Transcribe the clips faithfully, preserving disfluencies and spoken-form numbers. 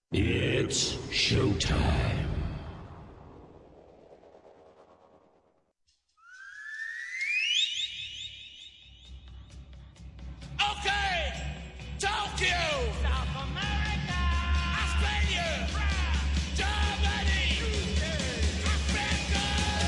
It's showtime. Okay, Tokyo, South America, Australia, Germany, Africa.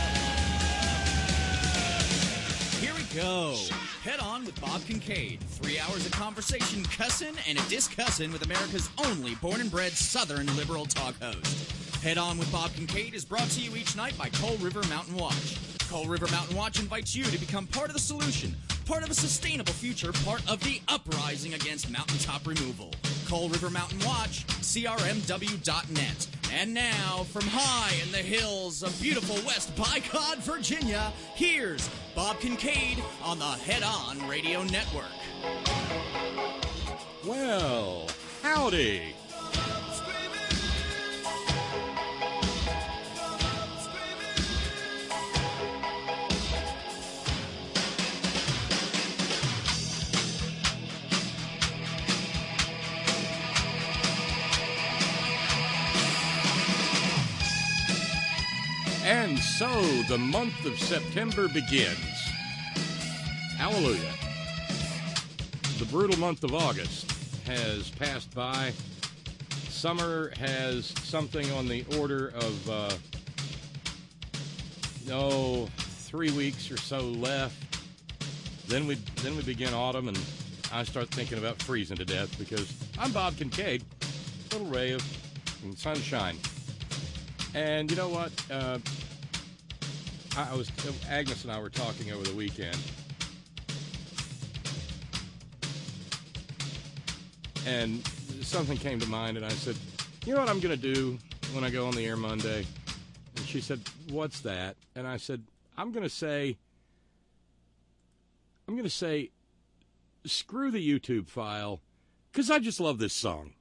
Here we go. Head on with Bob Kincaid. Three hours of conversation, cussin' and a discussin' with America's only born and bred Southern liberal talk host. Head on with Bob Kincaid is brought to you each night by Coal River Mountain Watch. Coal River Mountain Watch invites you to become part of the solution, part of a sustainable future, part of the uprising against mountaintop removal. Coal River Mountain Watch, C R M W dot net. And now, from high in the hills of beautiful West Bicod, Virginia, here's Bob Kincaid on the Head On Radio Network. Well, howdy. And so the month of September begins. Hallelujah. The brutal month of August has passed by. Summer has something on the order of, uh, no, three weeks or so left. Then we then we begin autumn, and I start thinking about freezing to death because I'm Bob Kincaid, little ray of sunshine. And you know what? Uh, I, I was Agnes and I were talking over the weekend, and something came to mind, and I said, "You know what I'm going to do when I go on the air Monday?" And she said, "What's that?" And I said, "I'm going to say, I'm going to say, screw the YouTube file, because I just love this song."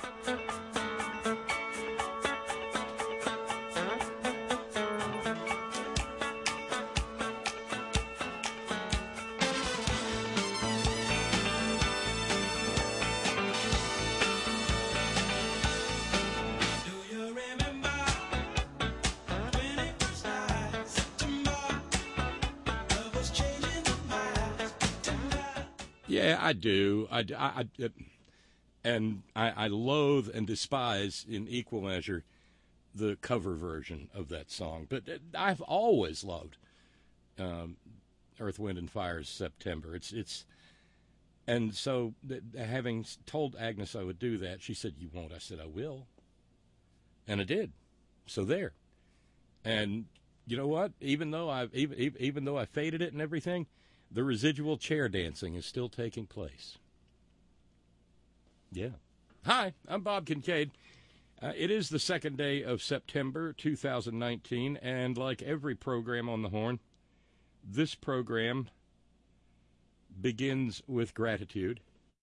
Yeah, I do. I, I, I it, and I, I loathe and despise in equal measure the cover version of that song. But I've always loved um, Earth, Wind, and Fire's September. It's it's, and so having told Agnes I would do that, she said, "You won't." I said, "I will," and I did. So there. And you know what? Even though I even even though I faded it and everything, the residual chair dancing is still taking place. Yeah. Hi, I'm Bob Kincaid. Uh, it is the second day of September two thousand nineteen, and like every program on the Horn, this program begins with gratitude.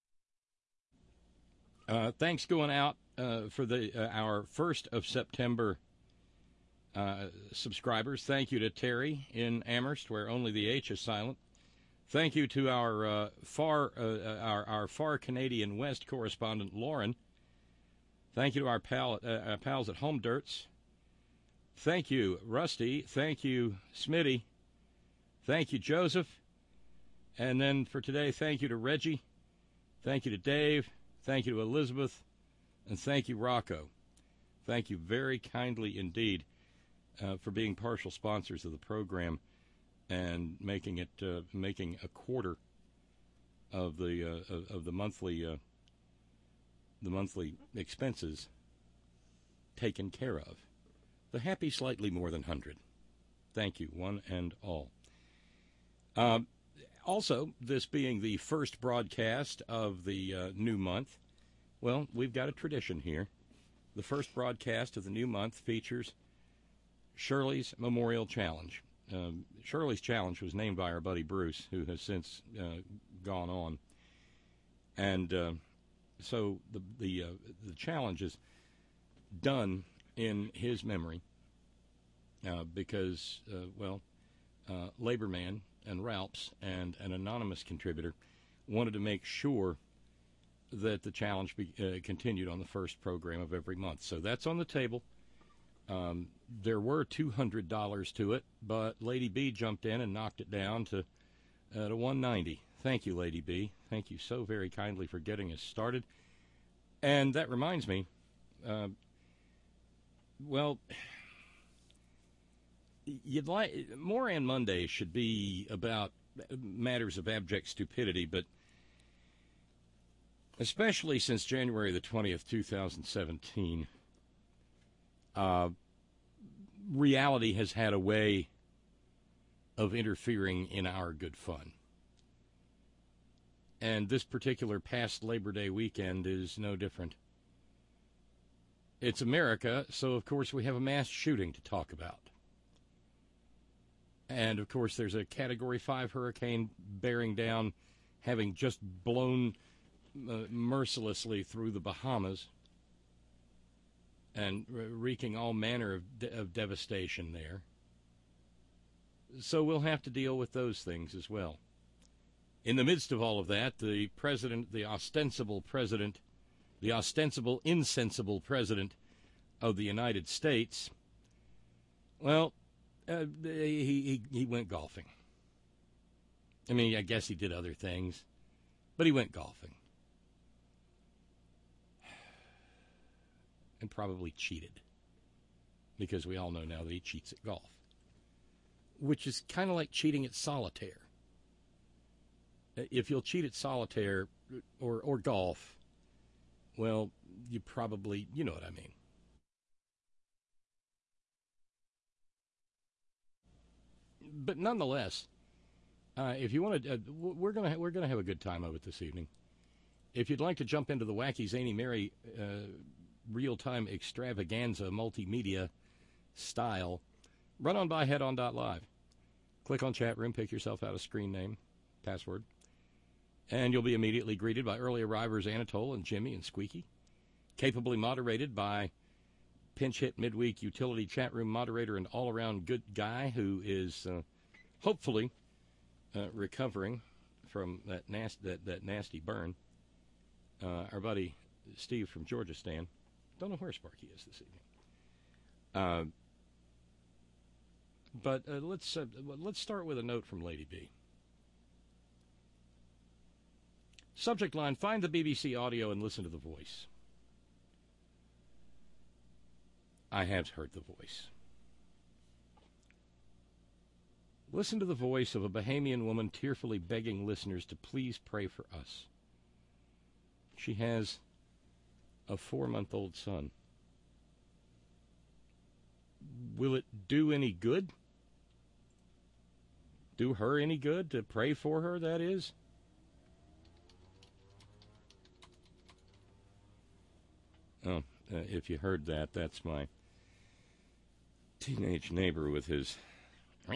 Uh, thanks going out uh, for the uh, our first of September uh, subscribers. Thank you to Terry in Amherst, where only the H is silent. Thank you to our uh, far uh, our our far Canadian West correspondent Lauren. Thank you to our pal uh, our pals at Home Dirts. Thank you, Rusty. Thank you, Smitty. Thank you, Joseph. And then for today, thank you to Reggie. Thank you to Dave. Thank you to Elizabeth, and thank you, Rocco. Thank you very kindly indeed uh, for being partial sponsors of the program and making it uh, making a quarter of the uh, of, of the monthly uh, the monthly expenses taken care of. The happy slightly more than hundred. Thank you, one and all. Um, also, this being the first broadcast of the uh, new month, well, we've got a tradition here. The first broadcast of the new month features Shirley's Memorial Challenge. Um, Shirley's Challenge was named by our buddy Bruce, who has since uh, gone on, and uh, so the the uh, the challenge is done in his memory uh, because uh, well, uh, Laborman and Ralphs and an anonymous contributor wanted to make sure that the challenge be, uh, continued on the first program of every month. So that's on the table. Um, there were two hundred dollars to it, but Lady B jumped in and knocked it down to, uh, to one hundred ninety dollars. Thank you, Lady B. Thank you so very kindly for getting us started. And that reminds me, uh, well, you'd like Moran Monday should be about matters of abject stupidity, but especially since January the twentieth, two thousand seventeen, uh, reality has had a way of interfering in our good fun. And this particular past Labor Day weekend is no different. It's America, so of course we have a mass shooting to talk about. And of course there's a Category five hurricane bearing down, having just blown uh, mercilessly through the Bahamas and wreaking all manner of, de- of devastation there. So we'll have to deal with those things as well. In the midst of all of that, the president, the ostensible president, the ostensible insensible president of the United States, well, uh, he, he he went golfing. I mean, I guess he did other things, but he went golfing. And probably cheated, because we all know now that he cheats at golf, which is kind of like cheating at solitaire. If you'll cheat at solitaire or, or golf, well, you probably, you know what I mean. But nonetheless, uh, if you want to, uh, we're gonna we're gonna have a good time of it this evening. If you'd like to jump into the wacky, zany, merry, uh, real-time extravaganza multimedia style, run on by head on dot live. Click on chat room, pick yourself out a screen name, password, and you'll be immediately greeted by early arrivers Anatole and Jimmy and Squeaky, capably moderated by pinch hit midweek utility chat room moderator and all-around good guy who is uh, hopefully uh, recovering from that, nas- that, that nasty burn, uh, our buddy Steve from Georgia Stan. Don't know where Sparky is this evening. Uh, but uh, let's uh, let's start with a note from Lady B. Subject line, find the B B C audio and listen to the voice. I have heard the voice. Listen to the voice of a Bahamian woman tearfully begging listeners to please pray for us. She has a four-month-old son. Will it do any good? Do her any good to pray for her, that is? Oh, uh, if you heard that, that's my teenage neighbor with his uh,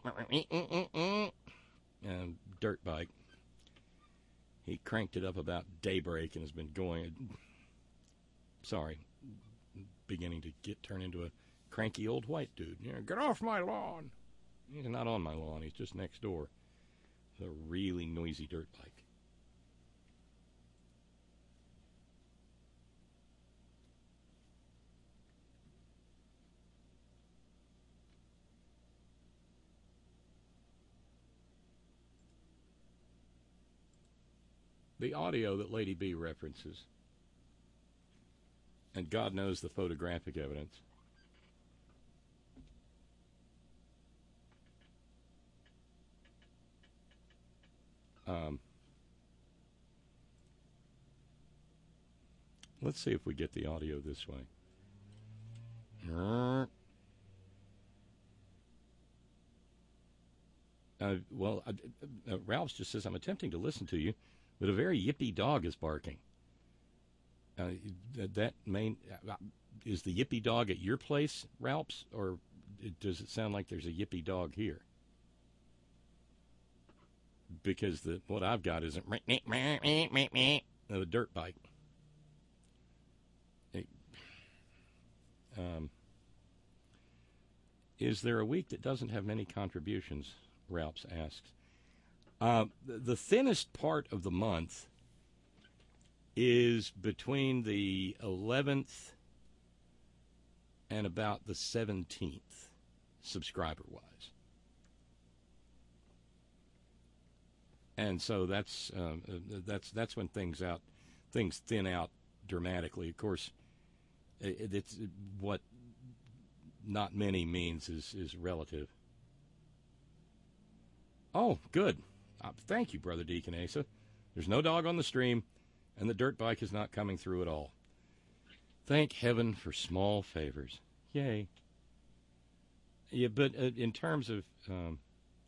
dirt bike. He cranked it up about daybreak and has been going, sorry, beginning to get turned into a cranky old white dude. You know, get off my lawn. He's not on my lawn. He's just next door. It's a really noisy dirt bike. The audio that Lady B references, and God knows the photographic evidence, um, let's see if we get the audio this way. Uh, well, uh, uh, Ralph's just says, I'm attempting to listen to you, but a very yippy dog is barking. Uh, that main uh, is the yippy dog at your place, Ralph's, or does it sound like there's a yippy dog here? Because the what I've got is a, a dirt bike. It, um, is there a week that doesn't have many contributions? Ralph's asks. Uh, the, the thinnest part of the month is between the eleventh and about the seventeenth, subscriber-wise. And so that's um, that's that's when things out things thin out dramatically. Of course, it, it's what not many means is is relative. Oh, good. Uh, thank you, Brother Deacon Asa. There's no dog on the stream, and the dirt bike is not coming through at all. Thank heaven for small favors. Yay. Yeah, but uh, in terms of um,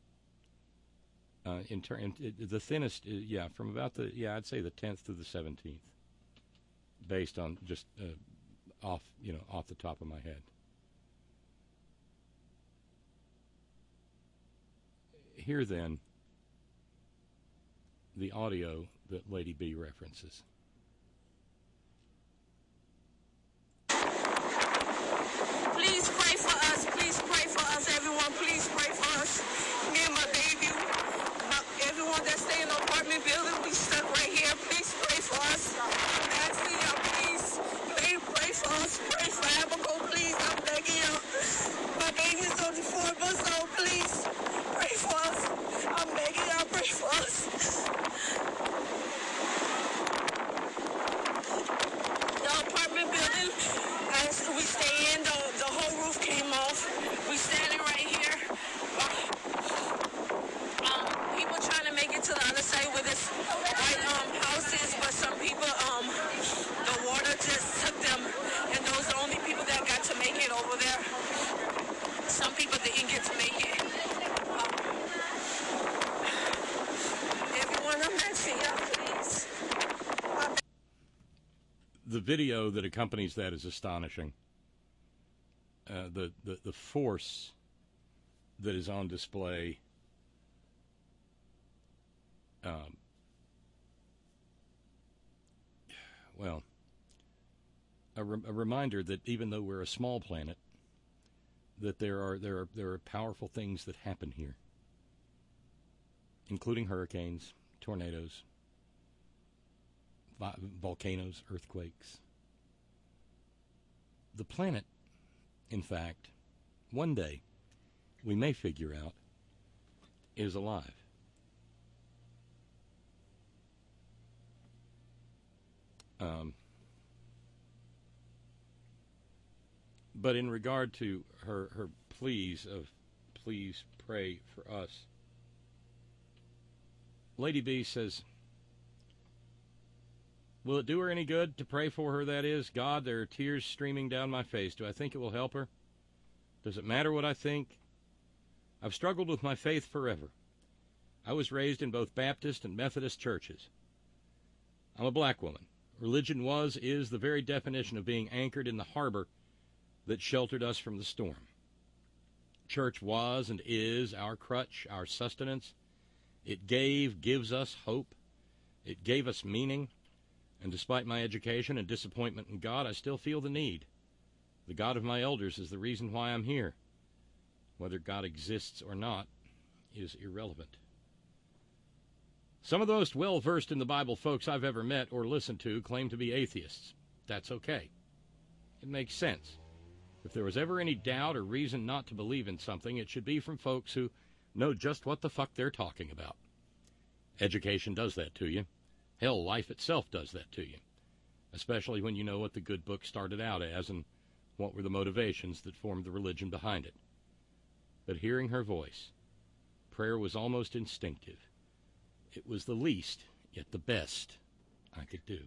uh, in, ter- in the thinnest, uh, yeah, from about the yeah, I'd say the tenth to the seventeenth, based on just uh, off you know off the top of my head. Here then, the audio that Lady B references. Please pray for us. Please pray for us, everyone. Please pray for us. Me and my baby, my, everyone that stay in the apartment building, we stuck right here. Please pray for us. I'm asking y'all, please, please pray for us. Pray for Abigail, please. I'm begging y'all. My baby's only four months old. Please pray for us. I'm begging y'all, pray for us. The apartment building, as we stay in, the, the whole roof came off. We standing right here. Um, people trying to make it to the other side where this white um, house is, but some people, um, the water just took them, and those are the only people that got to make it over there. Some people didn't get to make it. Um, everyone, I'm asking y'all, please. The video that accompanies that is astonishing. Uh, the, the, the force that is on display um, well, a, re- a reminder that even though we're a small planet, that there are there are there are powerful things that happen here, including hurricanes, tornadoes, vo- volcanoes, earthquakes. The planet, in fact, one day we may figure out is alive. Um, but in regard to her, her pleas of please pray for us, Lady B says, will it do her any good to pray for her, that is? God, there are tears streaming down my face. Do I think it will help her? Does it matter what I think? I've struggled with my faith forever. I was raised in both Baptist and Methodist churches. I'm a black woman. Religion was, is the very definition of being anchored in the harbor that sheltered us from the storm. Church was and is our crutch, our sustenance. It gave, gives us hope. It gave us meaning. And despite my education and disappointment in God, I still feel the need. The God of my elders is the reason why I'm here. Whether God exists or not is irrelevant. Some of the most well-versed in the Bible folks I've ever met or listened to claim to be atheists. That's okay. It makes sense. If there was ever any doubt or reason not to believe in something, it should be from folks who know just what the fuck they're talking about. Education does that to you. Hell, life itself does that to you. Especially when you know what the good book started out as and what were the motivations that formed the religion behind it. But hearing her voice, prayer was almost instinctive. It was the least, yet the best, I could do.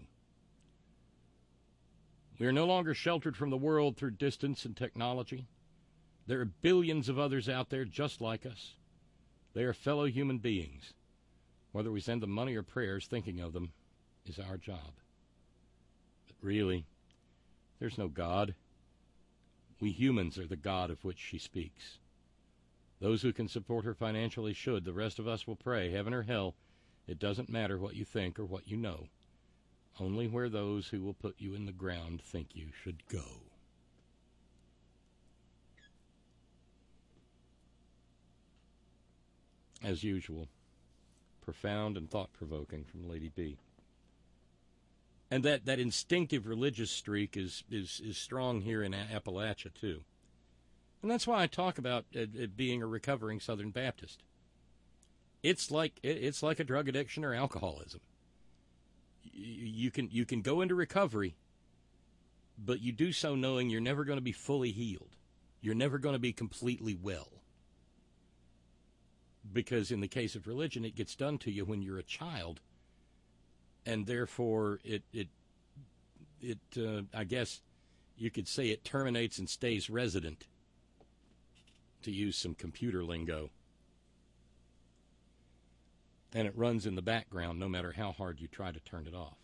We are no longer sheltered from the world through distance and technology. There are billions of others out there just like us. They are fellow human beings. Whether we send them money or prayers, thinking of them is our job. But really, there's no God. We humans are the God of which she speaks. Those who can support her financially should. The rest of us will pray, heaven or hell. It doesn't matter what you think or what you know. Only where those who will put you in the ground think you should go. As usual, profound and thought-provoking from Lady B. And that, that instinctive religious streak is, is, is strong here in Appalachia, too. And that's why I talk about it, it being a recovering Southern Baptist. It's like it, it's like a drug addiction or alcoholism. You, you can you can go into recovery, but you do so knowing you're never going to be fully healed. You're never going to be completely well. Because in the case of religion, it gets done to you when you're a child, and therefore it it it uh, I guess you could say it terminates and stays resident, to use some computer lingo. And it runs in the background no matter how hard you try to turn it off.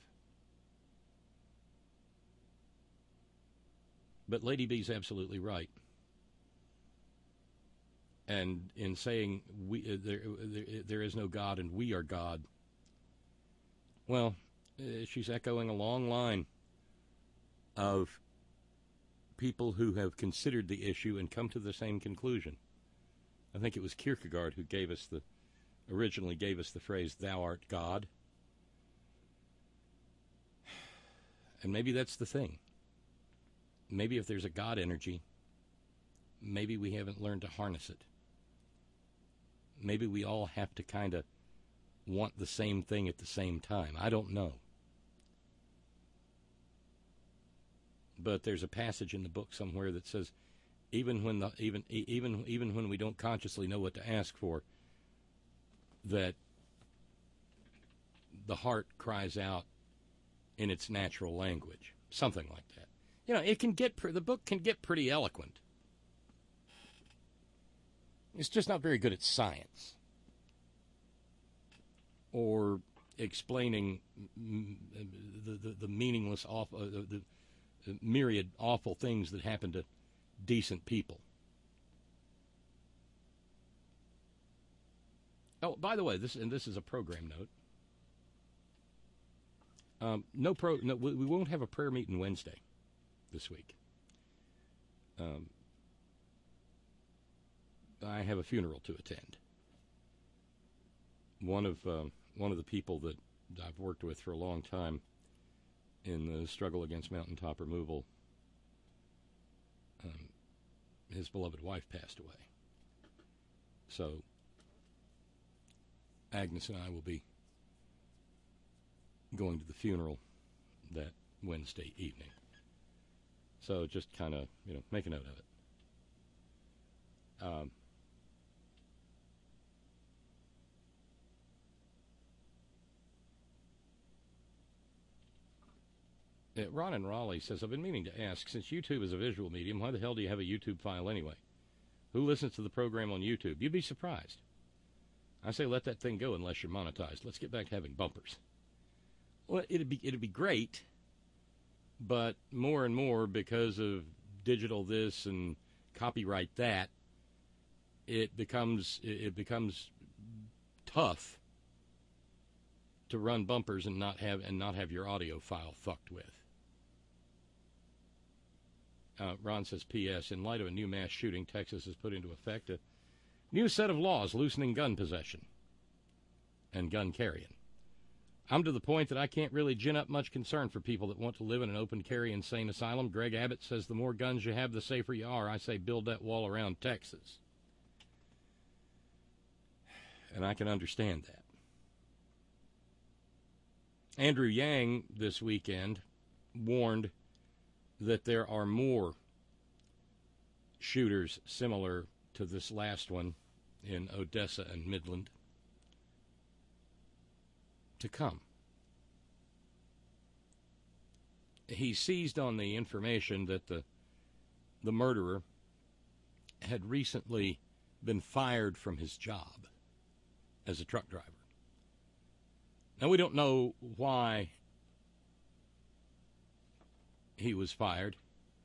But Lady B's absolutely right. And in saying we uh, there, there there is no God and we are God, well, uh, she's echoing a long line of people who have considered the issue and come to the same conclusion. I think it was Kierkegaard who gave us the originally gave us the phrase, "Thou art God." And maybe that's the thing. Maybe if there's a God energy, maybe we haven't learned to harness it. Maybe we all have to kind of want the same thing at the same time. I don't know. But there's a passage in the book somewhere that says, even when the even even even when we don't consciously know what to ask for, that the heart cries out in its natural language, something like that. You know, it can get the book can get pretty eloquent. It's just not very good at science or explaining the the, the meaningless, awful, uh, the, the myriad awful things that happen to decent people. Oh, by the way, this and this is a program note. Um, no pro. No, we, we won't have a prayer meeting Wednesday this week. Um, I have a funeral to attend. One of uh, one of the people that I've worked with for a long time in the struggle against mountaintop removal, um, his beloved wife passed away. So Agnes and I will be going to the funeral that Wednesday evening. So just kind of, you know, make a note of it. Um, Ron in Raleigh says, I've been meaning to ask, since YouTube is a visual medium, why the hell do you have a YouTube file anyway? Who listens to the program on YouTube? You'd be surprised. I say let that thing go unless you're monetized. Let's get back to having bumpers. Well, it'd be it'd be great, but more and more because of digital this and copyright that, it becomes it becomes tough to run bumpers and not have and not have your audio file fucked with. Uh, Ron says, P S. In light of a new mass shooting, Texas has put into effect a new set of laws loosening gun possession and gun carrying. I'm to the point that I can't really gin up much concern for people that want to live in an open carry insane asylum. Greg Abbott says the more guns you have, the safer you are. I say build that wall around Texas. And I can understand that. Andrew Yang this weekend warned that there are more shooters similar to this last one in Odessa and Midland to come. He seized on the information that the the murderer had recently been fired from his job as a truck driver. Now, we don't know why he was fired.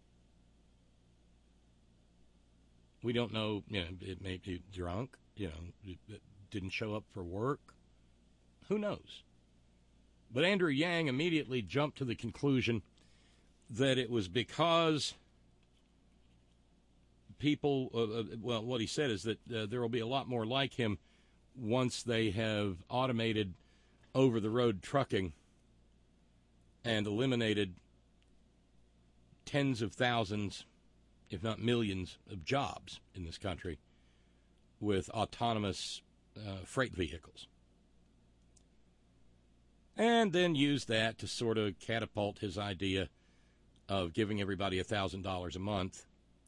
We don't know, you know, it may be drunk, you know, it didn't show up for work. Who knows? But Andrew Yang immediately jumped to the conclusion that it was because people, uh, well, what he said is that uh, there will be a lot more like him once they have automated over-the-road trucking and eliminated tens of thousands, if not millions, of jobs in this country with autonomous uh, freight vehicles. And then used that to sort of catapult his idea of giving everybody one thousand dollars a month,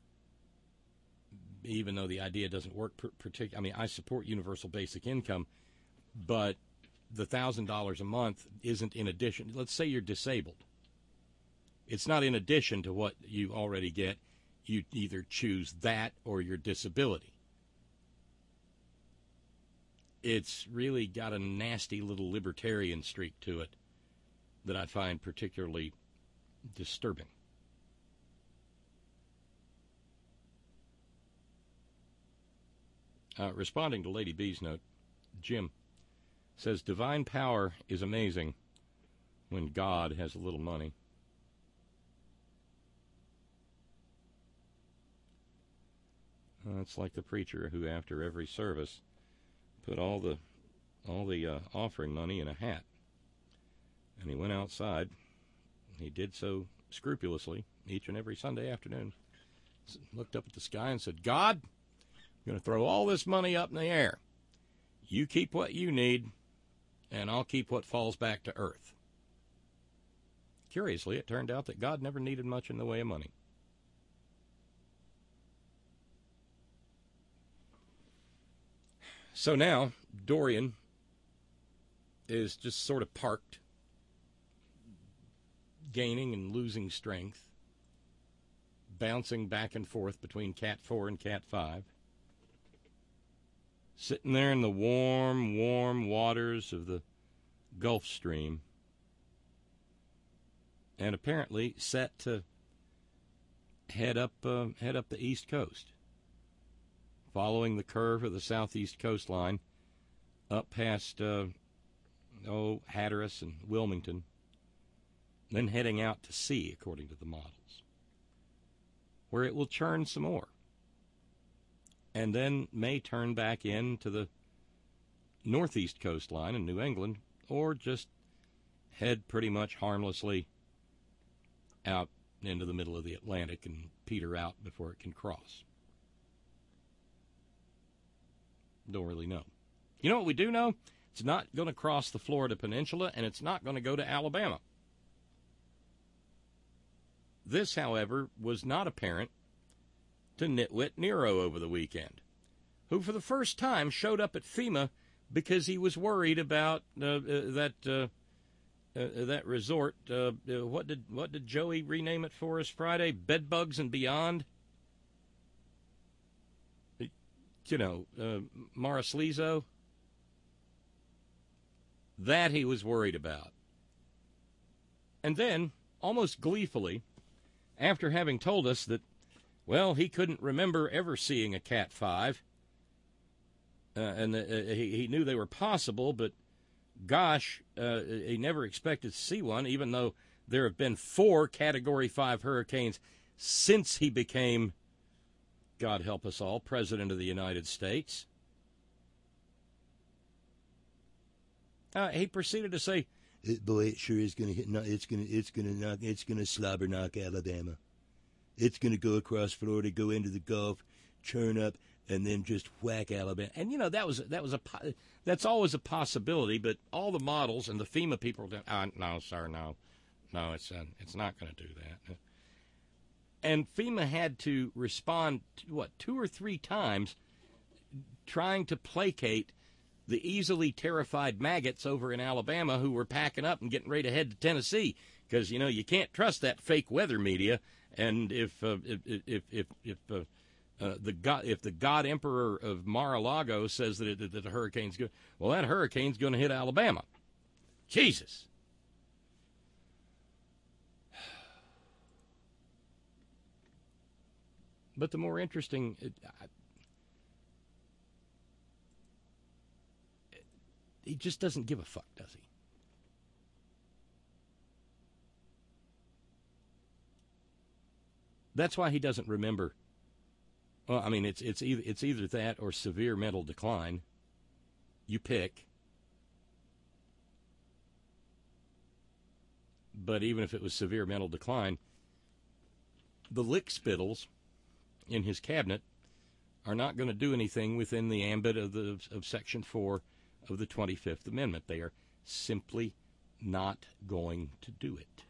even though the idea doesn't work particularly. I mean, I support universal basic income, but the one thousand dollars a month isn't in addition. Let's say you're disabled. It's not in addition to what you already get. You either choose that or your disability. It's really got a nasty little libertarian streak to it that I find particularly disturbing. Uh, responding to Lady B's note, Jim says, divine power is amazing when God has a little money. Uh, it's like the preacher who, after every service, put all the all the uh, offering money in a hat, and he went outside. He did so scrupulously each and every Sunday afternoon. Looked up at the sky and said, God, I'm going to throw all this money up in the air. You keep what you need, and I'll keep what falls back to earth. Curiously, it turned out that God never needed much in the way of money. So now, Dorian is just sort of parked, gaining and losing strength, bouncing back and forth between Cat four and Cat five, sitting there in the warm, warm waters of the Gulf Stream, and apparently set to head up, uh, head up the East Coast, following the curve of the southeast coastline, up past, uh, oh, Hatteras and Wilmington, then heading out to sea, according to the models, where it will churn some more, and then may turn back into the northeast coastline in New England, or just head pretty much harmlessly out into the middle of the Atlantic and peter out before it can cross. Don't really know. You know what we do know? It's not going to cross the Florida Peninsula, and it's not going to go to Alabama. This, however, was not apparent to Nitwit Nero over the weekend, who for the first time showed up at FEMA because he was worried about uh, uh, that uh, uh, that resort. Uh, uh, what did what did Joey rename it for us Friday? Bedbugs and Beyond. You know, uh, Maraslizo. That he was worried about. And then, almost gleefully, after having told us that, well, he couldn't remember ever seeing a Cat five, uh, and uh, he, he knew they were possible, but gosh, uh, he never expected to see one, even though there have been four Category five hurricanes since he became, God help us all, President of the United States. Uh, he proceeded to say, It, boy, it sure is going to hit. It's going to. It's going to knock. It's going to slobber knock Alabama. It's going to go across Florida, go into the Gulf, churn up, and then just whack Alabama. And you know that was that was a that's always a possibility. But all the models and the FEMA people, uh, no, sir, no, no, it's uh, it's not going to do that. And FEMA had to respond, to, what, two or three times, trying to placate the easily terrified maggots over in Alabama who were packing up and getting ready to head to Tennessee, because you know you can't trust that fake weather media. And if uh, if if if, if uh, uh, the god if the God Emperor of Mar-a-Lago says that, it, that the hurricane's good, well, that hurricane's going to hit Alabama. Jesus. But the more interesting. It, I, He just doesn't give a fuck, does he? That's why he doesn't remember. Well, I mean, it's it's either it's either that or severe mental decline. You pick. but even if it was severe mental decline, the lickspittles in his cabinet are not going to do anything within the ambit of the of Section four of the twenty-fifth Amendment. They are simply not going to do it.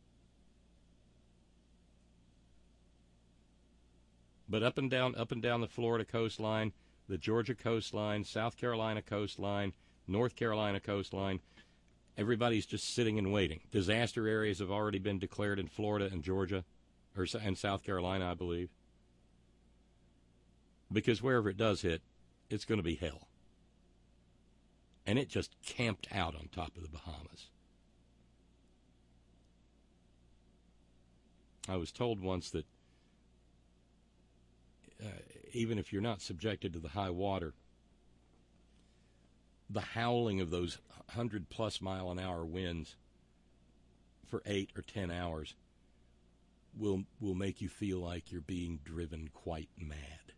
But up and down, up and down the Florida coastline, the Georgia coastline, South Carolina coastline, North Carolina coastline, everybody's just sitting and waiting. Disaster areas have already been declared in Florida and Georgia, or and South Carolina, I believe. Because wherever it does hit, it's going to be hell. And it just camped out on top of the Bahamas. I was told once that uh, even if you're not subjected to the high water, the howling of those hundred-plus mile an hour winds for eight or ten hours will will make you feel like you're being driven quite mad.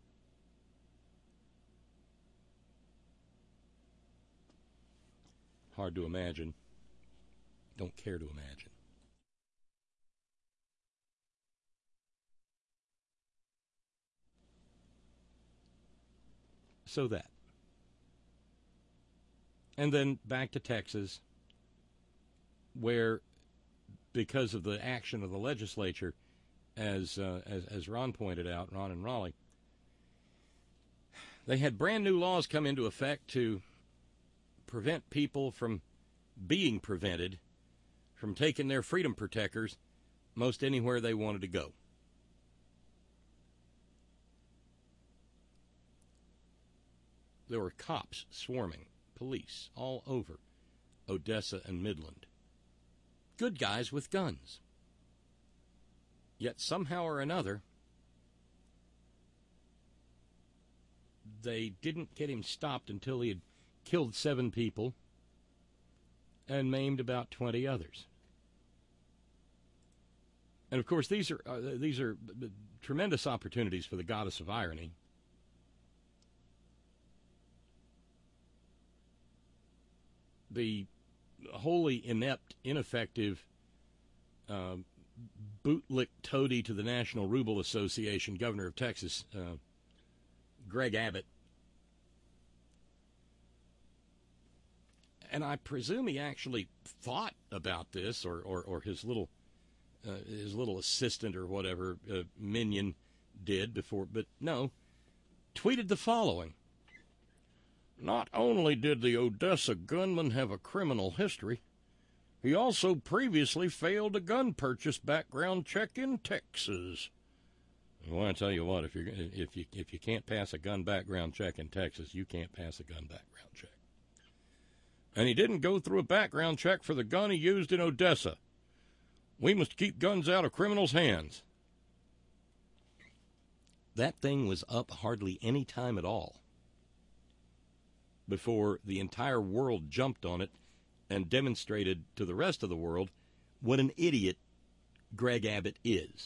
Hard to imagine. Don't care to imagine. So that. And then back to Texas, where, because of the action of the legislature, as uh, as, as Ron pointed out, Ron and Raleigh, they had brand new laws come into effect to prevent people from being prevented from taking their freedom protectors most anywhere they wanted to go. There were cops swarming, police all over Odessa and Midland. Good guys with guns. Yet somehow or another, they didn't get him stopped until he had killed seven people and maimed about twenty others. And of course, these are uh, these are b- b- tremendous opportunities for the goddess of irony. The wholly inept, ineffective, uh, bootlick toady to the National Ruble Association, governor of Texas, uh, Greg Abbott. And I presume he actually thought about this, or, or, or his little uh, his little assistant or whatever uh, minion did before, but no, tweeted the following. Not only did the Odessa gunman have a criminal history, he also previously failed a gun purchase background check in Texas. Well, I tell you what, if you if you if you can't pass a gun background check in Texas, you can't pass a gun background check. And he didn't go through a background check for the gun he used in Odessa. We must keep guns out of criminals' hands. That thing was up hardly any time at all before the entire world jumped on it and demonstrated to the rest of the world what an idiot Greg Abbott is.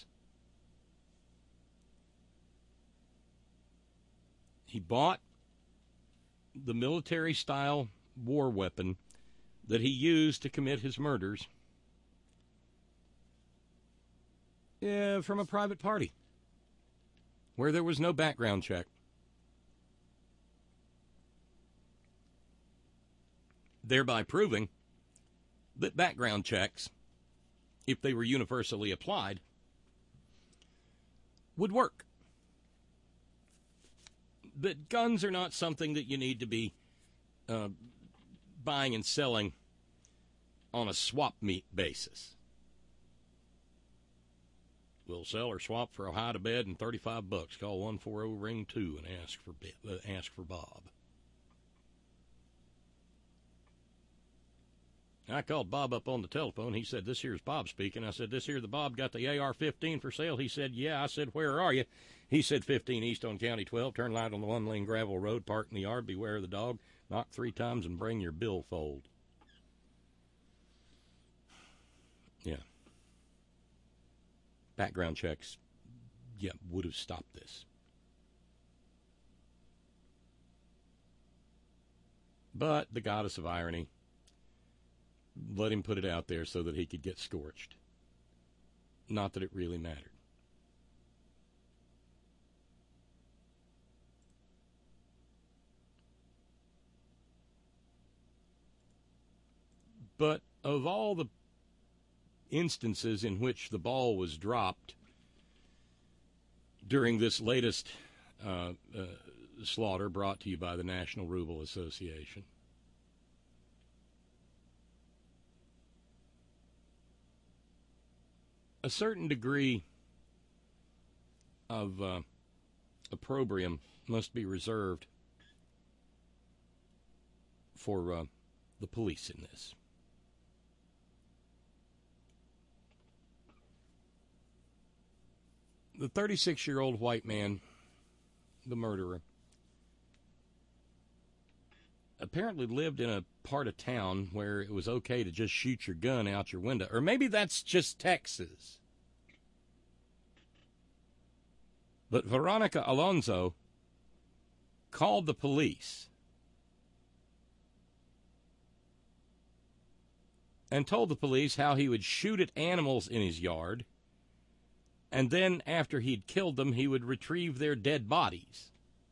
He bought the military-style war weapon that he used to commit his murders uh, from a private party where there was no background check. Thereby proving that background checks, if they were universally applied, would work. But guns are not something that you need to be uh, buying and selling on a swap meet basis. We'll sell or swap for a hide a bed and thirty-five bucks. Call one four zero ring two and ask for uh, ask for Bob. I called Bob up on the telephone. He said, "This here's Bob speaking." I said, "This here the Bob got the A R fifteen for sale?" He said, "Yeah." I said, "Where are you?" He said, fifteen East on County twelve. Turn right on the one-lane gravel road. Park in the yard. Beware of the dog. Knock three times and bring your billfold. Yeah. Background checks, yeah, would have stopped this. But the goddess of irony let him put it out there so that he could get scorched. Not that it really mattered. But of all the instances in which the ball was dropped during this latest uh, uh, slaughter brought to you by the National Ruble Association, a certain degree of uh, opprobrium must be reserved for uh, the police in this. The thirty-six-year-old white man, the murderer, apparently lived in a part of town where it was okay to just shoot your gun out your window. Or maybe that's just Texas. But Veronica Alonso called the police and told the police how he would shoot at animals in his yard, and then after he'd killed them, he would retrieve their dead bodies.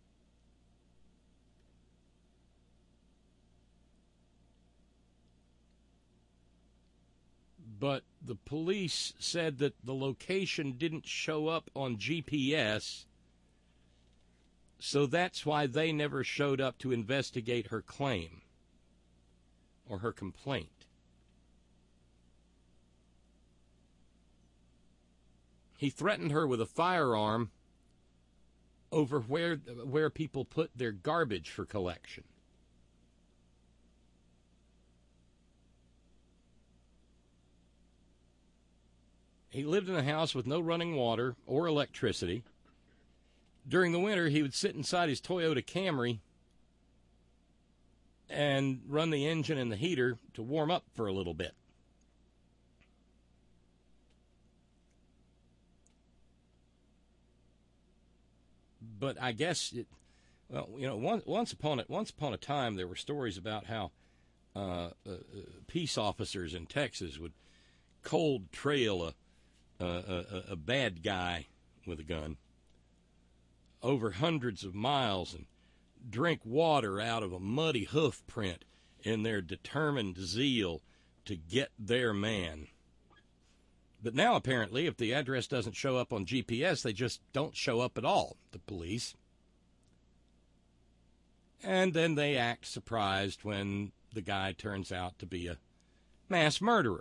But the police said that the location didn't show up on G P S, so that's why they never showed up to investigate her claim or her complaint. He threatened her with a firearm over where where people put their garbage for collection. He lived in a house with no running water or electricity. During the winter, he would sit inside his Toyota Camry and run the engine and the heater to warm up for a little bit. But I guess, it, well, you know, once, once upon a, once upon a time, there were stories about how uh, uh, peace officers in Texas would cold trail a, a, a, a bad guy with a gun over hundreds of miles and drink water out of a muddy hoof print in their determined zeal to get their man. But now, apparently, if the address doesn't show up on G P S, they just don't show up at all, the police. And then they act surprised when the guy turns out to be a mass murderer.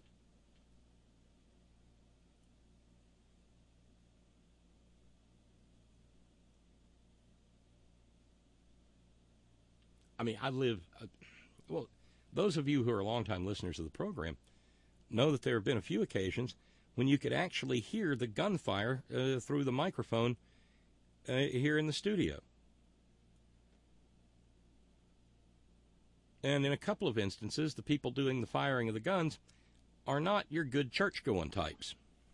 I mean, I live, uh, well, those of you who are longtime listeners of the program know that there have been a few occasions when you could actually hear the gunfire uh, through the microphone uh, here in the studio. And in a couple of instances, the people doing the firing of the guns are not your good church-going types.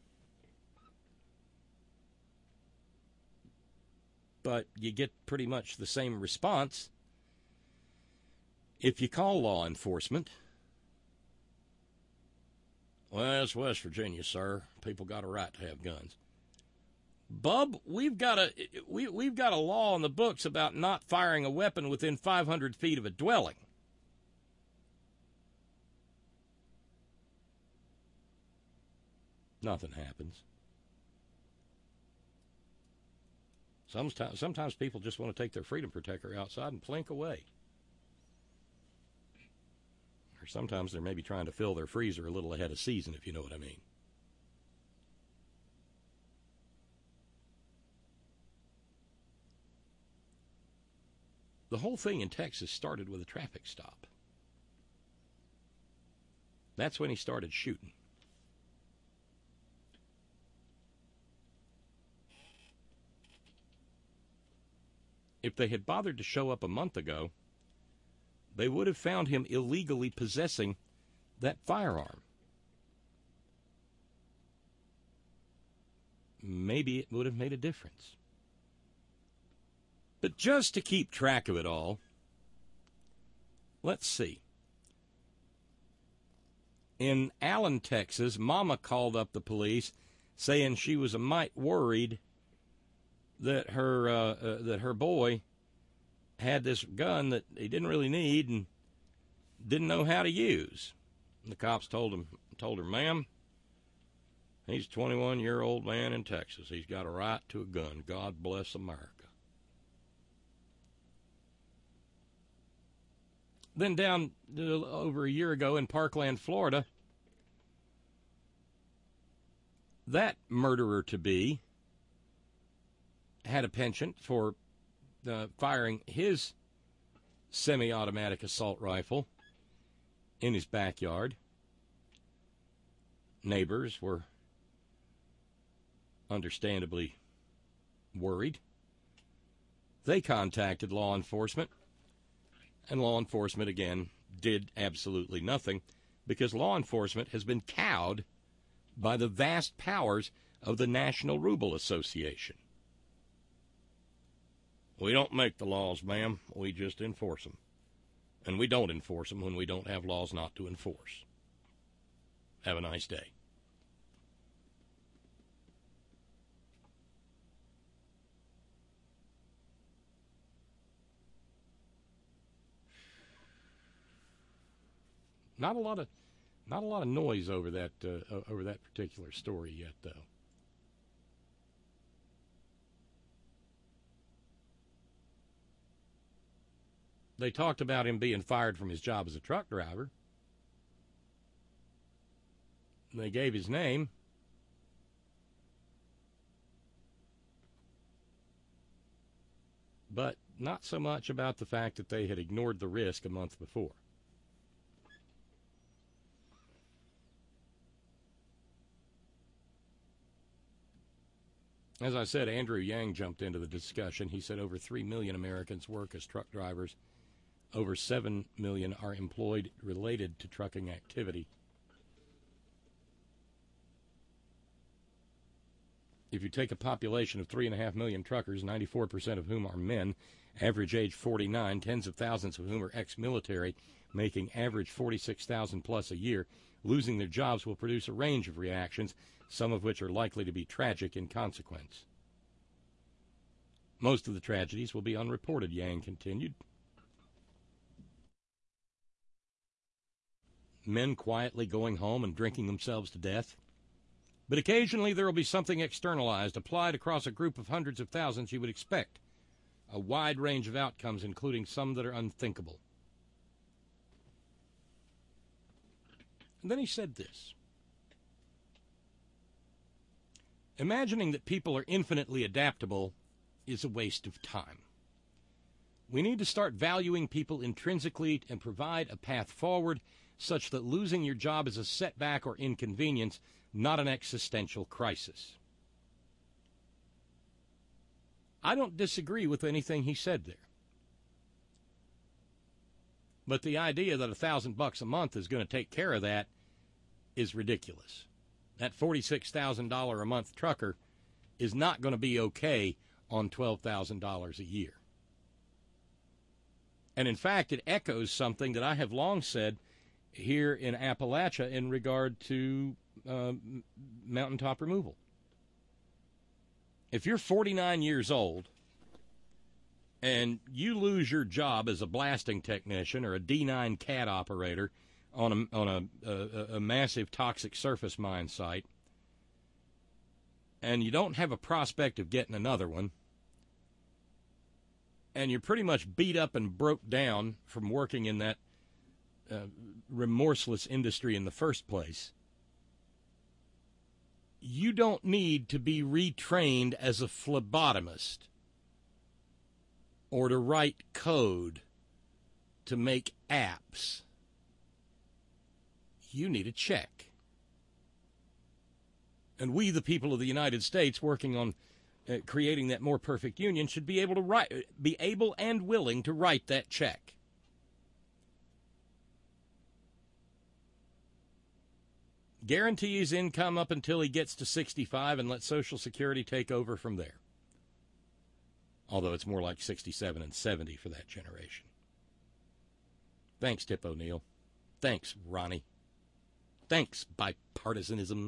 But you get pretty much the same response if you call law enforcement. Well, it's West Virginia, sir. People got a right to have guns. Bub, we've got a we we've got a law on the books about not firing a weapon within five hundred feet of a dwelling. Nothing happens. Sometimes, sometimes people just want to take their freedom protector outside and plink away. Or sometimes they're maybe trying to fill their freezer a little ahead of season, if you know what I mean. The whole thing in Texas started with a traffic stop. That's when he started shooting. If they had bothered to show up a month ago, they would have found him illegally possessing that firearm. Maybe it would have made a difference. But just to keep track of it all, let's see. In Allen, Texas, Mama called up the police saying she was a mite worried that her uh, uh, that her boy had this gun that he didn't really need and didn't know how to use. And the cops told him told her, "Ma'am, he's a twenty-one-year-old man in Texas. He's got a right to a gun. God bless America." Then down uh, over a year ago in Parkland, Florida, that murderer-to-be had a penchant for uh, firing his semi-automatic assault rifle in his backyard. Neighbors were understandably worried. They contacted law enforcement, and law enforcement, again, did absolutely nothing because law enforcement has been cowed by the vast powers of the National Ruble Association. We don't make the laws, ma'am. We just enforce them. And we don't enforce them when we don't have laws not to enforce. Have a nice day. Not a lot of, not a lot of noise over that uh, over that particular story yet, though. They talked about him being fired from his job as a truck driver. They gave his name. But not so much about the fact that they had ignored the risk a month before. As I said, Andrew Yang jumped into the discussion. He said over three million Americans work as truck drivers. Over seven million are employed related to trucking activity. If you take a population of three point five million truckers, ninety-four percent of whom are men, average age forty-nine, tens of thousands of whom are ex-military, making average forty-six thousand plus a year, losing their jobs will produce a range of reactions, some of which are likely to be tragic in consequence. Most of the tragedies will be unreported, Yang continued. Men quietly going home and drinking themselves to death. But occasionally there will be something externalized, applied across a group of hundreds of thousands you would expect. A wide range of outcomes, including some that are unthinkable. And then he said this. Imagining that people are infinitely adaptable is a waste of time. We need to start valuing people intrinsically and provide a path forward such that losing your job is a setback or inconvenience, not an existential crisis. I don't disagree with anything he said there. But the idea that a thousand bucks a month is going to take care of that is ridiculous. That forty-six thousand dollars a month trucker is not going to be okay on twelve thousand dollars a year. And in fact, it echoes something that I have long said here in Appalachia in regard to uh, mountaintop removal. If you're forty-nine years old and you lose your job as a blasting technician or a D nine cat operator on a, on a, a, a massive toxic surface mine site, and you don't have a prospect of getting another one, and you're pretty much beat up and broke down from working in that uh, remorseless industry in the first place, you don't need to be retrained as a phlebotomist or to write code to make apps. You need a check. And we, the people of the United States, working on uh, creating that more perfect union, should be able to write, be able and willing to write that check. Guarantee his income up until he gets to sixty-five and let Social Security take over from there. Although it's more like sixty-seven and seventy for that generation. Thanks, Tip O'Neill. Thanks, Ronnie. Thanks, bipartisanism.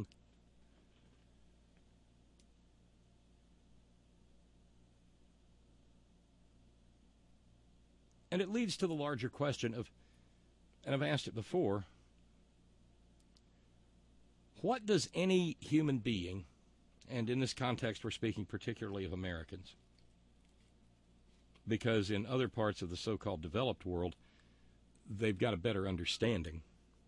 And it leads to the larger question of, and I've asked it before, what does any human being, and in this context we're speaking particularly of Americans, because in other parts of the so-called developed world, they've got a better understanding.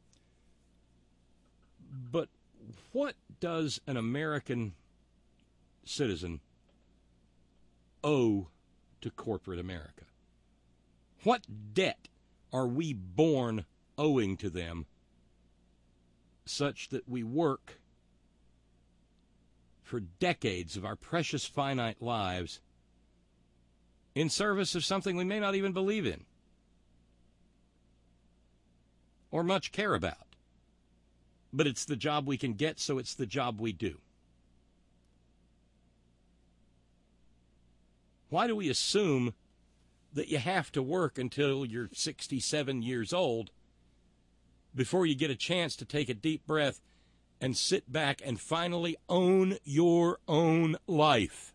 But what does an American citizen owe to corporate America? What debt are we born owing to them such that we work for decades of our precious finite lives in service of something we may not even believe in or much care about? But it's the job we can get, so it's the job we do. Why do we assume that you have to work until you're sixty-seven years old before you get a chance to take a deep breath and sit back and finally own your own life?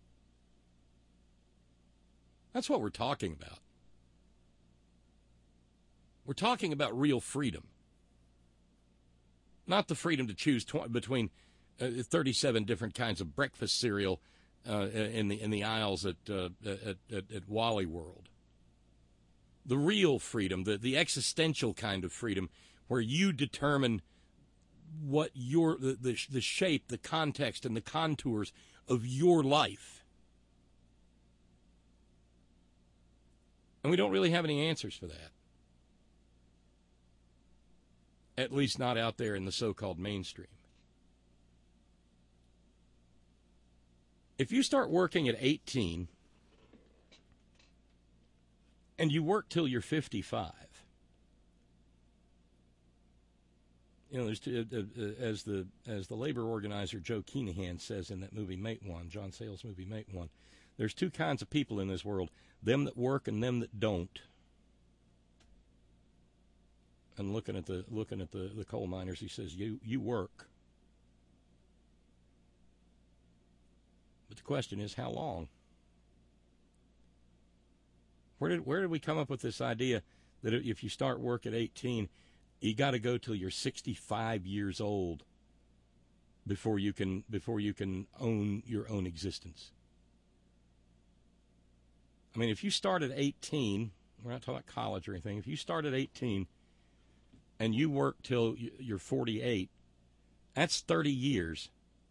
That's what we're talking about. We're talking about real freedom. Not the freedom to choose tw- between uh, thirty-seven different kinds of breakfast cereal uh, in the in the aisles at, uh, at, at at Wally World. The real freedom, the, the existential kind of freedom, where you determine what your the, the the shape, the context, and the contours of your life. And we don't really have any answers for that. At least not out there in the so-called mainstream. If you start working at eighteen and you work till you're fifty-five, you know, there's two, uh, uh, as the as the labor organizer Joe Keenahan says in that movie Mate One, John Sayles' movie Mate One, there's two kinds of people in this world: them that work and them that don't. And looking at the looking at the, the coal miners, he says, "You you work." But the question is, how long? Where did where did we come up with this idea that if you start work at eighteen, you got to go till you're sixty-five years old before you can before you can own your own existence? I mean, if you start at eighteen, we're not talking about college or anything. If you start at eighteen and you work till you're forty-eight, that's thirty years.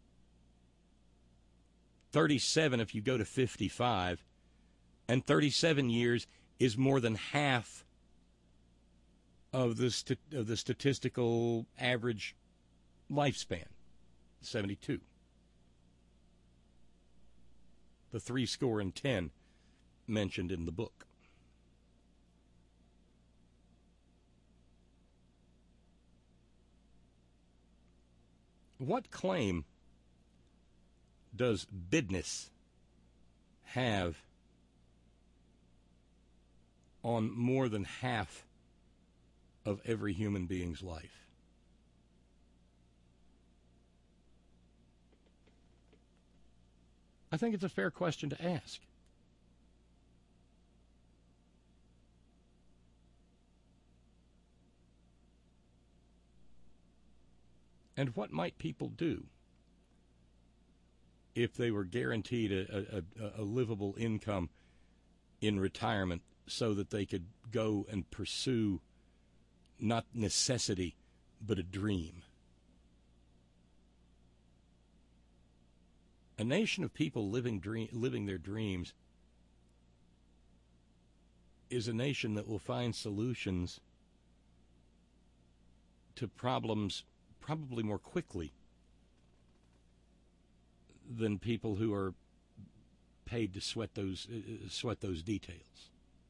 thirty-seven if you go to fifty-five, and thirty-seven years is more than half of the st- of the statistical average lifespan, seventy-two. The three score and ten mentioned in the book. What claim does business have on more than half of every human being's life? I think it's a fair question to ask. And what might people do if they were guaranteed a, a, a livable income in retirement so that they could go and pursue not necessity, but a dream? A nation of people living dream, living their dreams is a nation that will find solutions to problems probably more quickly than people who are paid to sweat those uh, sweat those details.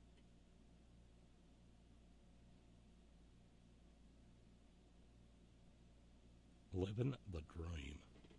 Living the dream.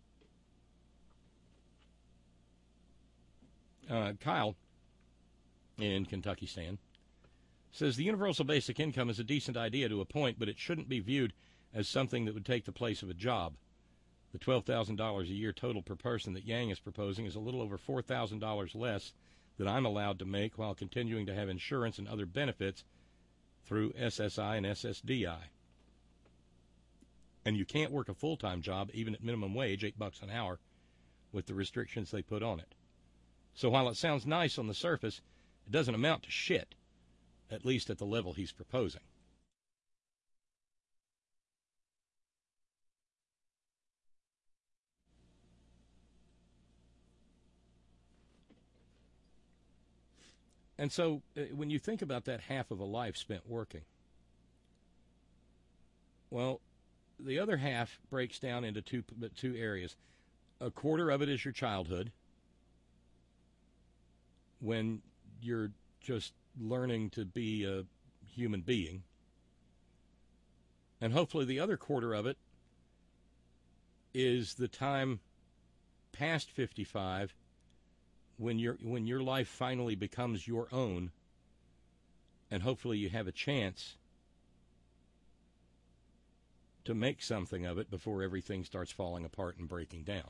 Uh, Kyle in Kentucky Stan says the universal basic income is a decent idea to a point, but it shouldn't be viewed as something that would take the place of a job. The twelve thousand dollars a year total per person that Yang is proposing is a little over four thousand dollars less than I'm allowed to make while continuing to have insurance and other benefits through S S I and S S D I. And you can't work a full-time job, even at minimum wage, eight bucks an hour, with the restrictions they put on it. So while it sounds nice on the surface, it doesn't amount to shit, at least at the level he's proposing. And so uh, when you think about that half of a life spent working, well, the other half breaks down into two, two areas. A quarter of it is your childhood, when you're just learning to be a human being. And hopefully the other quarter of it is the time past fifty-five, when your when your life finally becomes your own, and hopefully you have a chance to make something of it before everything starts falling apart and breaking down.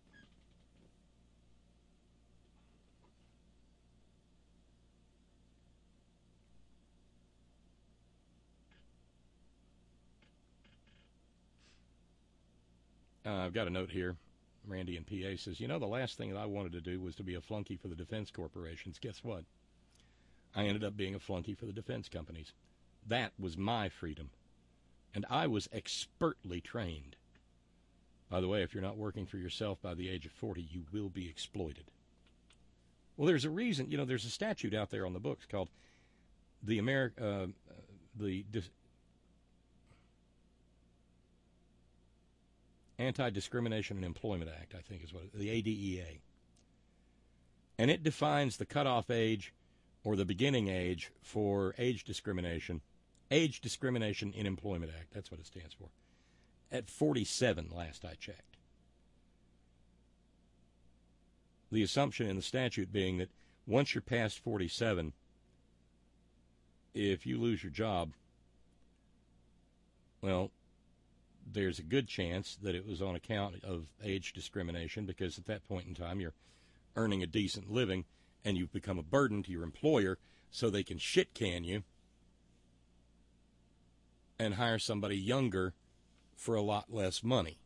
Uh, I've got a note here. Randy in P A says, you know, the last thing that I wanted to do was to be a flunky for the defense corporations. Guess what? I ended up being a flunky for the defense companies. That was my freedom. And I was expertly trained. By the way, if you're not working for yourself by the age of forty, you will be exploited. Well, there's a reason. You know, there's a statute out there on the books called the Ameri- uh, the Dis- Anti-Discrimination in Employment Act, I think is what it, the A D E A. And it defines the cutoff age or the beginning age for age discrimination. Age Discrimination in Employment Act, that's what it stands for. At forty-seven, last I checked. The assumption in the statute being that once you're past forty-seven, if you lose your job, well, there's a good chance that it was on account of age discrimination, because at that point in time you're earning a decent living and you've become a burden to your employer, so they can shit can you and hire somebody younger for a lot less money.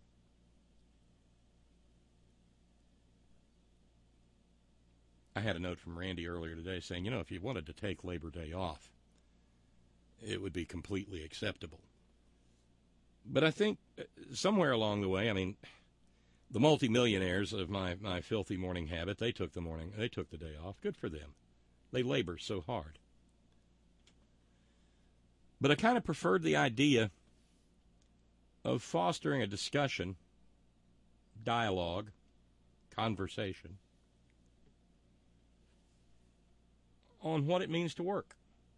I had a note from Randy earlier today saying, you know, if you wanted to take Labor Day off, it would be completely acceptable. But I think somewhere along the way, I mean, the multimillionaires of my, my filthy morning habit, they took the morning, they took the day off. Good for them. They labor so hard. But I kind of preferred the idea of fostering a discussion, dialogue, conversation on what it means to work.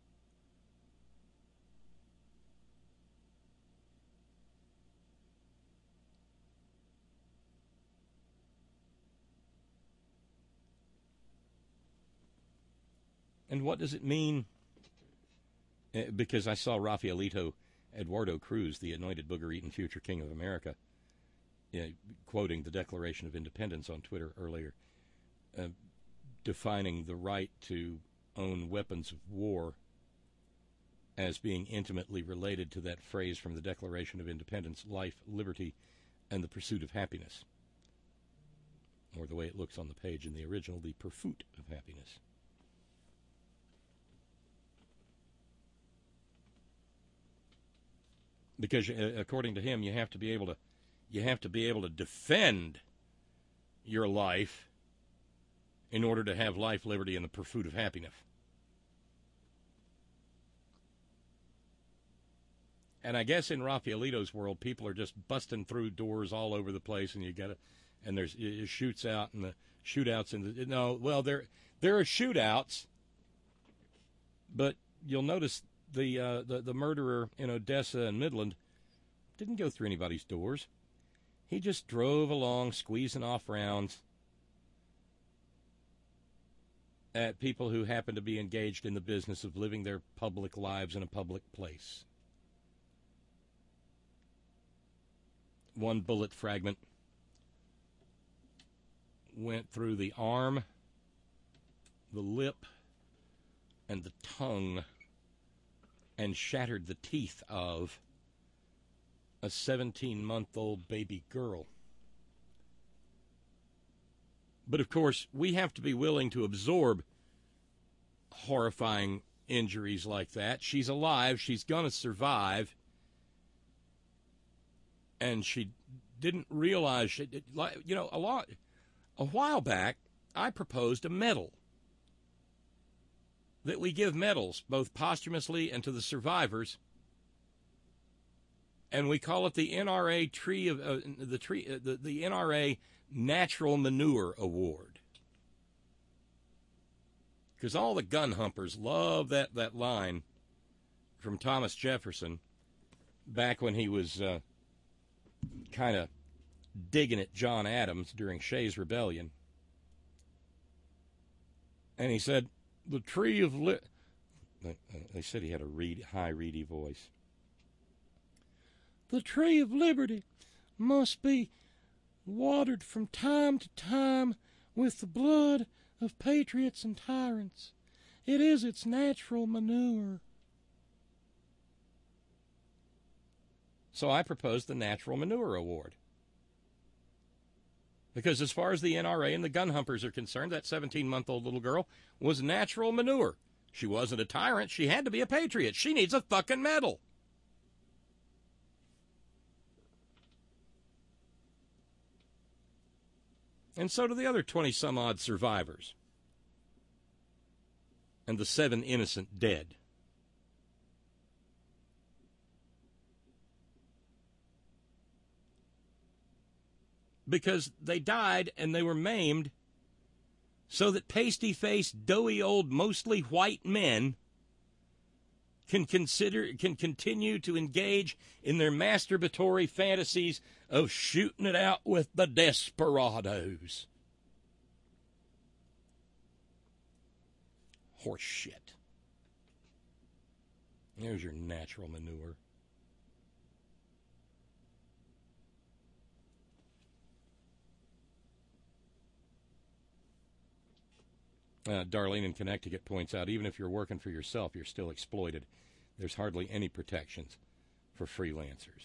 And what does it mean? Because I saw Rafaelito Eduardo Cruz, the anointed booger-eating future king of America, you know, quoting the Declaration of Independence on Twitter earlier, uh, defining the right to own weapons of war as being intimately related to that phrase from the Declaration of Independence, life, liberty, and the pursuit of happiness. Or the way it looks on the page in the original, the pursuit of happiness. Because uh, according to him, you have to be able to, you have to be able to defend your life in order to have life, liberty, and the pursuit of happiness. And I guess in Rafaelito's world, people are just busting through doors all over the place, and you got to, and there's it shoots out and the shootouts and the no, well there there are shootouts, but you'll notice. The, uh, the the murderer in Odessa and Midland didn't go through anybody's doors. He just drove along, squeezing off rounds at people who happened to be engaged in the business of living their public lives in a public place. one bullet fragment went through the arm, the lip, and the tongue, and shattered the teeth of a seventeen-month-old baby girl. But, of course, we have to be willing to absorb horrifying injuries like that. She's alive. She's going to survive. And she didn't realize, she, you know, a lot, a while back, I proposed a medal. That we give medals, both posthumously and to the survivors. And we call it the N R A Tree of uh, the tree uh, the, the N R A Natural Manure Award. Because all the gun humpers love that, that line from Thomas Jefferson back when he was uh, kind of digging at John Adams during Shays' Rebellion. And he said, the tree of li-, they said he had a reed, high, reedy voice. The tree of liberty must be watered from time to time with the blood of patriots and tyrants. It is its natural manure. So I proposed the Natural Manure Award. Because as far as the N R A and the gun humpers are concerned, that seventeen-month-old little girl was natural manure. She wasn't a tyrant. She had to be a patriot. She needs a fucking medal. And so do the other twenty-some-odd survivors. And the seven innocent dead. Because they died and they were maimed so that pasty-faced, doughy old, mostly white men can consider can continue to engage in their masturbatory fantasies of shooting it out with the desperados. Horse shit. There's your natural manure. Uh, Darlene in Connecticut points out, even if you're working for yourself, you're still exploited. There's hardly any protections for freelancers.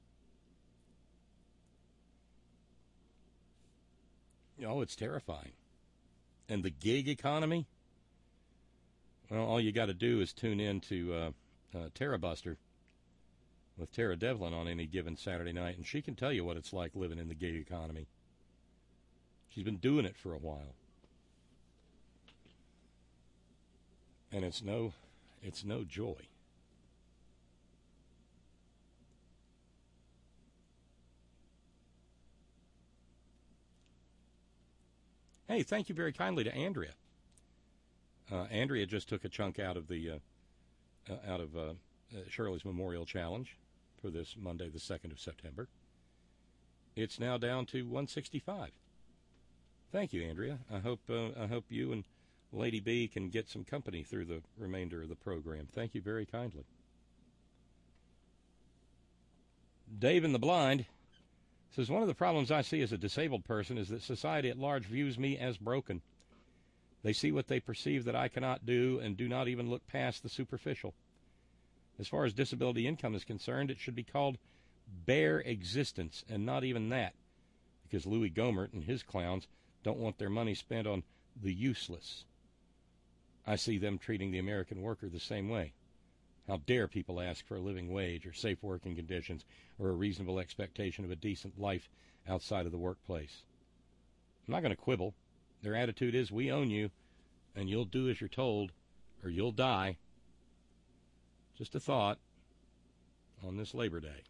Oh, it's terrifying. And the gig economy? Well, all you got to do is tune in to uh, uh, Tara Buster with Tara Devlin on any given Saturday night, and she can tell you what it's like living in the gig economy. She's been doing it for a while. And it's no, it's no joy. Hey, thank you very kindly to Andrea. Uh, Andrea just took a chunk out of the uh, uh, out of uh, uh, Shirley's Memorial Challenge for this Monday, the second of September. It's now down to one sixty-five. Thank you, Andrea. I hope uh, I hope you and Lady B can get some company through the remainder of the program. Thank you very kindly. Dave in the Blind says, one of the problems I see as a disabled person is that society at large views me as broken. They see what they perceive that I cannot do and do not even look past the superficial. As far as disability income is concerned, it should be called bare existence, and not even that, because Louis Gohmert and his clowns don't want their money spent on the useless. I see them treating the American worker the same way. How dare people ask for a living wage or safe working conditions or a reasonable expectation of a decent life outside of the workplace. I'm not going to quibble. Their attitude is, we own you, and you'll do as you're told, or you'll die. Just a thought on this Labor Day.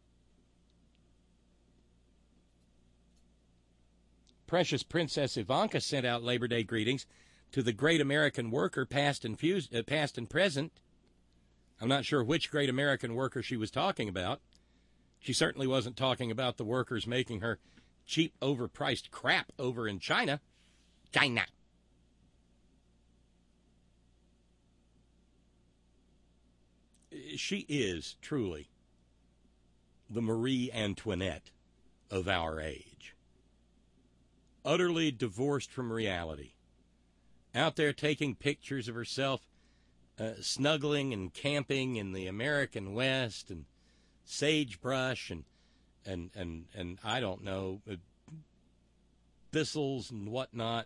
Precious Princess Ivanka sent out Labor Day greetings to the great American worker, past and, fuse, uh, past and present. I'm not sure which great American worker she was talking about. She certainly wasn't talking about the workers making her cheap, overpriced crap over in China. China. She is truly the Marie Antoinette of our age. Utterly divorced from reality. Out there taking pictures of herself uh, snuggling and camping in the American West and sagebrush and, and, and, and I don't know, uh, thistles and whatnot,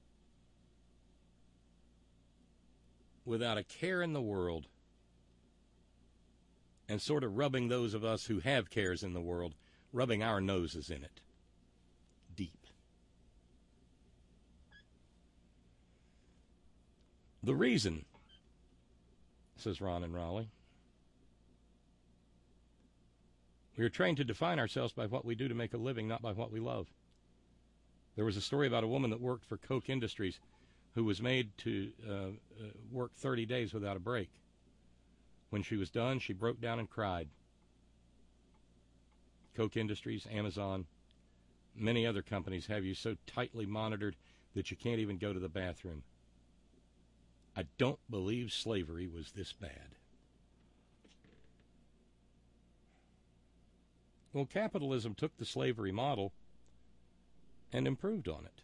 without a care in the world, and sort of rubbing those of us who have cares in the world, rubbing our noses in it deep. The reason, says Ron in Raleigh, we are trained to define ourselves by what we do to make a living, not by what we love. There was a story about a woman that worked for Koch Industries who was made to uh, uh, work thirty days without a break. When she was done, she broke down and cried. Koch Industries, Amazon, many other companies have you so tightly monitored that you can't even go to the bathroom. I don't believe slavery was this bad. Well, capitalism took the slavery model and improved on it.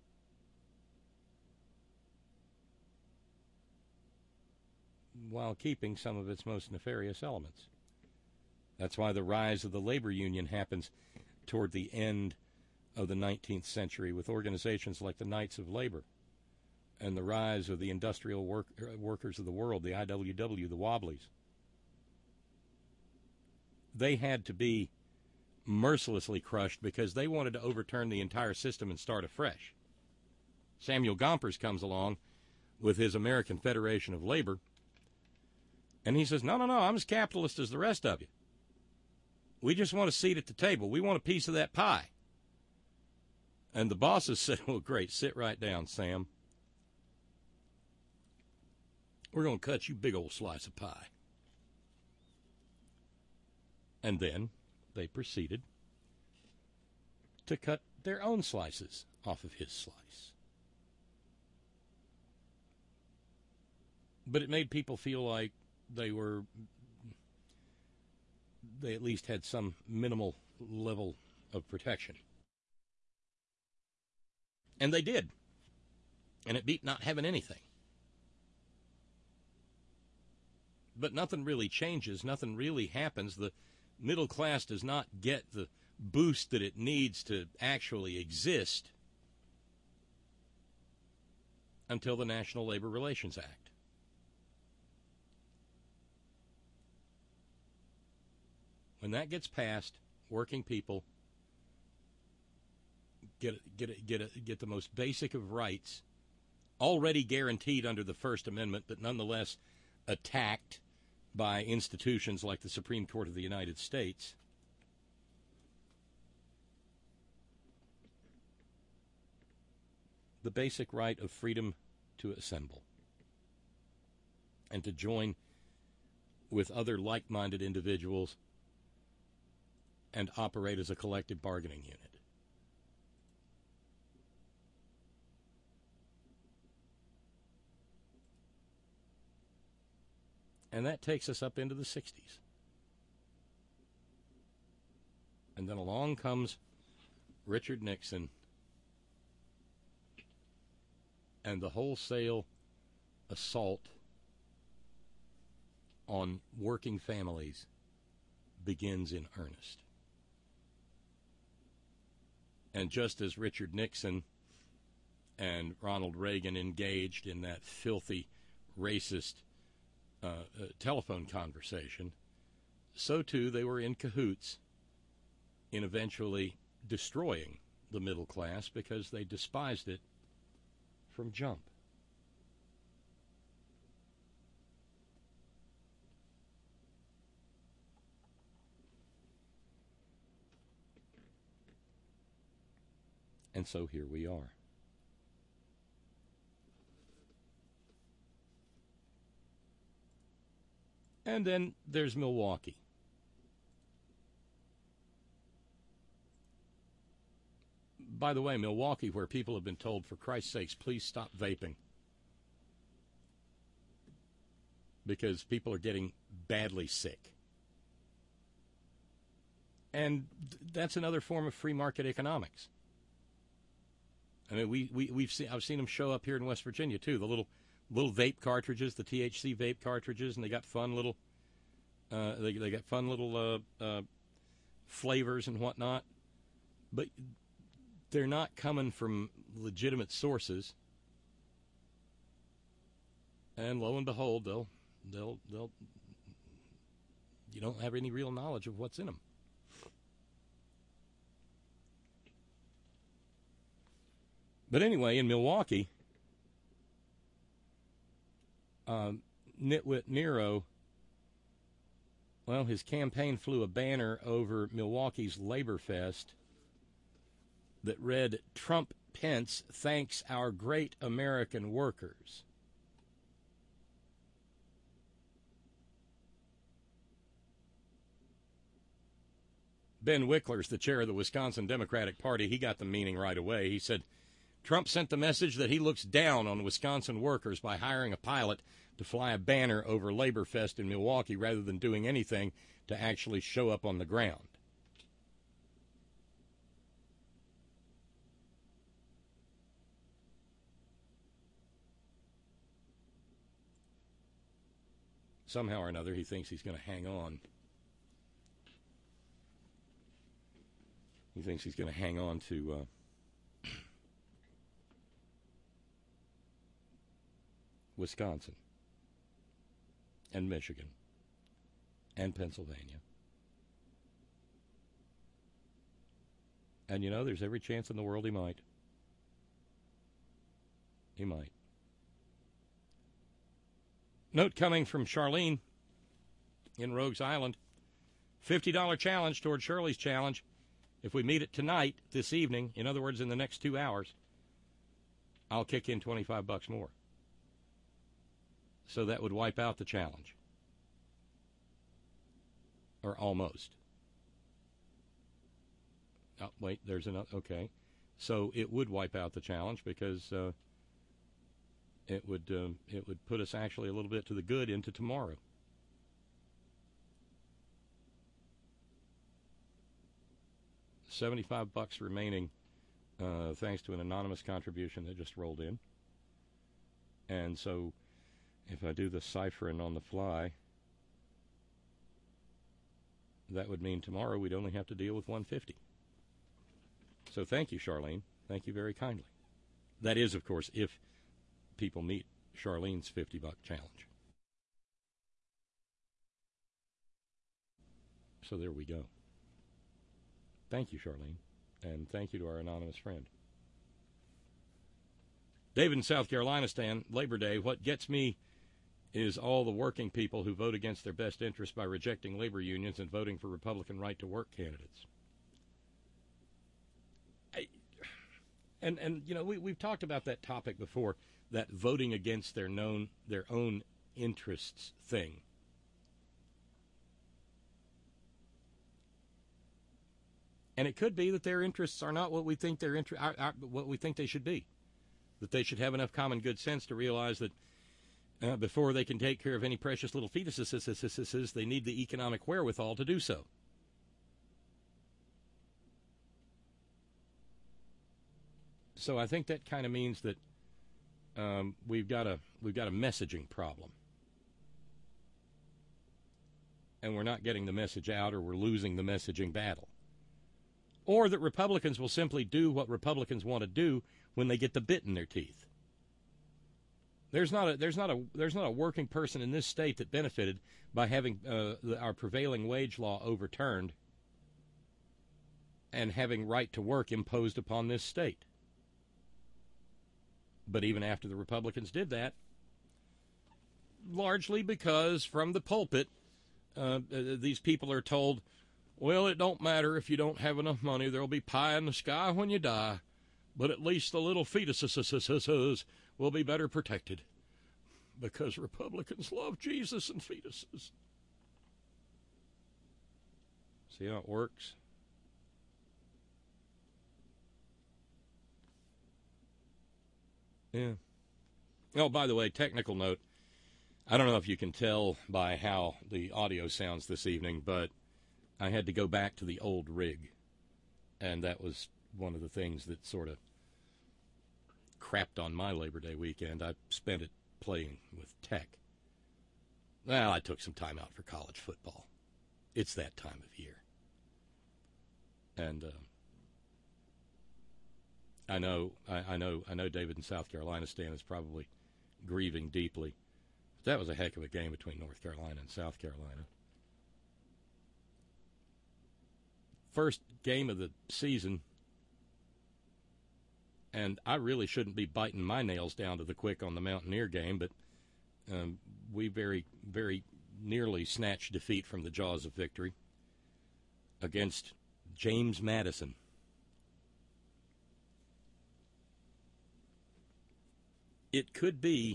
While keeping some of its most nefarious elements. That's why the rise of the labor union happens toward the end of the nineteenth century with organizations like the Knights of Labor and the rise of the Industrial work, uh, Workers of the World, the I W W, the Wobblies. They had to be mercilessly crushed because they wanted to overturn the entire system and start afresh. Samuel Gompers comes along with his American Federation of Labor, and he says, no, no, no, I'm as capitalist as the rest of you. We just want a seat at the table. We want a piece of that pie. And the bosses said, well, great, sit right down, Sam. We're going to cut you a big old slice of pie. And then they proceeded to cut their own slices off of his slice. But it made people feel like they were, they at least had some minimal level of protection. And they did. And it beat not having anything. But nothing really changes. Nothing really happens. The middle class does not get the boost that it needs to actually exist until the National Labor Relations Act. When that gets passed, working people get get get get the most basic of rights, already guaranteed under the First Amendment, but nonetheless attacked by institutions like the Supreme Court of the United States. The basic right of freedom to assemble and to join with other like-minded individuals and operate as a collective bargaining unit. And that takes us up into the sixties. And then along comes Richard Nixon and the wholesale assault on working families begins in earnest. And just as Richard Nixon and Ronald Reagan engaged in that filthy, racist uh, uh, telephone conversation, so too they were in cahoots in eventually destroying the middle class because they despised it from jump. And so here we are. And then there's Milwaukee. By the way, Milwaukee, where people have been told, for Christ's sakes, please stop vaping. Because people are getting badly sick. And that's another form of free market economics. I mean, we, we, we've seen, I've seen them show up here in West Virginia, too, the little little vape cartridges, the T H C vape cartridges, and they got fun little, uh, they, they got fun little uh, uh, flavors and whatnot. But they're not coming from legitimate sources. And lo and behold, they'll, they'll, they'll, you don't have any real knowledge of what's in them. But anyway, in Milwaukee, uh, Nitwit Nero, well, his campaign flew a banner over Milwaukee's Labor Fest that read, "Trump Pence thanks our great American workers." Ben Wickler's the chair of the Wisconsin Democratic Party. He got the meaning right away. He said, Trump sent the message that he looks down on Wisconsin workers by hiring a pilot to fly a banner over Labor Fest in Milwaukee rather than doing anything to actually show up on the ground. Somehow or another, he thinks he's going to hang on. He thinks he's going to hang on to uh, Wisconsin and Michigan and Pennsylvania. And, you know, there's every chance in the world he might. He might. Note coming from Charlene in Rogues Island. fifty dollars challenge toward Shirley's challenge. If we meet it tonight, this evening, in other words, in the next two hours, I'll kick in twenty-five bucks more. So that would wipe out the challenge. Or almost. Oh, wait, there's another. Okay. So it would wipe out the challenge because uh, it would um, it would put us actually a little bit to the good into tomorrow. seventy-five bucks remaining, uh, thanks to an anonymous contribution that just rolled in. And so if I do the ciphering on the fly, that would mean tomorrow we'd only have to deal with one hundred fifty dollars. So thank you, Charlene. Thank you very kindly. That is, of course, if people meet Charlene's fifty buck challenge. So there we go. Thank you, Charlene, and thank you to our anonymous friend. David in South Carolina, Stan, Labor Day, what gets me is all the working people who vote against their best interest by rejecting labor unions and voting for Republican right-to-work candidates. I, and, and you know, we, we've talked about that topic before, that voting against their, known, their own interests thing. And it could be that their interests are not what we think their inter- are, are, what we think they should be. That they should have enough common good sense to realize that uh, before they can take care of any precious little fetuses, they need the economic wherewithal to do so. So I think that kind of means that um, we've got a we've got a messaging problem, and we're not getting the message out, or we're losing the messaging battle. Or that Republicans will simply do what Republicans want to do when they get the bit in their teeth. There's not a there's not a there's not a working person in this state that benefited by having uh, the, our prevailing wage law overturned and having right to work imposed upon this state. But even after the Republicans did that, largely because from the pulpit, uh, these people are told, well, it don't matter if you don't have enough money. There'll be pie in the sky when you die. But at least the little fetuses will be better protected. Because Republicans love Jesus and fetuses. See how it works? Yeah. Oh, by the way, technical note. I don't know if you can tell by how the audio sounds this evening, but I had to go back to the old rig. And that was one of the things that sort of crapped on my Labor Day weekend. I spent it playing with tech. Well, I took some time out for college football. It's that time of year. And uh, I know, I, I know, I know David in South Carolina, Stan, is probably grieving deeply. But that was a heck of a game between North Carolina and South Carolina. First game of the season, and I really shouldn't be biting my nails down to the quick on the Mountaineer game, but um, we very, very nearly snatched defeat from the jaws of victory against James Madison. It could be,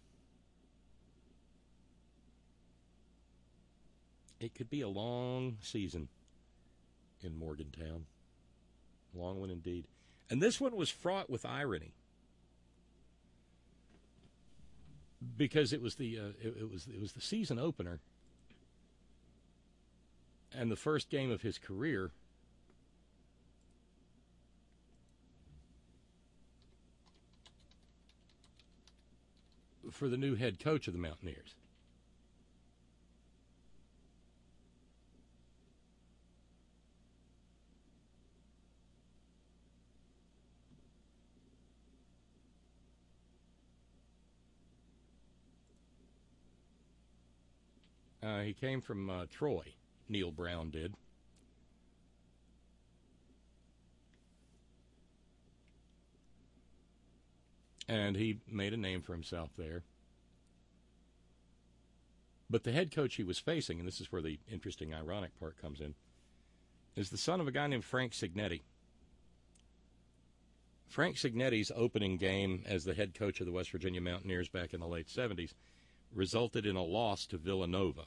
it could be a long season in Morgantown. Long one indeed. And this one was fraught with irony. Because it was the uh, it, it was it was the season opener and the first game of his career. For the new head coach of the Mountaineers. Uh, he came from uh, Troy, Neil Brown did. And he made a name for himself there. But the head coach he was facing, and this is where the interesting, ironic part comes in, is the son of a guy named Frank Signetti. Frank Signetti's opening game as the head coach of the West Virginia Mountaineers back in the late seventies resulted in a loss to Villanova.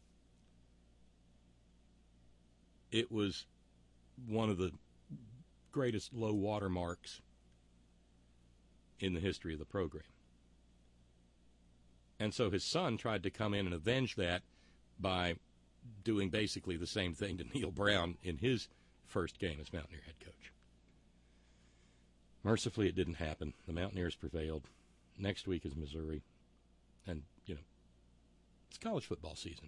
It was one of the greatest low water marks in the history of the program. And so his son tried to come in and avenge that by doing basically the same thing to Neil Brown in his first game as Mountaineer head coach. Mercifully, it didn't happen. The Mountaineers prevailed. Next week is Missouri. And, you know, it's college football season.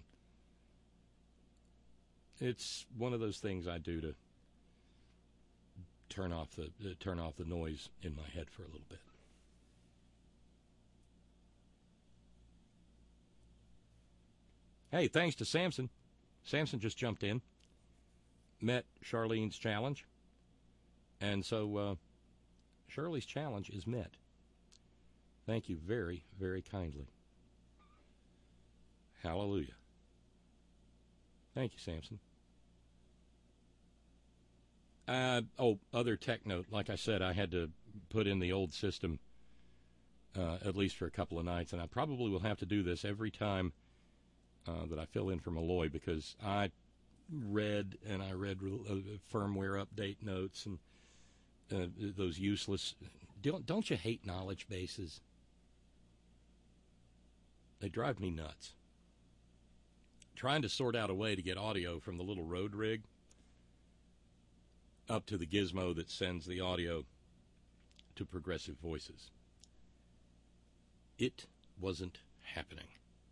It's one of those things I do to turn off the uh, turn off the noise in my head for a little bit. Hey, thanks to Samson. Samson just jumped in, met Charlene's challenge, and so uh, Shirley's challenge is met. Thank you very, very kindly. Hallelujah. Thank you, Samson. Uh, oh, other tech note. Like I said, I had to put in the old system uh, at least for a couple of nights, and I probably will have to do this every time uh, that I fill in for Malloy, because I read and I read uh, firmware update notes and uh, those useless. Don't, don't you hate knowledge bases? They drive me nuts. Trying to sort out a way to get audio from the little road rig up to the gizmo that sends the audio to Progressive Voices. It wasn't happening.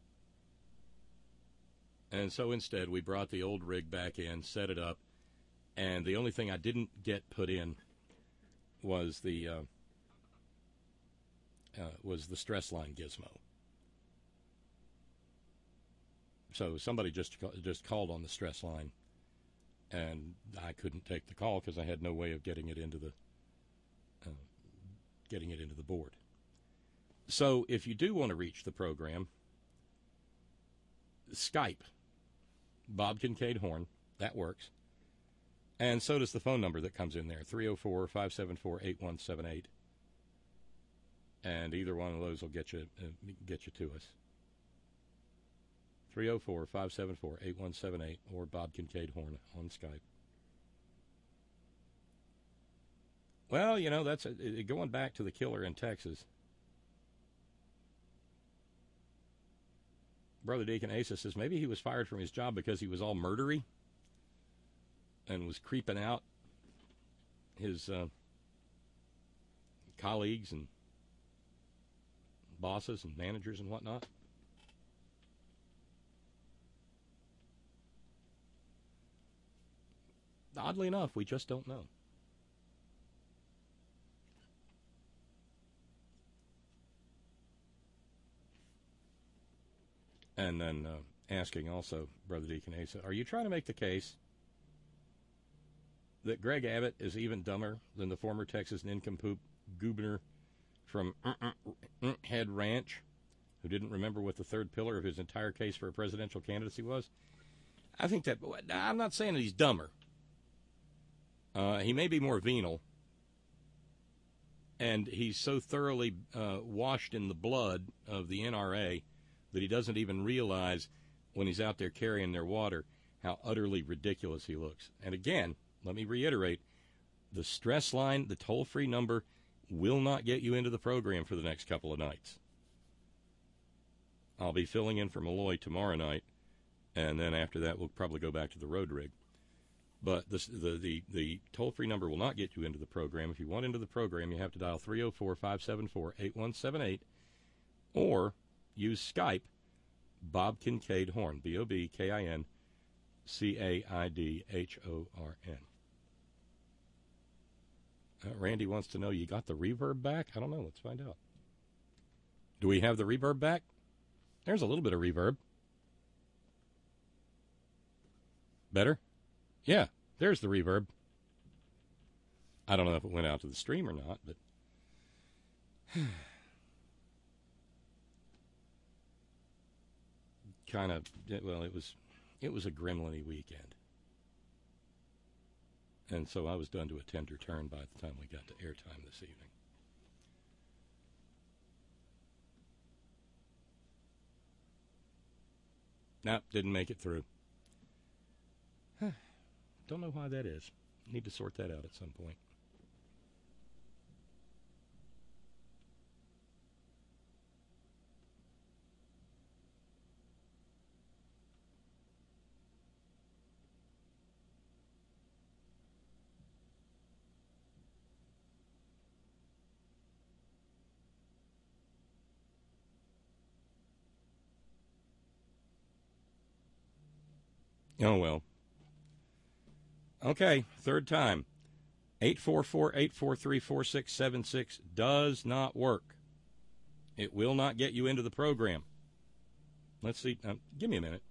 And so instead, we brought the old rig back in, set it up, and the only thing I didn't get put in was the uh, uh, was the stress line gizmo. So somebody just just called on the stress line, and I couldn't take the call because I had no way of getting it into the uh, getting it into the board. So if you do want to reach the program, Skype, Bob Kincaid Horn, that works. And so does the phone number that comes in there, three oh four, five seven four, eight one seven eight. And either one of those will get you uh, get you to us. three oh four, five seven four, eight one seven eight, or Bob Kincaid Horn on Skype. Well, you know, that's a, going back to the killer in Texas. Brother Deacon Asa says maybe he was fired from his job because he was all murdery. and was creeping out his uh, colleagues and bosses and managers and whatnot? Oddly enough, we just don't know. And then uh, asking also, Brother Deacon Asa, are you trying to make the case that Greg Abbott is even dumber than the former Texas nincompoop governor from uh-uh, Head Ranch, who didn't remember what the third pillar of his entire case for a presidential candidacy was? I think that, I'm not saying that he's dumber. Uh, he may be more venal, and he's so thoroughly uh, washed in the blood of the N R A that he doesn't even realize when he's out there carrying their water how utterly ridiculous he looks. And again, let me reiterate, the stress line, the toll-free number, will not get you into the program for the next couple of nights. I'll be filling in for Malloy tomorrow night, and then after that we'll probably go back to the road rig. But the, the, the, the toll-free number will not get you into the program. If you want into the program, you have to dial three oh four, five seven four, eight one seven eight or use Skype, Bob Kincaid Horn, B O B K I N C A I D H O R N. Uh, Randy wants to know, you got the reverb back? I don't know. Let's find out. Do we have the reverb back? There's a little bit of reverb. Better? Yeah, there's the reverb. I don't know if it went out to the stream or not, but kind of, well, it was it was a gremlin-y weekend. And so I was done to a tender turn by the time we got to airtime this evening. Nope, didn't make it through. Don't know why that is. Need to sort that out at some point. Oh, well. Okay, third time. eight four four, eight four three, four six seven six does not work. It will not get you into the program. Let's see. Um, give me a minute.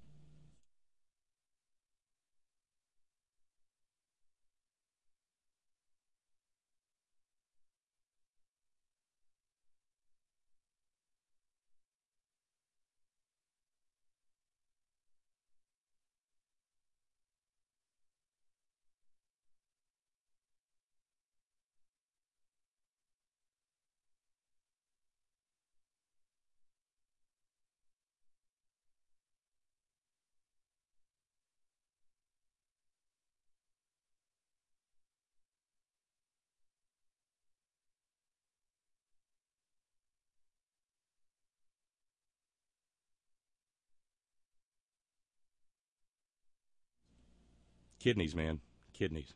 Kidneys, man. Kidneys.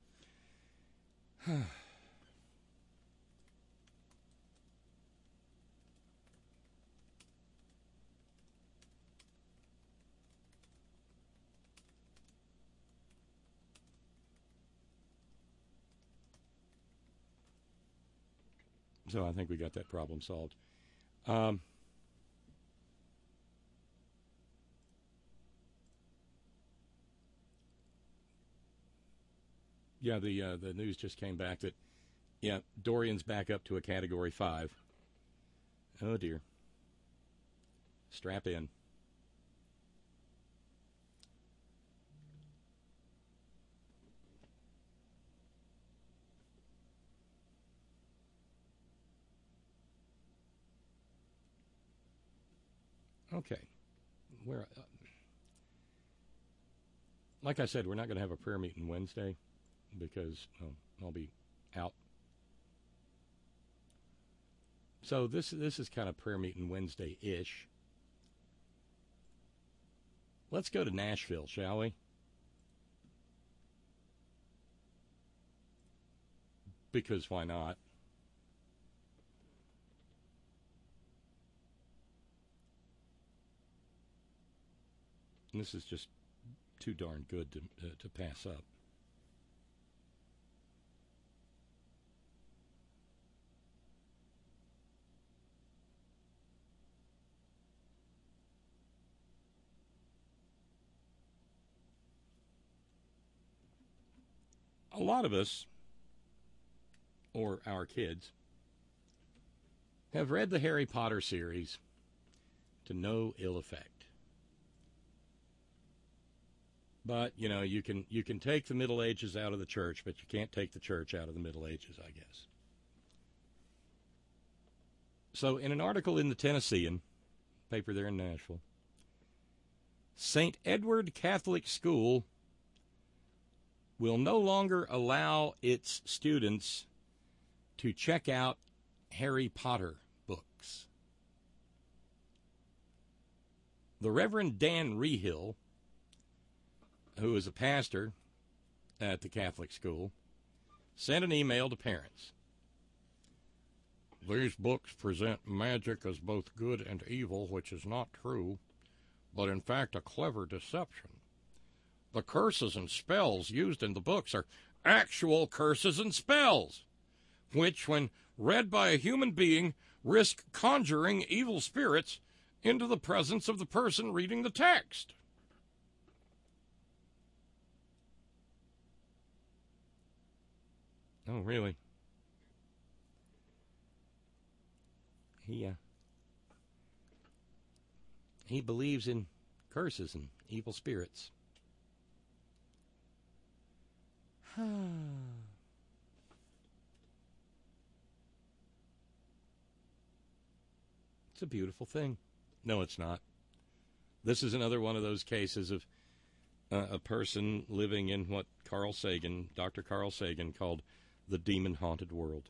So I think we got that problem solved. Um, yeah, the uh, the news just came back that, yeah, Dorian's back up to a Category five. Oh, dear. Strap in. Okay. Where, uh, like I said, we're not going to have a prayer meeting Wednesday because well, I'll be out. So this this is kind of prayer meeting Wednesday-ish. Let's go to Nashville, shall we? because why not? And this is just too darn good to uh, to pass up. A lot of us, or our kids, have read the Harry Potter series to no ill effect. But, you know, you can you can take the Middle Ages out of the church, but you can't take the church out of the Middle Ages, I guess. So in an article in the Tennessean, paper there in Nashville, Saint Edward Catholic School will no longer allow its students to check out Harry Potter books. The Reverend Dan Rehill, who is a pastor at the Catholic school, sent an email to parents. These books present magic as both good and evil, which is not true, but in fact a clever deception. The curses and spells used in the books are actual curses and spells, which, when read by a human being, risk conjuring evil spirits into the presence of the person reading the text. Oh, really? He, uh, he believes in curses and evil spirits. It's a beautiful thing. No, it's not. This is another one of those cases of uh, a person living in what Carl Sagan, Doctor Carl Sagan, called the demon-haunted world.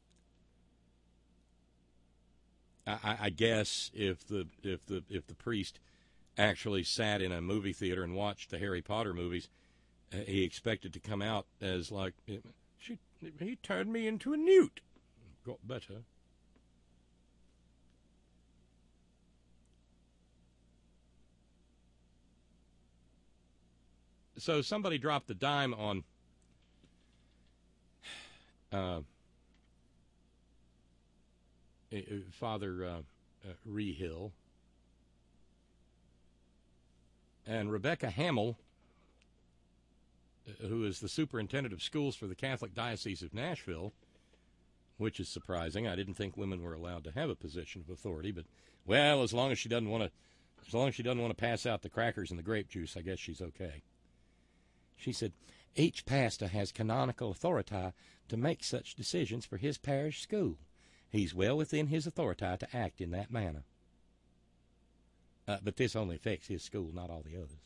I, I guess if the if the if the priest actually sat in a movie theater and watched the Harry Potter movies, uh, he expected to come out as like, she he turned me into a newt. Got better. So somebody dropped the dime on uh, Father uh, uh, Rehill, and Rebecca Hamill, who is the superintendent of schools for the Catholic Diocese of Nashville, which is surprising. I didn't think women were allowed to have a position of authority, but, well, as long as she doesn't want to, as long as she doesn't want to pass out the crackers and the grape juice, I guess she's okay. She said, each pastor has canonical authority to make such decisions for his parish school. He's well within his authority to act in that manner. Uh, but this only affects his school, not all the others.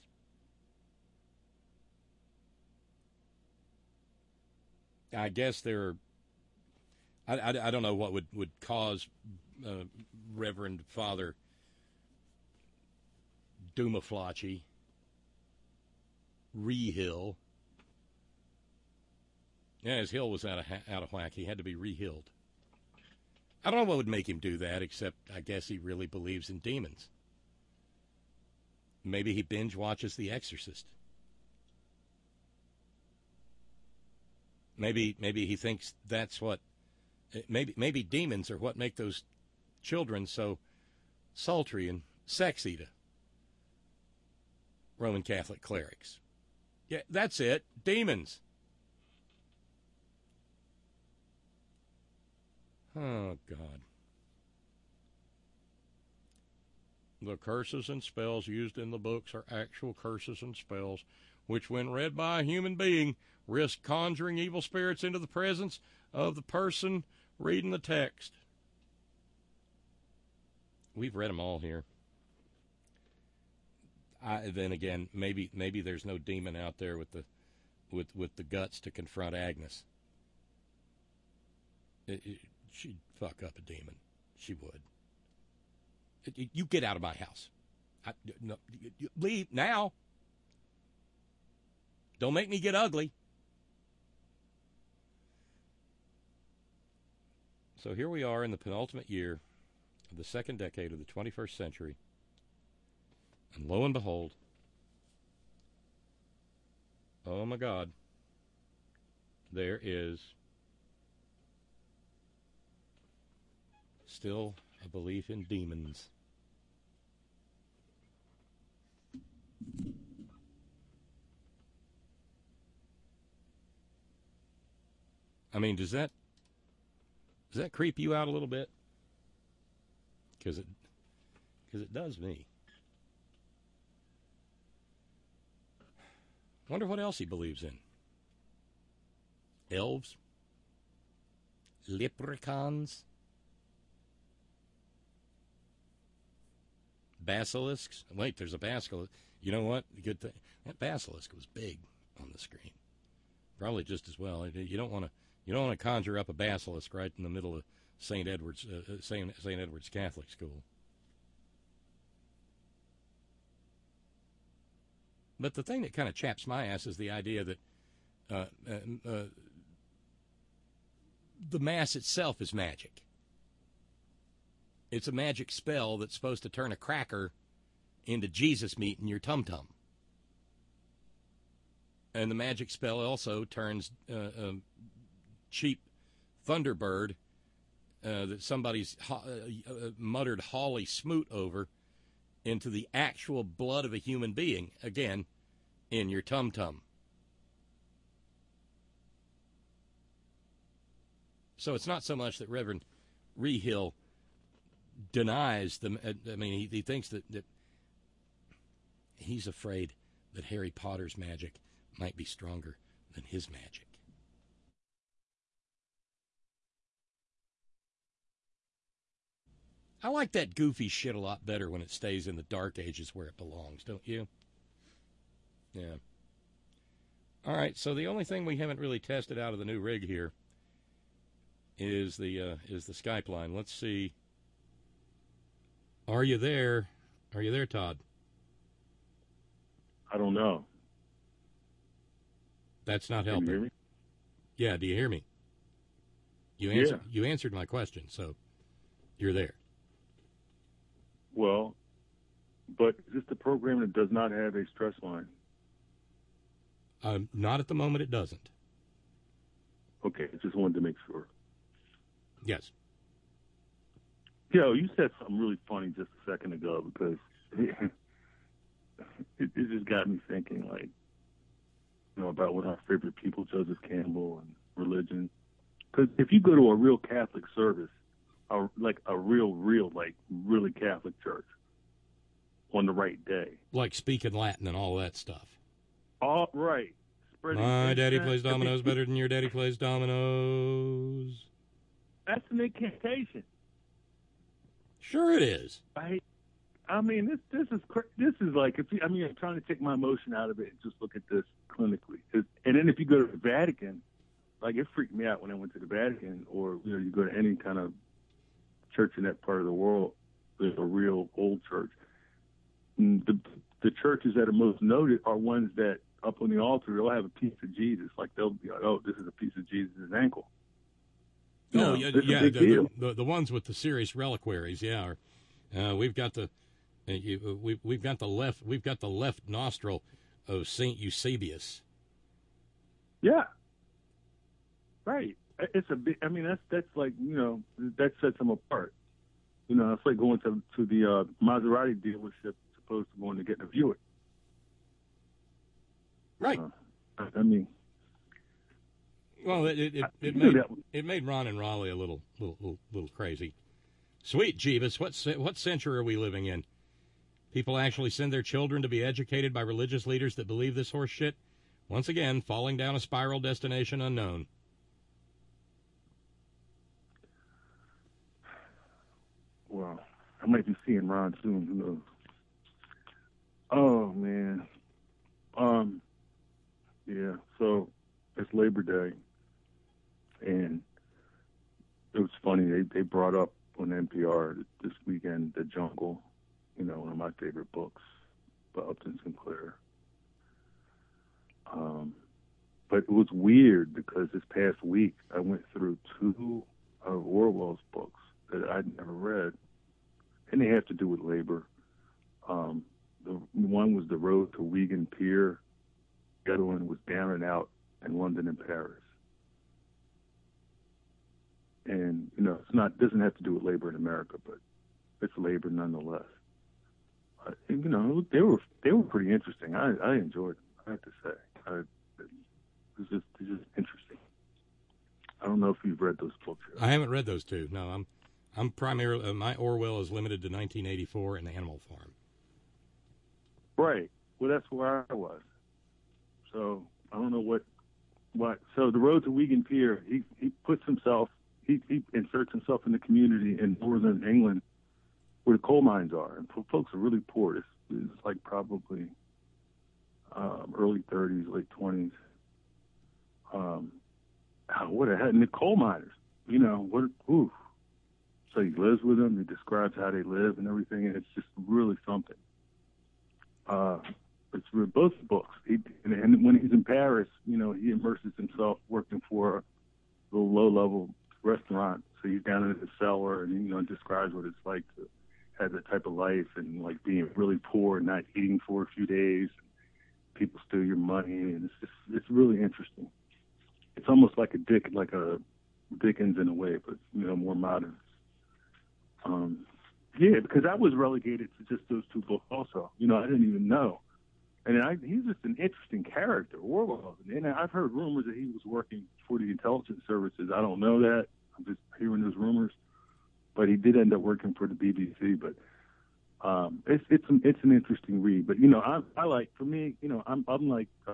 I guess there are, I, I, I don't know what would, would cause uh, Reverend Father Dumaflachi Rehill. Yeah, his hill was out of out of whack. He had to be rehilled. I don't know what would make him do that, except I guess he really believes in demons. Maybe he binge watches The Exorcist. Maybe maybe he thinks that's what. Maybe maybe demons are what make those children so sultry and sexy to Roman Catholic clerics. Yeah, that's it. Demons. Oh, God. The curses and spells used in the books are actual curses and spells, which, when read by a human being, risk conjuring evil spirits into the presence of the person reading the text. We've read them all here. I, then again, maybe maybe there's no demon out there with the with with the guts to confront Agnes. It, it, she'd fuck up a demon. She would. It, it, you get out of my house. I, no, you, you leave now. Don't make me get ugly. So here we are in the penultimate year of the second decade of the twenty-first century. And lo and behold, oh my God, there is still a belief in demons. I mean, does that does that creep you out a little bit? Because it, because it does me. Wonder what else he believes in. Elves? Leprechauns? Basilisks? Wait, there's a basilisk. You know what? Good thing. That basilisk was big on the screen. Probably just as well. You don't want to. You don't want to conjure up a basilisk right in the middle of Saint Edward's uh, Saint Saint Edward's Catholic School. But the thing that kind of chaps my ass is the idea that uh, uh, uh, the Mass itself is magic. It's a magic spell that's supposed to turn a cracker into Jesus meat in your tum-tum. And the magic spell also turns uh, uh, cheap Thunderbird uh, that somebody's ho- uh, muttered Holly Smoot over into the actual blood of a human being, again, in your tum-tum. So it's not so much that Reverend Rehill denies them. I mean, he, he thinks that, that he's afraid that Harry Potter's magic might be stronger than his magic. I like that goofy shit a lot better when it stays in the Dark Ages where it belongs, don't you? Yeah. All right, so the only thing we haven't really tested out of the new rig here is the uh, is the Skype line. Let's see. Are you there? Are you there, Todd? I don't know. That's not Can helping. you hear me? Yeah, do you hear me? You Yeah. answered. You answered my question, so you're there. Well, but is this the program that does not have a stress line? Um, not at the moment. It doesn't. Okay, just wanted to make sure. Yes. Yo, you said something really funny just a second ago because it, it just got me thinking, like, you know, about what our favorite people, Joseph Campbell and religion. Because if you go to a real Catholic service, a, like a real, real, like really Catholic church on the right day. Like speaking Latin and all that stuff. All right. Spreading My daddy incense. plays dominoes better than your daddy plays dominoes. That's an incantation. Sure it is. I, I mean, this this is cra- this is like if you, I mean, I'm trying to take my emotion out of it and just look at this clinically. It's, and then if you go to the Vatican, like it freaked me out when I went to the Vatican, or you know, you go to any kind of church in that part of the world, there's a real old church. And the the churches that are most noted are ones that up on the altar they'll have a piece of Jesus, like they'll be like, oh, this is a piece of Jesus' ankle. You Oh, know, yeah, it's a yeah big the, deal. the, the ones with the serious reliquaries, yeah. Are, uh, we've got the uh, you, we, we've got the left we've got the left nostril of Saint Eusebius. Yeah. Right. It's a big. I mean, that's that's like you know that sets them apart. You know, it's like going to to the uh, Maserati dealership opposed to going to get a Buick. Right. Uh, I, I mean, Well, it it, it, I- it you know made that- it made Ron and Raleigh a little little little, little crazy. Sweet Jeebus, what ce- what century are we living in? People actually send their children to be educated by religious leaders that believe this horse shit. Once again, falling down a spiral destination unknown. well, I might be seeing Ron soon. Who knows? Oh man. Um. Yeah. So it's Labor Day, and it was funny. They they brought up on N P R this weekend The Jungle. You know, one of my favorite books by Upton Sinclair. Um, but it was weird because this past week I went through two of Orwell's books that I'd never read, and they have to do with labor. Um, the one was The Road to Wigan Pier. The other one was Down and Out in London and Paris. And, you know, it's not, doesn't have to do with labor in America, but it's labor nonetheless. Uh, and, you know, they were, they were pretty interesting. I, I enjoyed them, I have to say. I, it was just, it was just interesting. I don't know if you've read those books yet. I haven't read those two. No, I'm, I'm primarily, uh, my Orwell is limited to nineteen eighty-four and Animal Farm. Right. Well, that's where I was. So I don't know what, what. So The Road to Wigan Pier, he, he puts himself, he, he inserts himself in the community in northern England where the coal mines are. And folks are really poor. It's, it's like probably um, early thirties, late twenties. Um, what a head. And the coal miners, you know, what, ooh. So he lives with them. He describes how they live and everything. And it's just really something. Uh, it's really both books. He, and, and when he's in Paris, you know, he immerses himself working for a little low-level restaurant. So he's down in the cellar and, you know, describes what it's like to have that type of life and, like, being really poor and not eating for a few days. And people steal your money. And it's just, it's really interesting. It's almost like a Dick, like a Dickens in a way, but, you know, more modern. Um, yeah, because I was relegated to just those two books also. You know, I didn't even know. And I, he's just an interesting character, Orwell. And I've heard rumors that he was working for the intelligence services. I don't know that. I'm just hearing those rumors. But he did end up working for the B B C. But um, it's it's an, it's an interesting read. But, you know, I, I like, for me, you know, I'm, I'm like... Uh,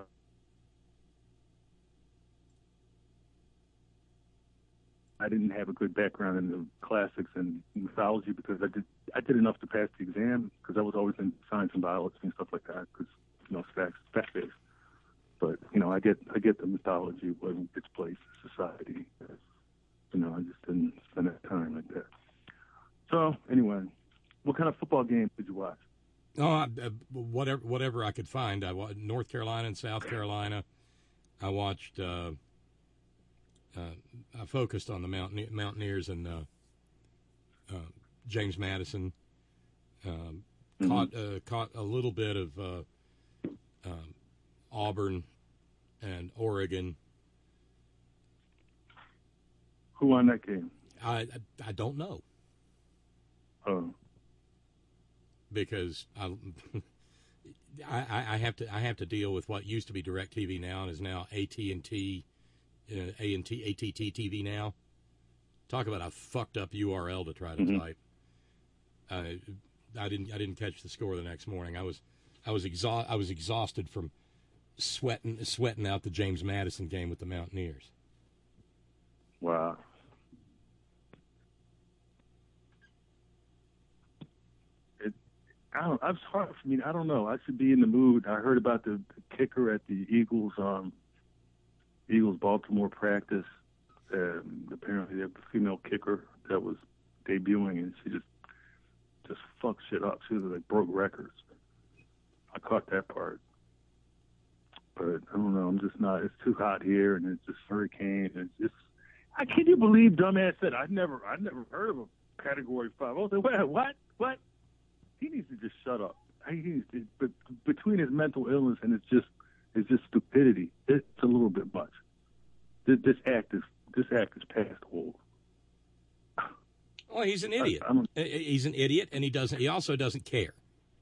I didn't have a good background in the classics and mythology because I did I did enough to pass the exam because I was always in science and biology and stuff like that because, you know, facts fact based. But, you know, I get I get the mythology, what its place in society. You know, I just didn't spend that time like that. So anyway, what kind of football game did you watch? Oh, I, uh, whatever whatever I could find. I watched North Carolina and South Carolina. I watched. Uh, Uh, I focused on the Mountaineer, Mountaineers and uh, uh, James Madison. Um, mm-hmm. Caught uh, caught a little bit of uh, um, Auburn and Oregon. Who won that game? I I, I don't know. Oh, because I, I I have to I have to deal with what used to be DirecTV now and is now A T and T. Uh, A and T, A T T T V now. Talk about a fucked up U R L to try to mm-hmm. type. Uh, I didn't. I didn't catch the score the next morning. I was, I was exhausted. I was exhausted from sweating, sweating out the James Madison game with the Mountaineers. Wow. It, I don't. It's hard for me. I don't know. I should be in the mood. I heard about the, the kicker at the Eagles. Um. Eagles Baltimore practice. Um, apparently, they have a female kicker that was debuting, and she just just fucked shit up. She was like broke records. I caught that part, but I don't know. I'm just not. It's too hot here, and it's just hurricane. And it's just. I can't you believe dumbass said I never I never heard of a Category Five. I was like, what? What? What? He needs to just shut up. He needs to, but between his mental illness and it's just. It's just stupidity. It's a little bit much. This, this act is this act is past old. Well, he's an idiot. I, he's an idiot, and he doesn't. He also doesn't care.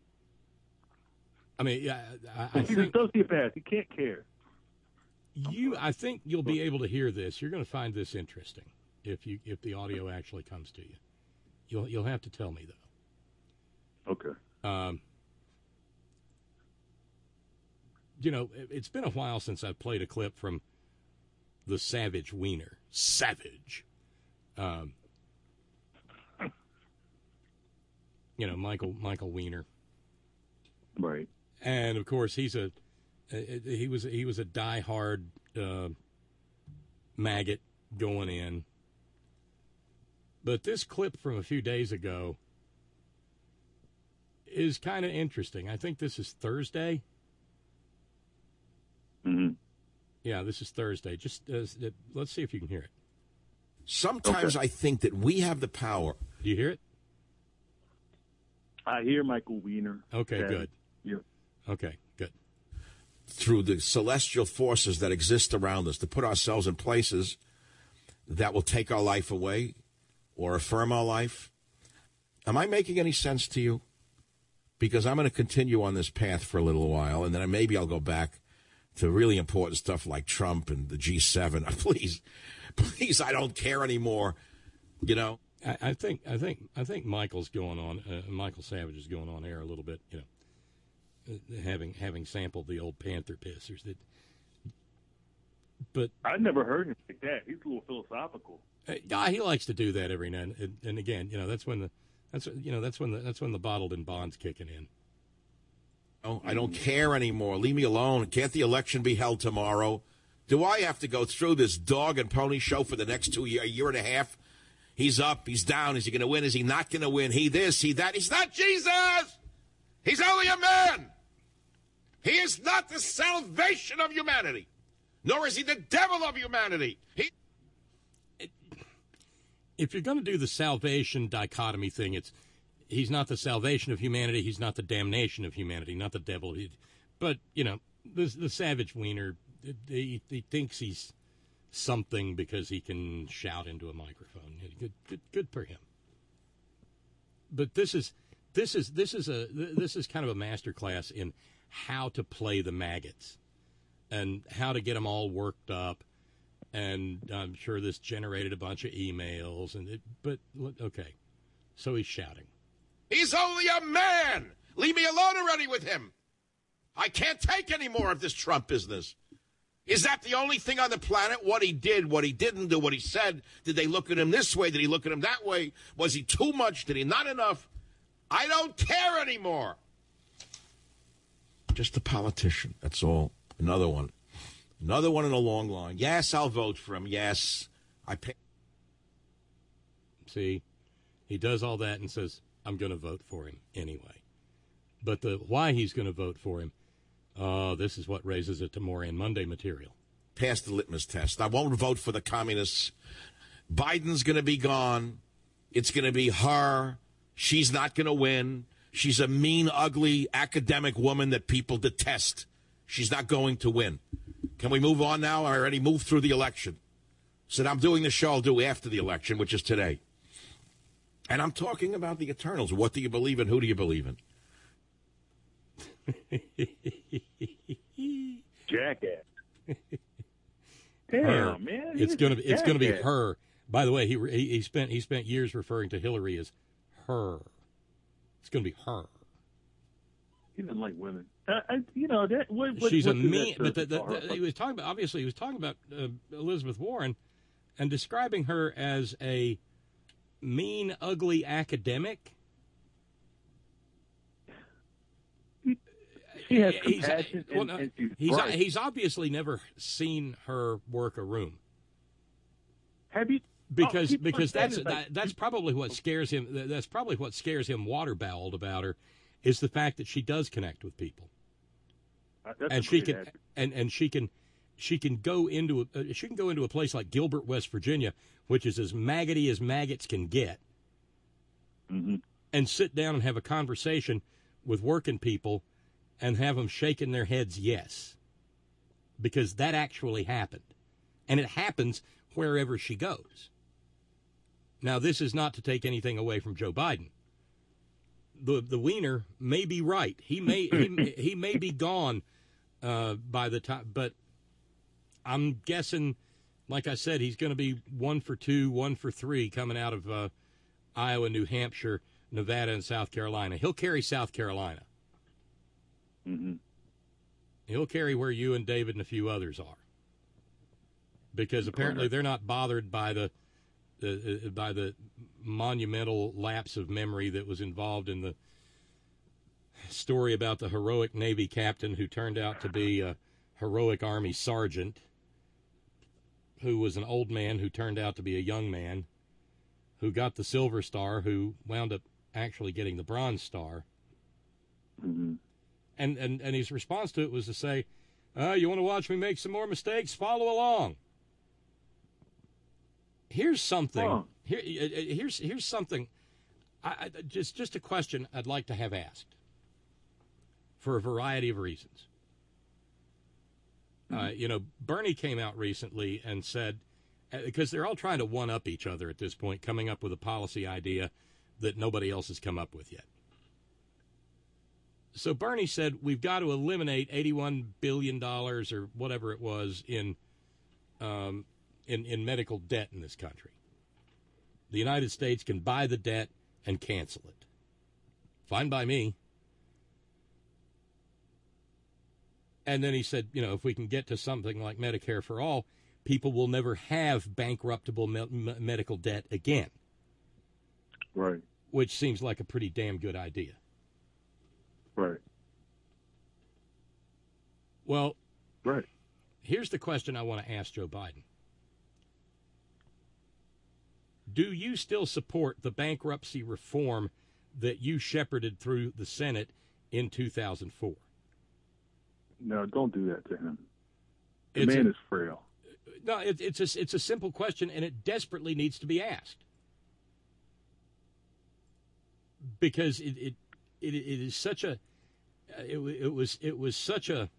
I mean, I, I he's think a sociopath. He can't care. You, I think you'll be able to hear this. You're going to find this interesting if you if the audio actually comes to you. You'll you'll have to tell me though. Okay. Um. You know, it's been a while since I've played a clip from the Savage Wiener. Savage. Um, you know, Michael Michael Wiener. Right. And of course, he's a he was he was a diehard uh, maggot going in. But this clip from a few days ago is kind of interesting. I think this is Thursday. Mm-hmm. Yeah, this is Thursday. Just uh, let's see if you can hear it. Sometimes Okay. I think that we have the power. Do you hear it? I hear Michael Weiner. Okay, Yeah. good. Yeah. Okay, good. Through the celestial forces that exist around us to put ourselves in places that will take our life away or affirm our life. Am I making any sense to you? Because I'm going to continue on this path for a little while, and then maybe I'll go back to really important stuff like Trump and the G seven. Please, please, I don't care anymore. You know, I, I think I think I think Michael's going on. Uh, Michael Savage is going on air a little bit. You know, uh, having having sampled the old Panther pissers. That, but I never heard him like that. He's a little philosophical. uh, yeah, he likes to do that every now and, and, and again. You know, that's when the that's you know that's when the that's when the bottled in bonds kicking in. Oh, I don't care anymore. Leave me alone. Can't the election be held tomorrow? Do I have to go through this dog and pony show for the next two year, a year and a half? He's up, he's down. Is he going to win? Is he not going to win? He this, he that. He's not Jesus. He's only a man. He is not the salvation of humanity, nor is he the devil of humanity. He. If you're going to do the salvation dichotomy thing, it's he's not the salvation of humanity. He's not the damnation of humanity. Not the devil. He, but you know, the the Savage Wiener, he, he thinks he's something because he can shout into a microphone. Good, good, good for him. But this is this is this is a this is kind of a master class in how to play the maggots and how to get them all worked up. And I'm sure this generated a bunch of emails. And it, but okay, so he's shouting. He's only a man. Leave me alone already with him. I can't take any more of this Trump business. Is that the only thing on the planet? What he did, what he didn't do, what he said? Did they look at him this way? Did he look at him that way? Was he too much? Did he not enough? I don't care anymore. Just a politician. That's all. Another one. Another one in a long line. Yes, I'll vote for him. Yes. I pay. See, he does all that and says, I'm going to vote for him anyway. But the why he's going to vote for him, uh, this is what raises it to Moran Monday material. Pass the litmus test. I won't vote for the communists. Biden's going to be gone. It's going to be her. She's not going to win. She's a mean, ugly academic woman that people detest. She's not going to win. Can we move on now? I already moved through the election. Said I'm doing the show I'll do after the election, which is today. And I'm talking about the Eternals. What do you believe in? Who do you believe in? Jackass. Damn, Her. man. It's he's gonna be. It's gonna be jackass. her. By the way, he he he spent he spent years referring to Hillary as her. It's gonna be her. He doesn't like women. Uh, I, you know that. What, what, She's what a did mean. that But the, serve the, for? the, he was talking about. Obviously, he was talking about uh, Elizabeth Warren, and describing her as a mean, ugly academic. She has He's- compassion well, and, no, and she's he's bright. he's obviously never seen her work a room. Have you? Because oh, people because are saying that's it's like- that, that's probably what scares him. that- That's probably what scares him water-bowled about her, is the fact that she does connect with people, uh, that's and a she great can actor. and and she can she can go into a uh, she can go into a place like Gilbert, West Virginia, which is as maggoty as maggots can get, Mm-hmm. and sit down and have a conversation with working people, and have them shaking their heads yes, because that actually happened, and it happens wherever she goes. Now, this is not to take anything away from Joe Biden. The the wiener may be right. He may he, he may be gone uh, by the time, but I'm guessing, like I said, he's going to be one for two, one for three coming out of uh, Iowa, New Hampshire, Nevada, and South Carolina. He'll carry South Carolina. Mm-hmm. He'll carry where you and David and a few others are, because apparently they're not bothered by the, the uh, by the monumental lapse of memory that was involved in the story about the heroic Navy captain who turned out to be a heroic Army sergeant, who was an old man who turned out to be a young man, who got the Silver Star, who wound up actually getting the Bronze Star. Mm-hmm. And, and, and his response to it was to say, uh, you want to watch me make some more mistakes? Follow along. Here's something. Huh. Here, here's here's something. I, I, just just a question I'd like to have asked for a variety of reasons. Mm-hmm. Uh, you know, Bernie came out recently and said, because they're all trying to one up each other at this point, coming up with a policy idea that nobody else has come up with yet. So Bernie said we've got to eliminate eighty-one billion dollars or whatever it was in, um, in in medical debt in this country. The United States can buy the debt and cancel it. Fine by me. And then he said, you know, if we can get to something like Medicare for all, people will never have bankruptable me- medical debt again. Right. Which seems like a pretty damn good idea. Right. Well, right. Here's the question I want to ask Joe Biden. Do you still support the bankruptcy reform that you shepherded through the Senate in two thousand four? No, don't do that to him. The It's man a- is frail. No, it, it's a it's a simple question, and it desperately needs to be asked because it it it, it is such a it, it was it was such a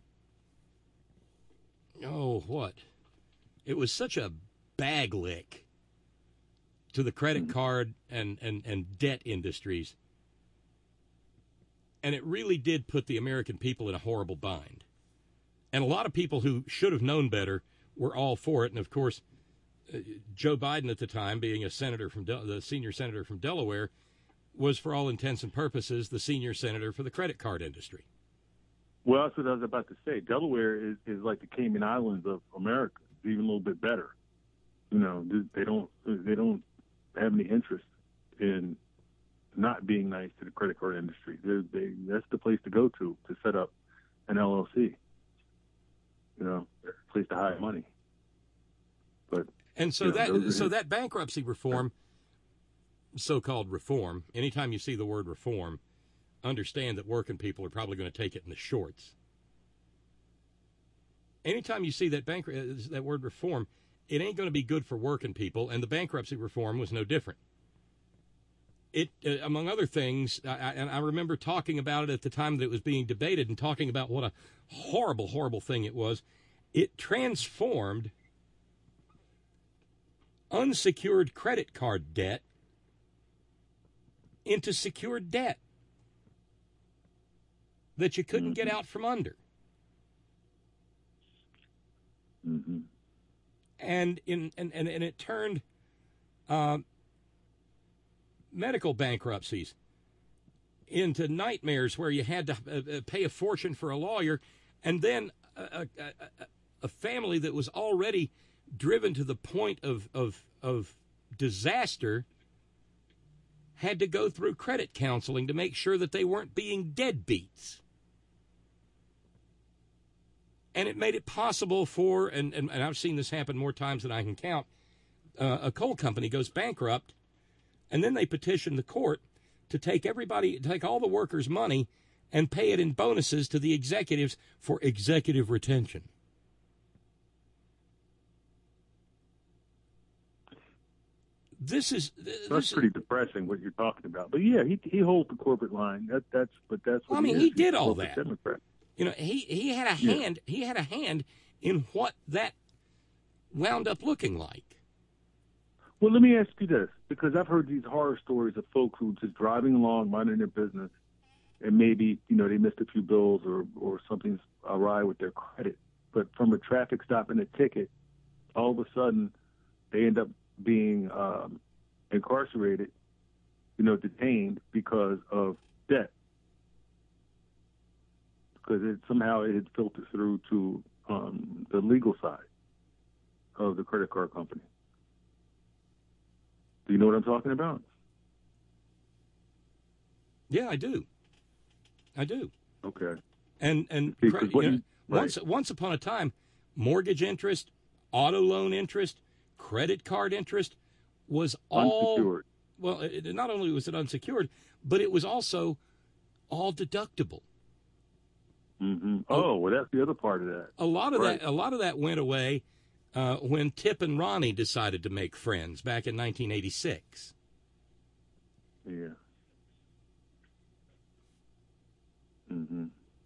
oh what it was such a bag lick to the credit card and, and, and debt industries, and it really did put the American people in a horrible bind. And a lot of people who should have known better were all for it. And, of course, uh, Joe Biden at the time, being a senator from Del- the senior senator from Delaware, was, for all intents and purposes, the senior senator for the credit card industry. Well, that's what I was about to say. Delaware is, is like the Cayman Islands of America. It's even a little bit better. You know, they don't they don't have any interest in not being nice to the credit card industry. They, they, that's the place to go to to set up an L L C. You know, place to hide money. But and so you know, that so that bankruptcy reform, so-called reform, anytime you see the word reform, understand that working people are probably going to take it in the shorts. Anytime you see that bank that word reform, it ain't going to be good for working people, and the bankruptcy reform was no different. It, uh, among other things, I, I, and I remember talking about it at the time that it was being debated and talking about what a horrible, horrible thing it was. It transformed unsecured credit card debt into secured debt that you couldn't mm-hmm. get out from under. Mm-hmm. And in and, and, and it turned uh, medical bankruptcies into nightmares where you had to uh, pay a fortune for a lawyer, and then a, a, a family that was already driven to the point of, of, of disaster had to go through credit counseling to make sure that they weren't being deadbeats. And it made it possible for, and, and, and I've seen this happen more times than I can count, uh, a coal company goes bankrupt, and then they petition the court to take everybody, take all the workers' money and pay it in bonuses to the executives for executive retention. This is this that's is, pretty depressing what you're talking about. But yeah, he he holds the corporate line. That that's but that's what I mean he, he is. did He's all a that. Democrat. You know, he, he had a hand yeah. he had a hand in what that wound up looking like. Well, let me ask you this, because I've heard these horror stories of folks who just driving along, minding their business, and maybe, you know, they missed a few bills or, or something's awry with their credit. But from a traffic stop and a ticket, all of a sudden they end up being um, incarcerated, you know, detained because of debt. Because it somehow it had filtered through to um, the legal side of the credit card company. Do you know what I'm talking about? Yeah, I do. I do. Okay. And and See, cre- what you know, you- right. once once upon a time, mortgage interest, auto loan interest, credit card interest was all Unsecured. well. It, not only was it unsecured, but it was also all deductible. Mm-hmm. Oh, well, that's the other part of that. A lot of Right. that, a lot of that went away uh, when Tip and Ronnie decided to make friends back in nineteen eighty-six. Yeah. Mm-hmm.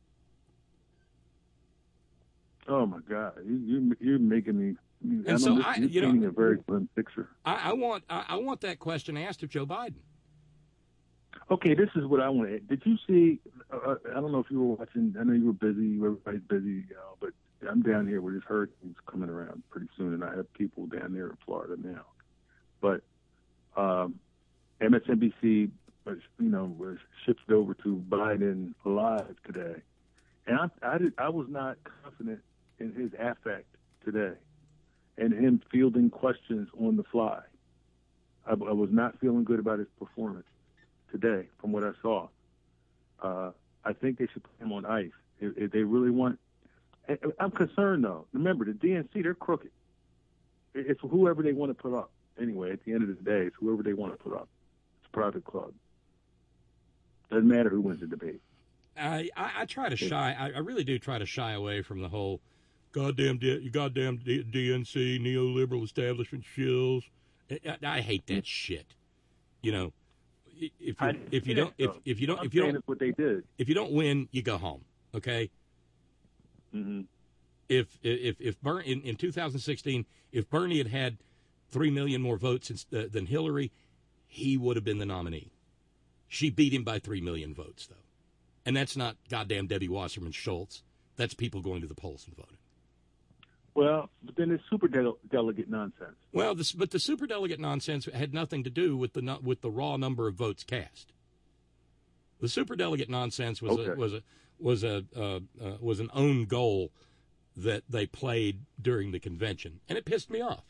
Oh my God, you you you're making me. And I so know, I, you're you painting know, a very slim picture. I, I want I, I want that question asked of Joe Biden. Okay, this is what I want to. Did you see? Uh, I don't know if you were watching. I know you were busy. Everybody's busy, you know. But I'm down here where this hurricane's coming around pretty soon, and I have people down there in Florida now. But um, M S N B C, was, you know, was shifted over to Biden Live today, and I I, did, I was not confident in his affect today, and him fielding questions on the fly. I, I was not feeling good about his performance today, from what I saw. Uh, I think they should put him on ice if, if they really want. I'm concerned though. Remember, the D N C, they're crooked. It's whoever they want to put up. Anyway, at the end of the day, it's whoever they want to put up. It's a private club. Doesn't matter who wins the debate. I, I, I try to shy. I, I really do try to shy away from the whole goddamn D, goddamn D, DNC neoliberal establishment shills. I, I hate that shit. You know. If you, if you don't if, if you don't I'm if you saying don't it's what they did. If you don't win, you go home. Okay. Mm-hmm. If if if Bernie in, in two thousand sixteen, if Bernie had had three million more votes uh, than Hillary, he would have been the nominee. She beat him by three million votes, though, and that's not goddamn Debbie Wasserman Schultz. That's people going to the polls and voting. Well, but then it's super de- delegate nonsense. Well, this, but the superdelegate nonsense had nothing to do with the with the raw number of votes cast. The superdelegate nonsense was okay. a, was a was a uh, uh, was an own goal that they played during the convention, and it pissed me off.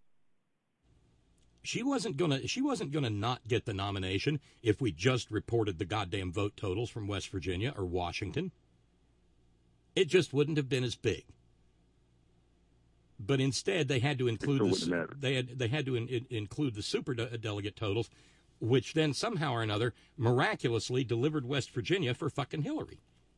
She wasn't gonna she wasn't gonna not get the nomination if we just reported the goddamn vote totals from West Virginia or Washington. It just wouldn't have been as big. But instead, they had to include the, they had they had to in, in, include the super de- delegate totals, which then somehow or another miraculously delivered West Virginia for fucking Hillary.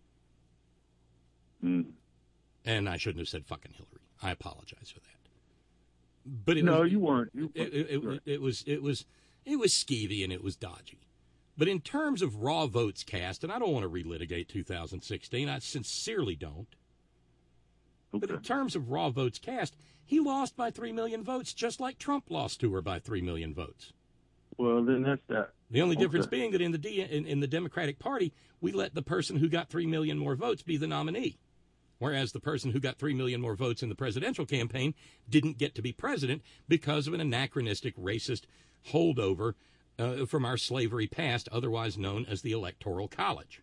Mm. And I shouldn't have said fucking Hillary. I apologize for that. But it no, was, you weren't. You, it, it, it, it, it was it was it was skeevy and it was dodgy. But in terms of raw votes cast, and I don't want to relitigate two thousand sixteen. I sincerely don't. But in terms of raw votes cast, he lost by three million votes, just like Trump lost to her by three million votes. Well, then that's that. The only okay. difference being that in the D, in, in the Democratic Party, we let the person who got three million more votes be the nominee, whereas the person who got three million more votes in the presidential campaign didn't get to be president because of an anachronistic, racist holdover uh, from our slavery past, otherwise known as the Electoral College.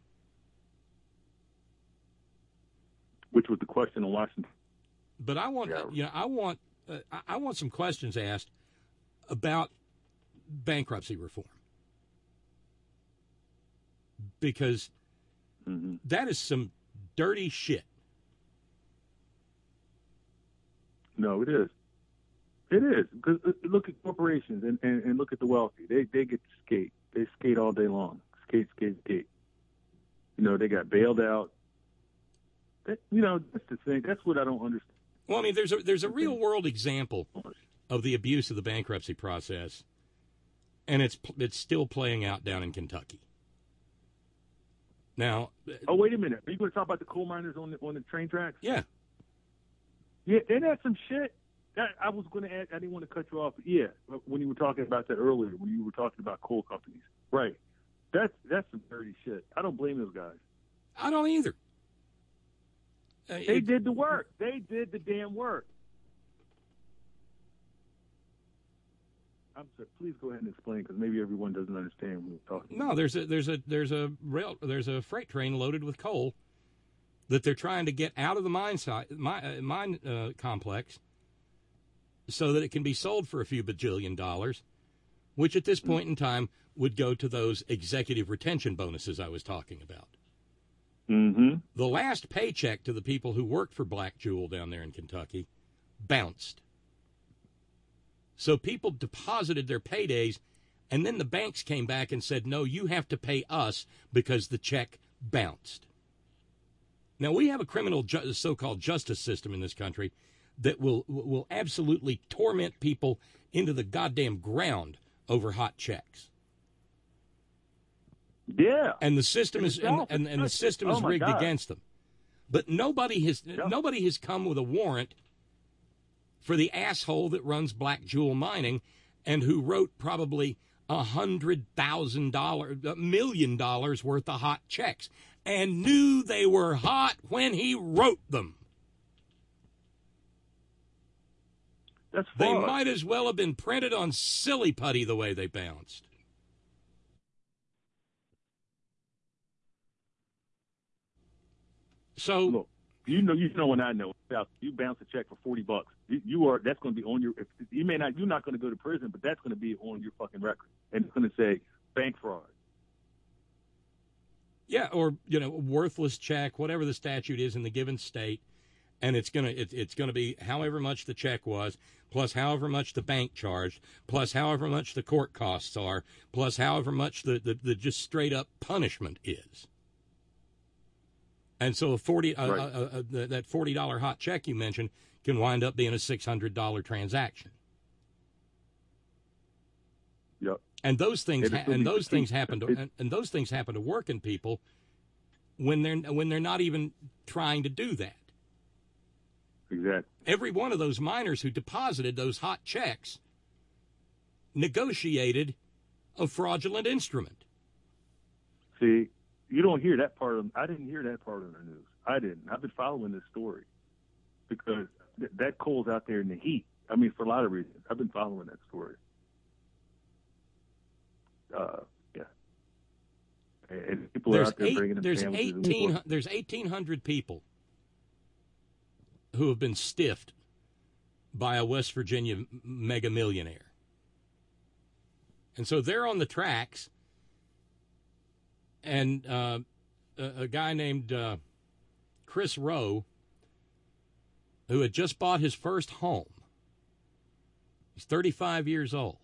Which was the question in Washington. But I want, yeah. you know, I want, uh, I want some questions asked about bankruptcy reform, because mm-hmm. that is some dirty shit. No, it is. It is, because look at corporations and, and, and look at the wealthy. They they get to skate. They skate all day long. Skate, skate, skate. You know, they got bailed out. That, you know, that's the thing. That's what I don't understand. Well, I mean, there's a there's a real world example of the abuse of the bankruptcy process, and it's it's still playing out down in Kentucky. Now, oh wait a minute, are you going to talk about the coal miners on the on the train tracks? Yeah, yeah, isn't that some shit? That, I was going to add. I didn't want to cut you off. Yeah, when you were talking about that earlier, when you were talking about coal companies, right? That's that's some dirty shit. I don't blame those guys. I don't either. Uh, they it, did the work. They did the damn work. I'm sorry. Please go ahead and explain, because maybe everyone doesn't understand what we're talking about. No, there's a there's a there's a rail there's a freight train loaded with coal that they're trying to get out of the mine site, mine, uh, mine uh, complex, so that it can be sold for a few bajillion dollars, which at this point in time would go to those executive retention bonuses I was talking about. Mm-hmm. The last paycheck to the people who worked for Black Jewel down there in Kentucky bounced. So people deposited their paydays, and then the banks came back and said, no, you have to pay us because the check bounced. Now, we have a criminal ju- so-called justice system in this country that will will absolutely torment people into the goddamn ground over hot checks. Yeah. And the system is and, and, and the system is Oh, my rigged God. against them. But nobody has Yeah. nobody has come with a warrant for the asshole that runs Black Jewel Mining and who wrote probably a hundred thousand dollars, a million dollars worth of hot checks and knew they were hot when he wrote them. That's They fraud. might as well have been printed on silly putty the way they bounced. So Look, you know, you know, when I know, you bounce a check for forty bucks. You, you are that's going to be on your. If, you may not, you're not going to go to prison, but that's going to be on your fucking record, and it's going to say bank fraud. yeah, or you know, worthless check, whatever the statute is in the given state, and it's gonna it, it's gonna be however much the check was, plus however much the bank charged, plus however much the court costs are, plus however much the the, the just straight up punishment is. And so a forty uh, Right. uh, uh, uh, that forty dollar hot check you mentioned can wind up being a six hundred dollar transaction. Yep. And those things It'll ha- still and be those things cheap. happen to It- and, and those things happen to working people when they're when they're not even trying to do that. Exactly. Every one of those miners who deposited those hot checks negotiated a fraudulent instrument. See, you don't hear that part of. I didn't hear that part of the news. I didn't. I've been following this story because th- that coal's out there in the heat. I mean, for a lot of reasons. I've been following that story. Uh, yeah. And, and people are There's out there eight, bringing them there's sandwiches and eighteen stuff. there's eighteen hundred people who have been stiffed by a West Virginia m- mega millionaire. And so they're on the tracks, and uh, a, a guy named uh, Chris Rowe, who had just bought his first home, he's thirty-five years old.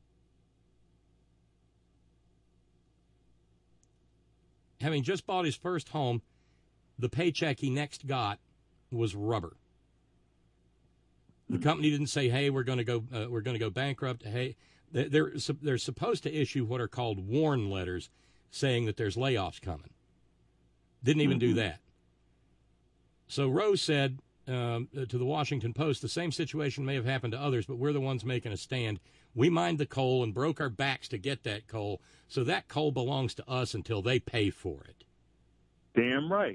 Having just bought his first home, the paycheck he next got was rubber. The company didn't say, "Hey, we're going to go, uh, we're going to go bankrupt." Hey, they're they're sup- they're supposed to issue what are called warn letters, saying that there's layoffs coming. Didn't even do that. So Rose said um, to the Washington Post, "The same situation may have happened to others, but we're the ones making a stand. We mined the coal and broke our backs to get that coal, so that coal belongs to us until they pay for it." Damn right.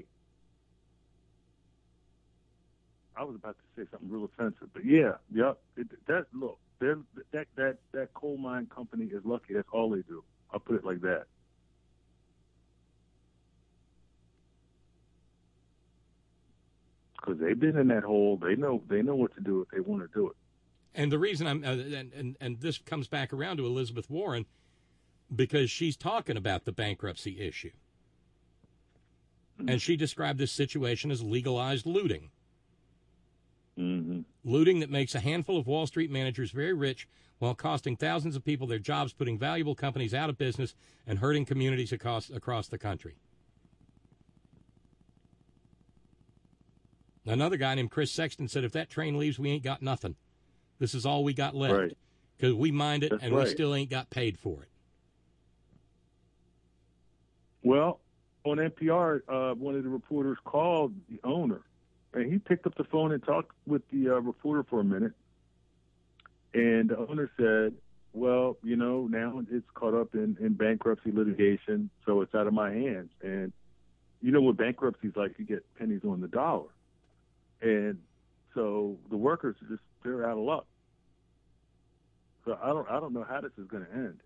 I was about to say something real offensive, but yeah, yep. It, that look, they're, that that that coal mine company is lucky. That's all they do. I'll put it like that. Because they've been in that hole. They know they know what to do if they want to do it. And the reason I'm, uh, and, and and this comes back around to Elizabeth Warren, because she's talking about the bankruptcy issue, and she described this situation as legalized looting. Mm-hmm. Looting that makes a handful of Wall Street managers very rich while costing thousands of people their jobs, putting valuable companies out of business, and hurting communities across, across the country. Another guy named Chris Sexton said, "If that train leaves, we ain't got nothing. This is all we got left because we mined it That's and right. we still ain't got paid for it." Well, on N P R, uh, one of the reporters called the owner, and he picked up the phone and talked with the uh, reporter for a minute. And the owner said, "Well, you know, now it's caught up in, in bankruptcy litigation, so it's out of my hands." And you know what bankruptcy's like? You get pennies on the dollar. And so the workers are just, they're out of luck. So I don't I don't know how this is going to end.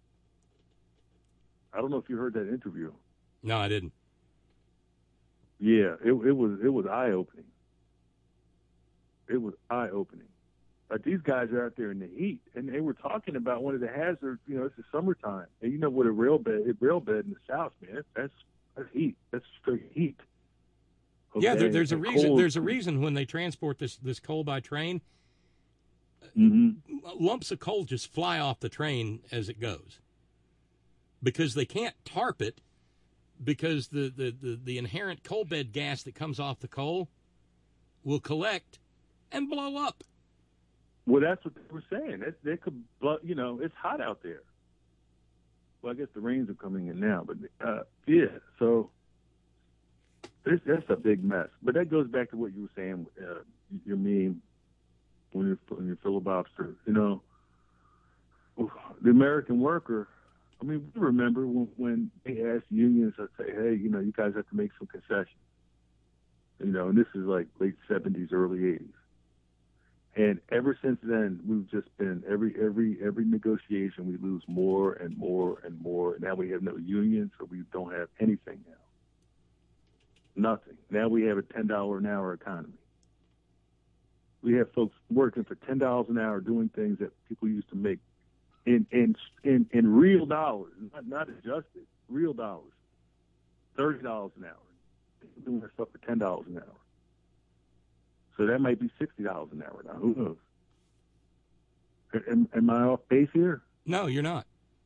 I don't know if you heard that interview. No, I didn't. Yeah, it, it was it was eye opening. It was eye opening. Like these guys are out there in the heat, and they were talking about one of the hazards. You know, it's the summertime, and you know what a rail bed, a rail bed in the South, man. That's that's heat. That's straight heat. Yeah, there, Okay? there's a And reason. cold- There's a reason when they transport this this coal by train, Mhm. lumps of coal just fly off the train as it goes, because they can't tarp it, because the the, the, the inherent coal bed gas that comes off the coal will collect and blow up. Well, that's what they were saying. They, they could, blow, you know, it's hot out there. Well, I guess the rains are coming in now, but uh, yeah. So it's, that's a big mess. But that goes back to what you were saying. Uh, your meme when you're when you're filibuster. You know, the American worker. I mean, we remember when, when they asked unions to say, "Hey, you know, you guys have to make some concessions." You know, and this is like late seventies, early eighties. And ever since then, we've just been every every every negotiation we lose more and more and more. Now we have no unions, so we don't have anything now. Nothing. Now we have a ten dollar an hour economy. We have folks working for ten dollars an hour doing things that people used to make in in in, in real dollars, not not adjusted, real dollars. Thirty dollars an hour. People doing that stuff for ten dollars an hour. So that might be sixty dollars an hour now. Who knows? Am, am I off base here? No, you're not.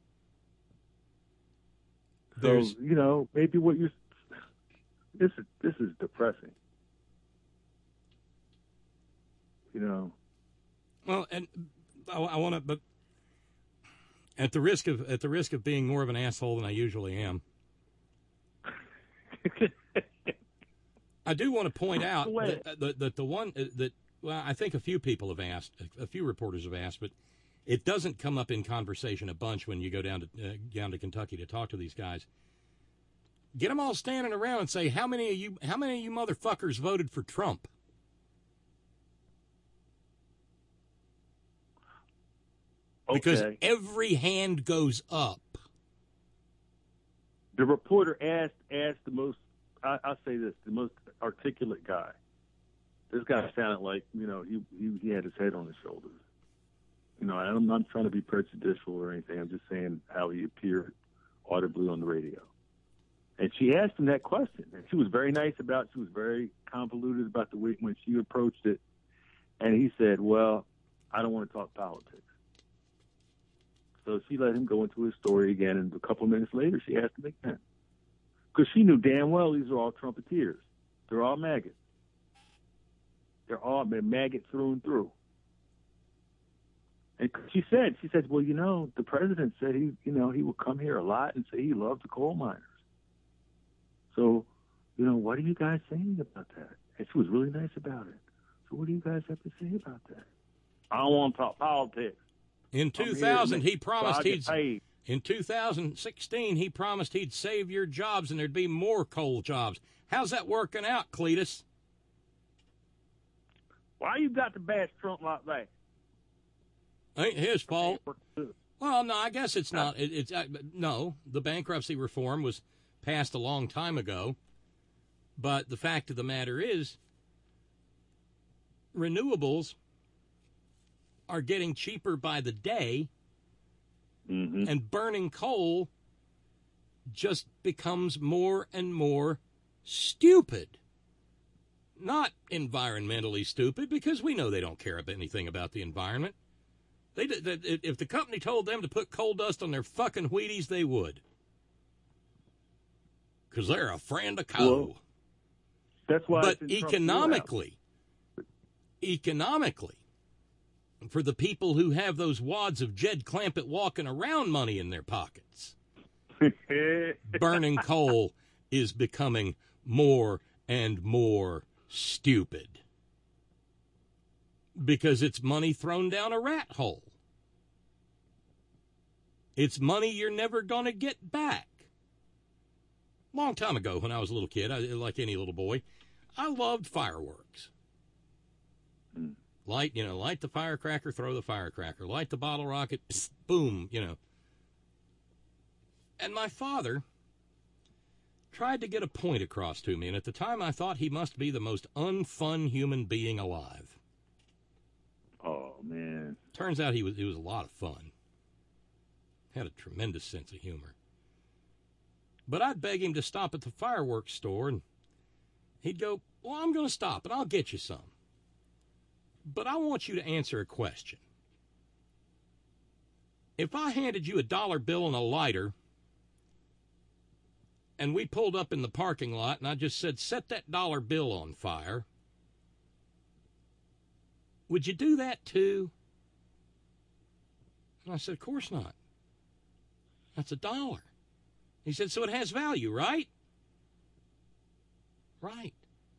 So, There's... you know, maybe what you're... This is, this is depressing. You know? Well, and I, I want to... But at the risk of at the risk of being more of an asshole than I usually am, I do want to point out that, that, that the one that, well, I think a few people have asked, a few reporters have asked, but it doesn't come up in conversation a bunch when you go down to uh, down to Kentucky to talk to these guys. Get them all standing around and say, how many of you, how many of you motherfuckers voted for Trump? Okay. Because every hand goes up. The reporter asked asked the most, I, I'll say this, the most articulate guy. This guy sounded like, you know, he, he he had his head on his shoulders. You know, I'm not trying to be prejudicial or anything. I'm just saying how he appeared audibly on the radio. And she asked him that question. And she was very nice about it. She was very convoluted about the way when she approached it. And he said, well, I don't want to talk politics. So she let him go into his story again. And a couple of minutes later, she asked him again. Because she knew damn well these are all Trumpeteers. They're all maggots. They're all been maggot through and through. And she said, she said, well, you know, the president said he, you know, he would come here a lot and say he loved the coal miners. So, you know, what are you guys saying about that? And she was really nice about it. So what do you guys have to say about that? I don't want to talk politics. In two thousand, he promised so he'd. paid. In two thousand sixteen, he promised he'd save your jobs and there'd be more coal jobs. How's that working out, Cletus? Why you got to bash Trump like that? Ain't his fault. Well, no, I guess it's not. It, it's uh, no. The bankruptcy reform was passed a long time ago, but the fact of the matter is, renewables are getting cheaper by the day, mm-hmm. and burning coal just becomes more and more stupid. Not environmentally stupid, because we know they don't care about anything about the environment. They, they, if the company told them to put coal dust on their fucking Wheaties, they would. Because they're a friend of coal. Well, that's why. But economically, economically, for the people who have those wads of Jed Clampett walking around money in their pockets, burning coal is becoming more and more stupid. Because it's money thrown down a rat hole. It's money you're never going to get back. Long time ago, when I was a little kid, I, like any little boy, I loved fireworks. Mm. Light, you know, light the firecracker, throw the firecracker. Light the bottle rocket, psst, boom, you know. And my father tried to get a point across to me, and at the time I thought he must be the most unfun human being alive. Oh, man. Turns out he was, he was a lot of fun. Had a tremendous sense of humor. But I'd beg him to stop at the fireworks store, and he'd go, well, I'm going to stop, and I'll get you some. But I want you to answer a question. If I handed you a dollar bill and a lighter, and we pulled up in the parking lot, and I just said, set that dollar bill on fire, would you do that too? And I said, of course not. That's a dollar. He said, so it has value, right? Right.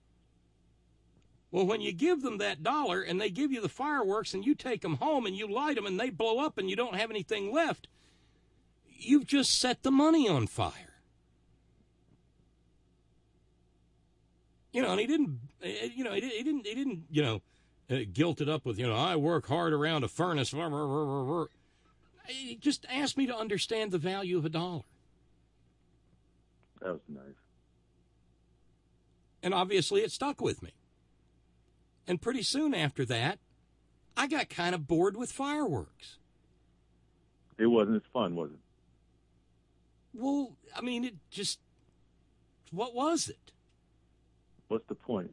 Well, when you give them that dollar and they give you the fireworks and you take them home and you light them and they blow up and you don't have anything left, you've just set the money on fire. You know, and he didn't, you know, he didn't, he didn't, you know, uh, guilt it up with, you know, I work hard around a furnace. He just asked me to understand the value of a dollar. That was nice. And obviously it stuck with me. And pretty soon after that, I got kind of bored with fireworks. It wasn't as fun, was it? Well, I mean, it just, what was it? What's the point?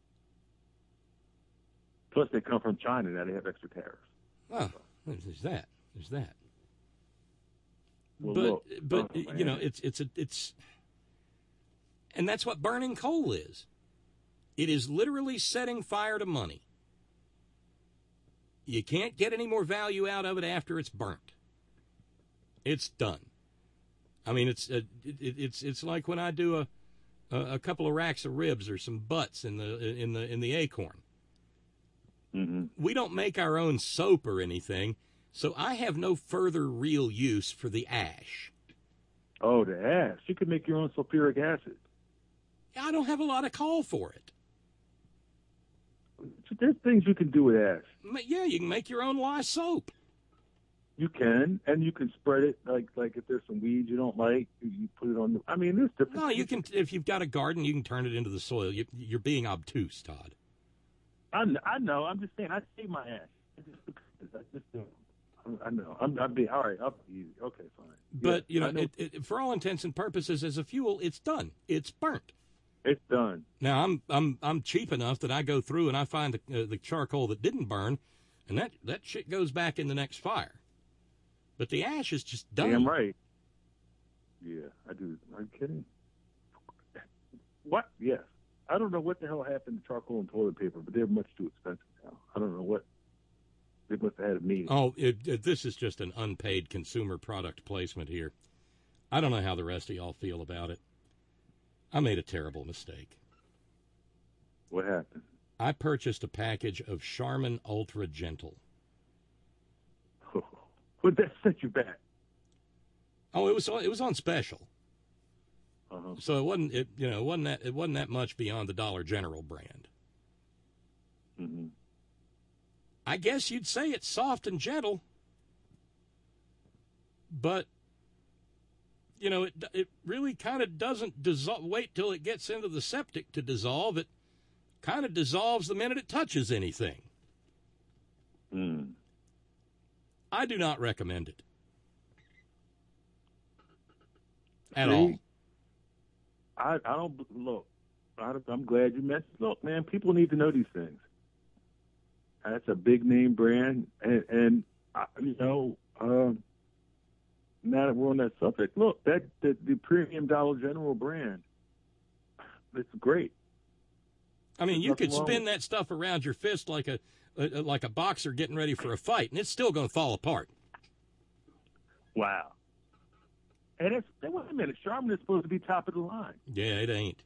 Plus, they come from China. Now they have extra tariffs. Oh, there's that. There's that. Well, but, look, but oh, you know, it's, it's, a, it's, and that's what burning coal is. It is literally setting fire to money. You can't get any more value out of it after it's burnt. It's done. I mean, it's uh, it, it's it's like when I do a, a a couple of racks of ribs or some butts in the in the in the Acorn. Mm-hmm. We don't make our own soap or anything, so I have no further real use for the ash. Oh, the ash! You could make your own sulfuric acid. I don't have a lot of call for it. There's things you can do with ash. Yeah, you can make your own lye soap. You can, and you can spread it like like if there's some weeds you don't like, you put it on. The, I mean, there's different. No, you can. If you've got a garden, you can turn it into the soil. You, you're being obtuse, Todd. I know, I know. I'm just saying. I save my ash. I just, I just do. I know. I'm. I'll be all right. I'll be easy. Okay, fine. But yeah, you know, know. It, it, for all intents and purposes, as a fuel, it's done. It's burnt. It's done. Now I'm I'm I'm cheap enough that I go through and I find the, uh, the charcoal that didn't burn, and that that shit goes back in the next fire. But the ash is just done. Damn right. Yeah, I do. Are you kidding? What? Yes. I don't know what the hell happened to charcoal and toilet paper, but they're much too expensive now. I don't know what. They must have had a meeting. Oh, it, it, this is just an unpaid consumer product placement here. I don't know how the rest of y'all feel about it. I made a terrible mistake. What happened? I purchased a package of Charmin Ultra Gentle. Would that set you back? Oh, it was it was on special. Uh-huh. So it wasn't it you know it wasn't that it wasn't that much beyond the Dollar General brand. Mm-hmm. I guess you'd say it's soft and gentle, but you know it it really kind of doesn't dissolve. Wait till it gets into the septic to dissolve. It kind of dissolves the minute it touches anything. Mm. I do not recommend it at See, all. I, I don't look. I, I'm glad you mentioned. Look, man, people need to know these things. That's a big name brand, and, and I, you know, um, now that we're on that subject, look, that the, the premium Dollar General brand, it's great. I mean, There's you could nothing wrong spin with- that stuff around your fist like a uh, like a boxer getting ready for a fight, and it's still going to fall apart. Wow. And it's, wait a minute, Charmin is supposed to be top of the line. Yeah, it ain't.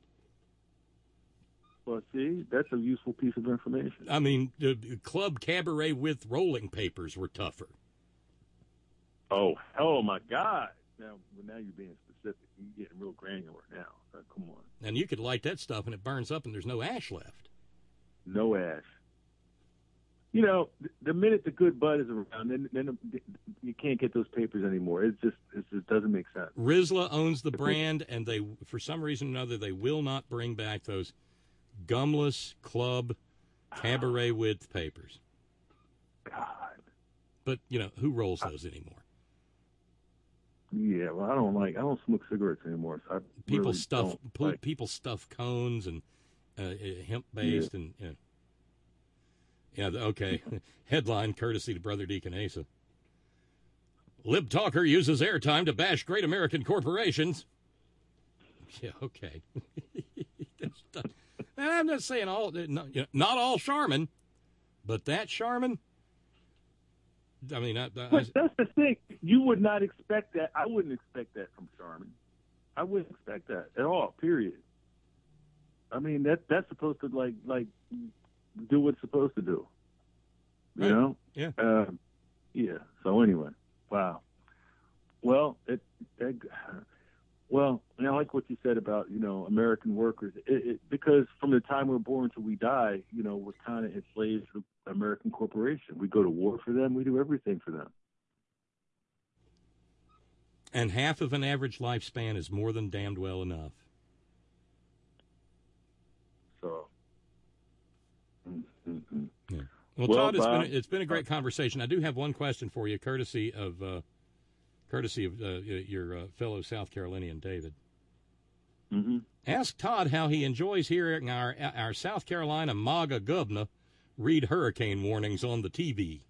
Well, see, that's a useful piece of information. I mean, the Club Cabaret with rolling papers were tougher. Oh, oh my God! Now, well, now you're being specific. You're getting real granular now. Uh, come on. And you could light that stuff, and it burns up, and there's no ash left. No ash. You know, the, the minute the good bud is around, then, then you can't get those papers anymore. It just it just doesn't make sense. Rizla owns the brand, and they, for some reason or another, they will not bring back those gumless Club Cabaret with papers. God. But you know, who rolls those anymore? Yeah, well, I don't like. I don't smoke cigarettes anymore. So I People really stuff don't po- like- people stuff cones and uh, hemp based, Yeah. and you know. Yeah, okay. Headline courtesy to Brother Deacon Asa. Lib talker uses airtime to bash great American corporations. Yeah, okay. And I'm not saying all, not, you know, not all Charmin. But that Charmin, I mean, I, I, But that's the thing. You would not expect that. I wouldn't expect that from Charmin. I wouldn't expect that at all. Period. I mean, that that's supposed to like like do what it's supposed to do. You Right. know? Yeah. Um, yeah. So anyway, wow. Well, it, it well, and I like what you said about you know American workers. It, it, because from the time we're born till we die, you know, we're kind of enslaved to the American corporation. We go to war for them. We do everything for them. And half of an average lifespan is more than damned well enough. So. Mm-hmm. Yeah. Well, Well, Todd, it's Bob- been it's been a great conversation. I do have one question for you, courtesy of uh, courtesy of uh, your uh, fellow South Carolinian, David. Mm-hmm. Ask Todd how he enjoys hearing our our South Carolina MAGA governor read hurricane warnings on the T V.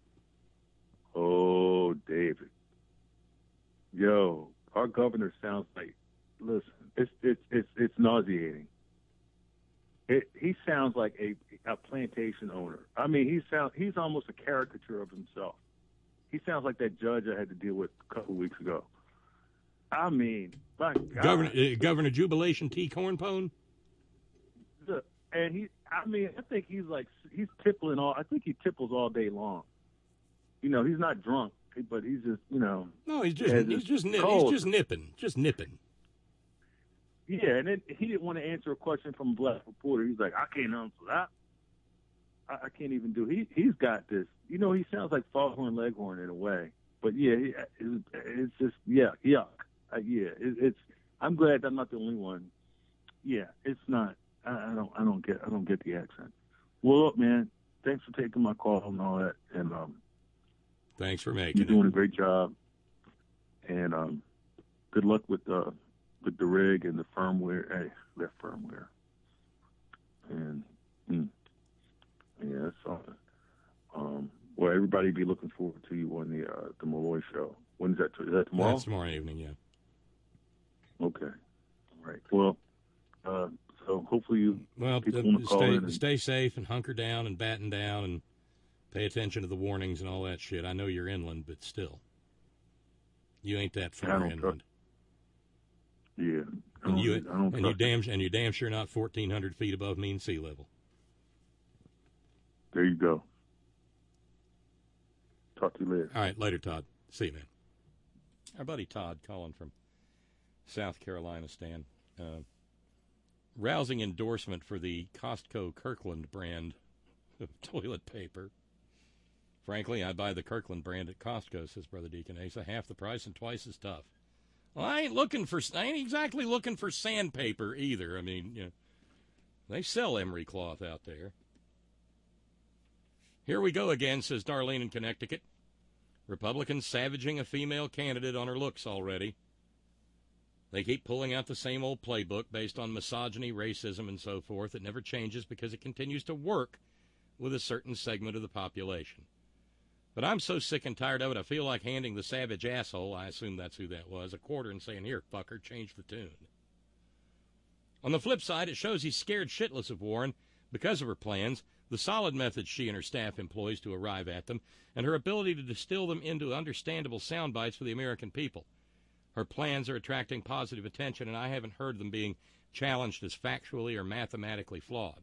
Oh, David. Yo, our governor sounds like, listen, it's it's it's it's nauseating. It, he sounds like a, a plantation owner. I mean, he sounds he's almost a caricature of himself. He sounds like that judge I had to deal with a couple weeks ago. I mean, my God. Governor uh, Governor Jubilation T. Cornpone. Look, and he, I mean, I think he's like he's tippling all. I think he tipples all day long. You know, he's not drunk, but he's just, you know. No, he's just Yeah, he's just just nip, he's cold. just nipping, just nipping. Yeah, and then he didn't want to answer a question from a black reporter. He's like, I can't answer that. I, I can't even do. He he's got this. You know, he sounds like Foghorn Leghorn in a way. But yeah, he, it's, it's just yeah, yuck. Uh, yeah, it, it's. I'm glad I'm not the only one. Yeah, it's not. I, I don't. I don't get. I don't get the accent. Well, look, man. Thanks for taking my call and all that. And um, Thanks for you're making doing it. a great job. And um, good luck with uh with the rig and the firmware. Hey, that firmware. And mm, yeah, that's something. Um, well, everybody be looking forward to you on the uh, the Malloy show. When's that? Is that tomorrow? That's tomorrow evening, yeah. Okay. All right. Well, uh, so hopefully you Well, people uh, want to call stay in and, stay safe and hunker down and batten down and pay attention to the warnings and all that shit. I know you're inland, but still, you ain't that I far don't inland. yeah. I And don't, you I don't and you trust damn and you damn sure not fourteen hundred feet above mean sea level. There you go. Talk to you later. All right, later, Todd. See you, man. Our buddy Todd calling from South Carolina, Stan. Uh, rousing endorsement for the Costco Kirkland brand of toilet paper. Frankly, I buy the Kirkland brand at Costco, says Brother Deacon Asa. Half the price and twice as tough. Well, I ain't looking for. I ain't exactly looking for sandpaper either. I mean, you know, they sell emery cloth out there. Here we go again, says Darlene in Connecticut. Republicans savaging a female candidate on her looks already. They keep pulling out the same old playbook based on misogyny, racism, and so forth. It never changes because it continues to work with a certain segment of the population. But I'm so sick and tired of it, I feel like handing the savage asshole, I assume that's who that was, a quarter and saying, here, fucker, change the tune. On the flip side, it shows he's scared shitless of Warren because of her plans, the solid methods she and her staff employs to arrive at them, and her ability to distill them into understandable sound bites for the American people. Her plans are attracting positive attention, and I haven't heard them being challenged as factually or mathematically flawed.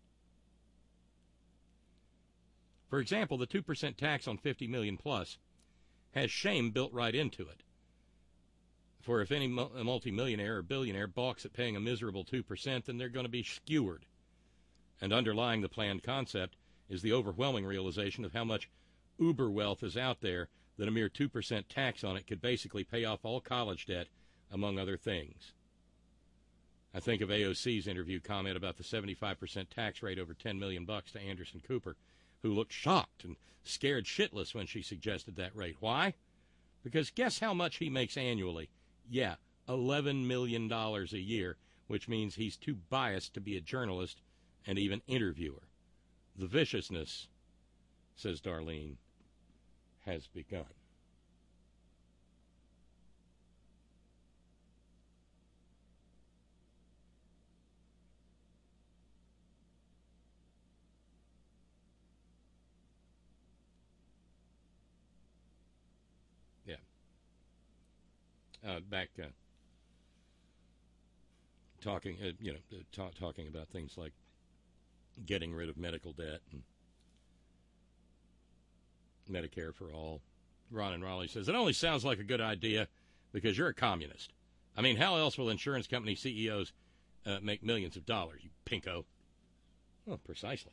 For example, the two percent tax on fifty million plus has shame built right into it. For if any multimillionaire or billionaire balks at paying a miserable two percent, then they're going to be skewered. And underlying the planned concept is the overwhelming realization of how much uber wealth is out there that a mere two percent tax on it could basically pay off all college debt, among other things. I think of A O C's interview comment about the seventy-five percent tax rate over ten million bucks to Anderson Cooper, who looked shocked and scared shitless when she suggested that rate. Why? Because guess how much he makes annually? Yeah, eleven million dollars a year, which means he's too biased to be a journalist and even interviewer. The viciousness, says Darlene, has begun. uh, back uh, talking, uh, you know, uh, ta- talking about things like getting rid of medical debt and Medicare for all. Ron and Raleigh says, it only sounds like a good idea because you're a communist. I mean, how else will insurance company C E Os uh, make millions of dollars, you pinko? Well, precisely.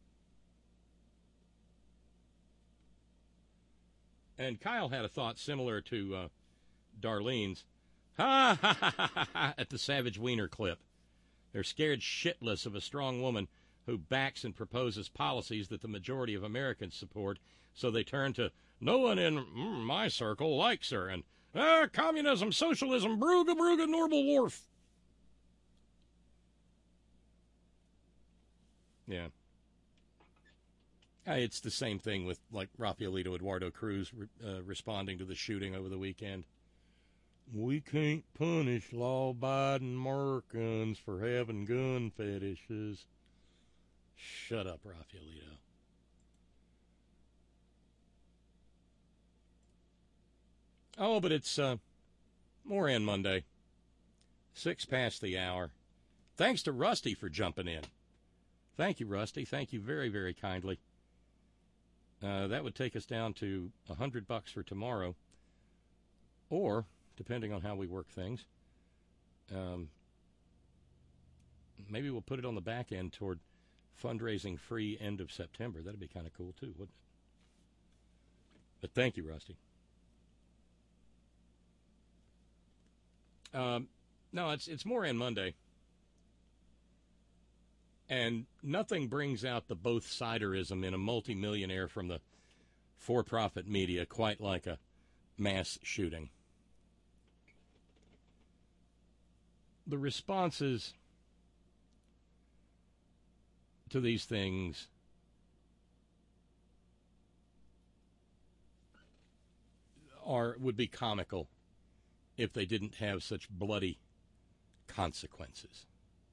And Kyle had a thought similar to uh, Darlene's. Ha ha ha ha ha! At the Savage Wiener clip. They're scared shitless of a strong woman who backs and proposes policies that the majority of Americans support, so they turn to, no one in mm, my circle likes her, and, ah, communism, socialism, brooga, brooga, normal wharf. Yeah. Uh, it's the same thing with, like, Rafaelito Eduardo Cruz re- uh, responding to the shooting over the weekend. We can't punish law-abiding Americans for having gun fetishes. Shut up, Rafaelito. Oh, but it's uh, Moran Monday. Six past the hour. Thanks to Rusty for jumping in. Thank you, Rusty. Thank you very, very kindly. Uh, that would take us down to a hundred bucks for tomorrow, or depending on how we work things, um, maybe we'll put it on the back end toward fundraising free end of September. That'd be kind of cool too, wouldn't it? But thank you, Rusty. Um, no, it's it's Moran Monday. And nothing brings out the both-siderism in a multimillionaire from the for-profit media quite like a mass shooting. The responses to these things are would be comical if they didn't have such bloody consequences.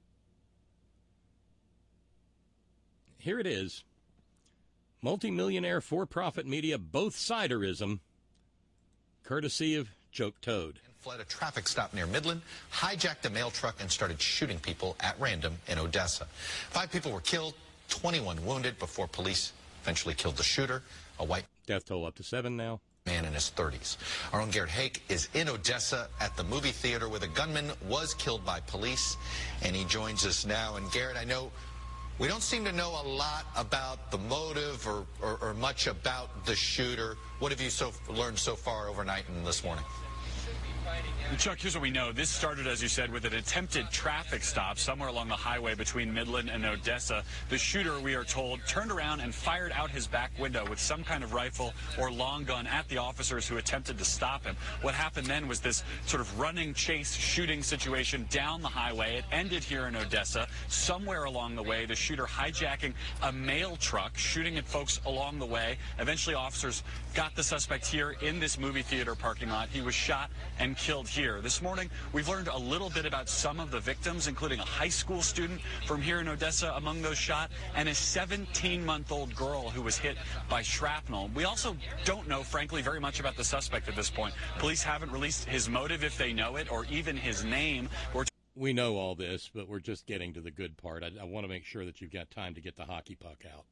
Here it is. Multimillionaire for-profit media both-siderism, courtesy of Joke Toad. Fled a traffic stop near Midland, hijacked a mail truck, and started shooting people at random in Odessa. Five people were killed, twenty-one wounded before police eventually killed the shooter, a white death toll up to seven now. Man in his thirties. Our own Garrett Hake is in Odessa at the movie theater where the gunman was killed by police, and he joins us now. And Garrett, I know we don't seem to know a lot about the motive or, or, or much about the shooter. What have you so learned so far overnight and this morning? Chuck, here's what we know. This started, as you said, with an attempted traffic stop somewhere along the highway between Midland and Odessa. The shooter, we are told, turned around and fired out his back window with some kind of rifle or long gun at the officers who attempted to stop him. What happened then was this sort of running chase shooting situation down the highway. It ended here in Odessa. Somewhere along the way, the shooter hijacking a mail truck, shooting at folks along the way. Eventually, officers got the suspect here in this movie theater parking lot. He was shot and killed here. This morning, we've learned a little bit about some of the victims, including a high school student from here in Odessa among those shot, and a seventeen-month-old girl who was hit by shrapnel. We also don't know, frankly, very much about the suspect at this point. Police haven't released his motive, if they know it, or even his name. We're we know all this, but we're just getting to the good part. I, I want to make sure that you've got time to get the hockey puck out.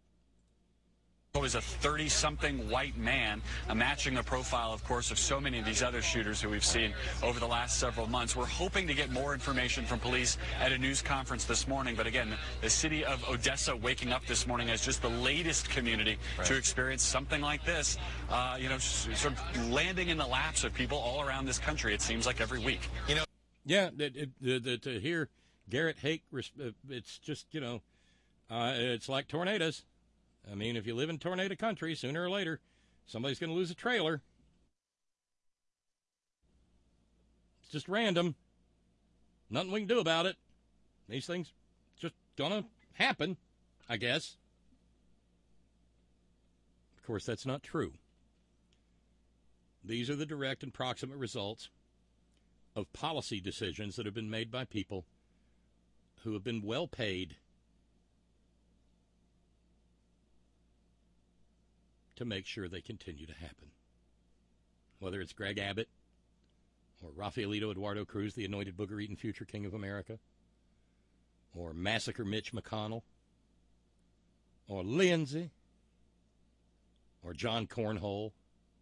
Was a thirty-something white man, uh, matching the profile, of course, of so many of these other shooters who we've seen over the last several months. We're hoping to get more information from police at a news conference this morning. But again, the city of Odessa waking up this morning as just the latest community right. to experience something like this, uh, you know, sort of landing in the laps of people all around this country, it seems like every week. You know, yeah, it, it, it, it, to hear Garrett Hake, it's just, you know, uh, it's like tornadoes. I mean, if you live in tornado country, sooner or later, somebody's going to lose a trailer. It's just random. Nothing we can do about it. These things just going to happen, I guess. Of course, that's not true. These are the direct and proximate results of policy decisions that have been made by people who have been well paid to make sure they continue to happen. Whether it's Greg Abbott Or Rafaelito Eduardo Cruz, the anointed booger-eating future king of America? Or Massacre Mitch McConnell? Or Lindsey? Or John Cornhole?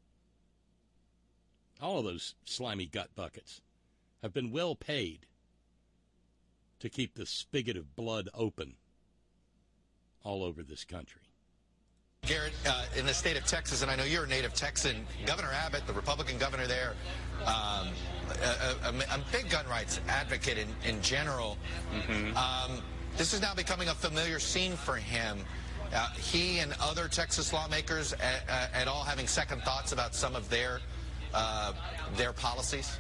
All of those slimy gut buckets have been well paid to keep the spigot of blood open all over this country. Garrett, uh, in the state of Texas, and I know you're a native Texan, Governor Abbott, the Republican governor there, um, a, a, a big gun rights advocate in, in general. Mm-hmm. Um, this is now becoming a familiar scene for him. Uh, he and other Texas lawmakers at, uh, at all having second thoughts about some of their uh, their policies?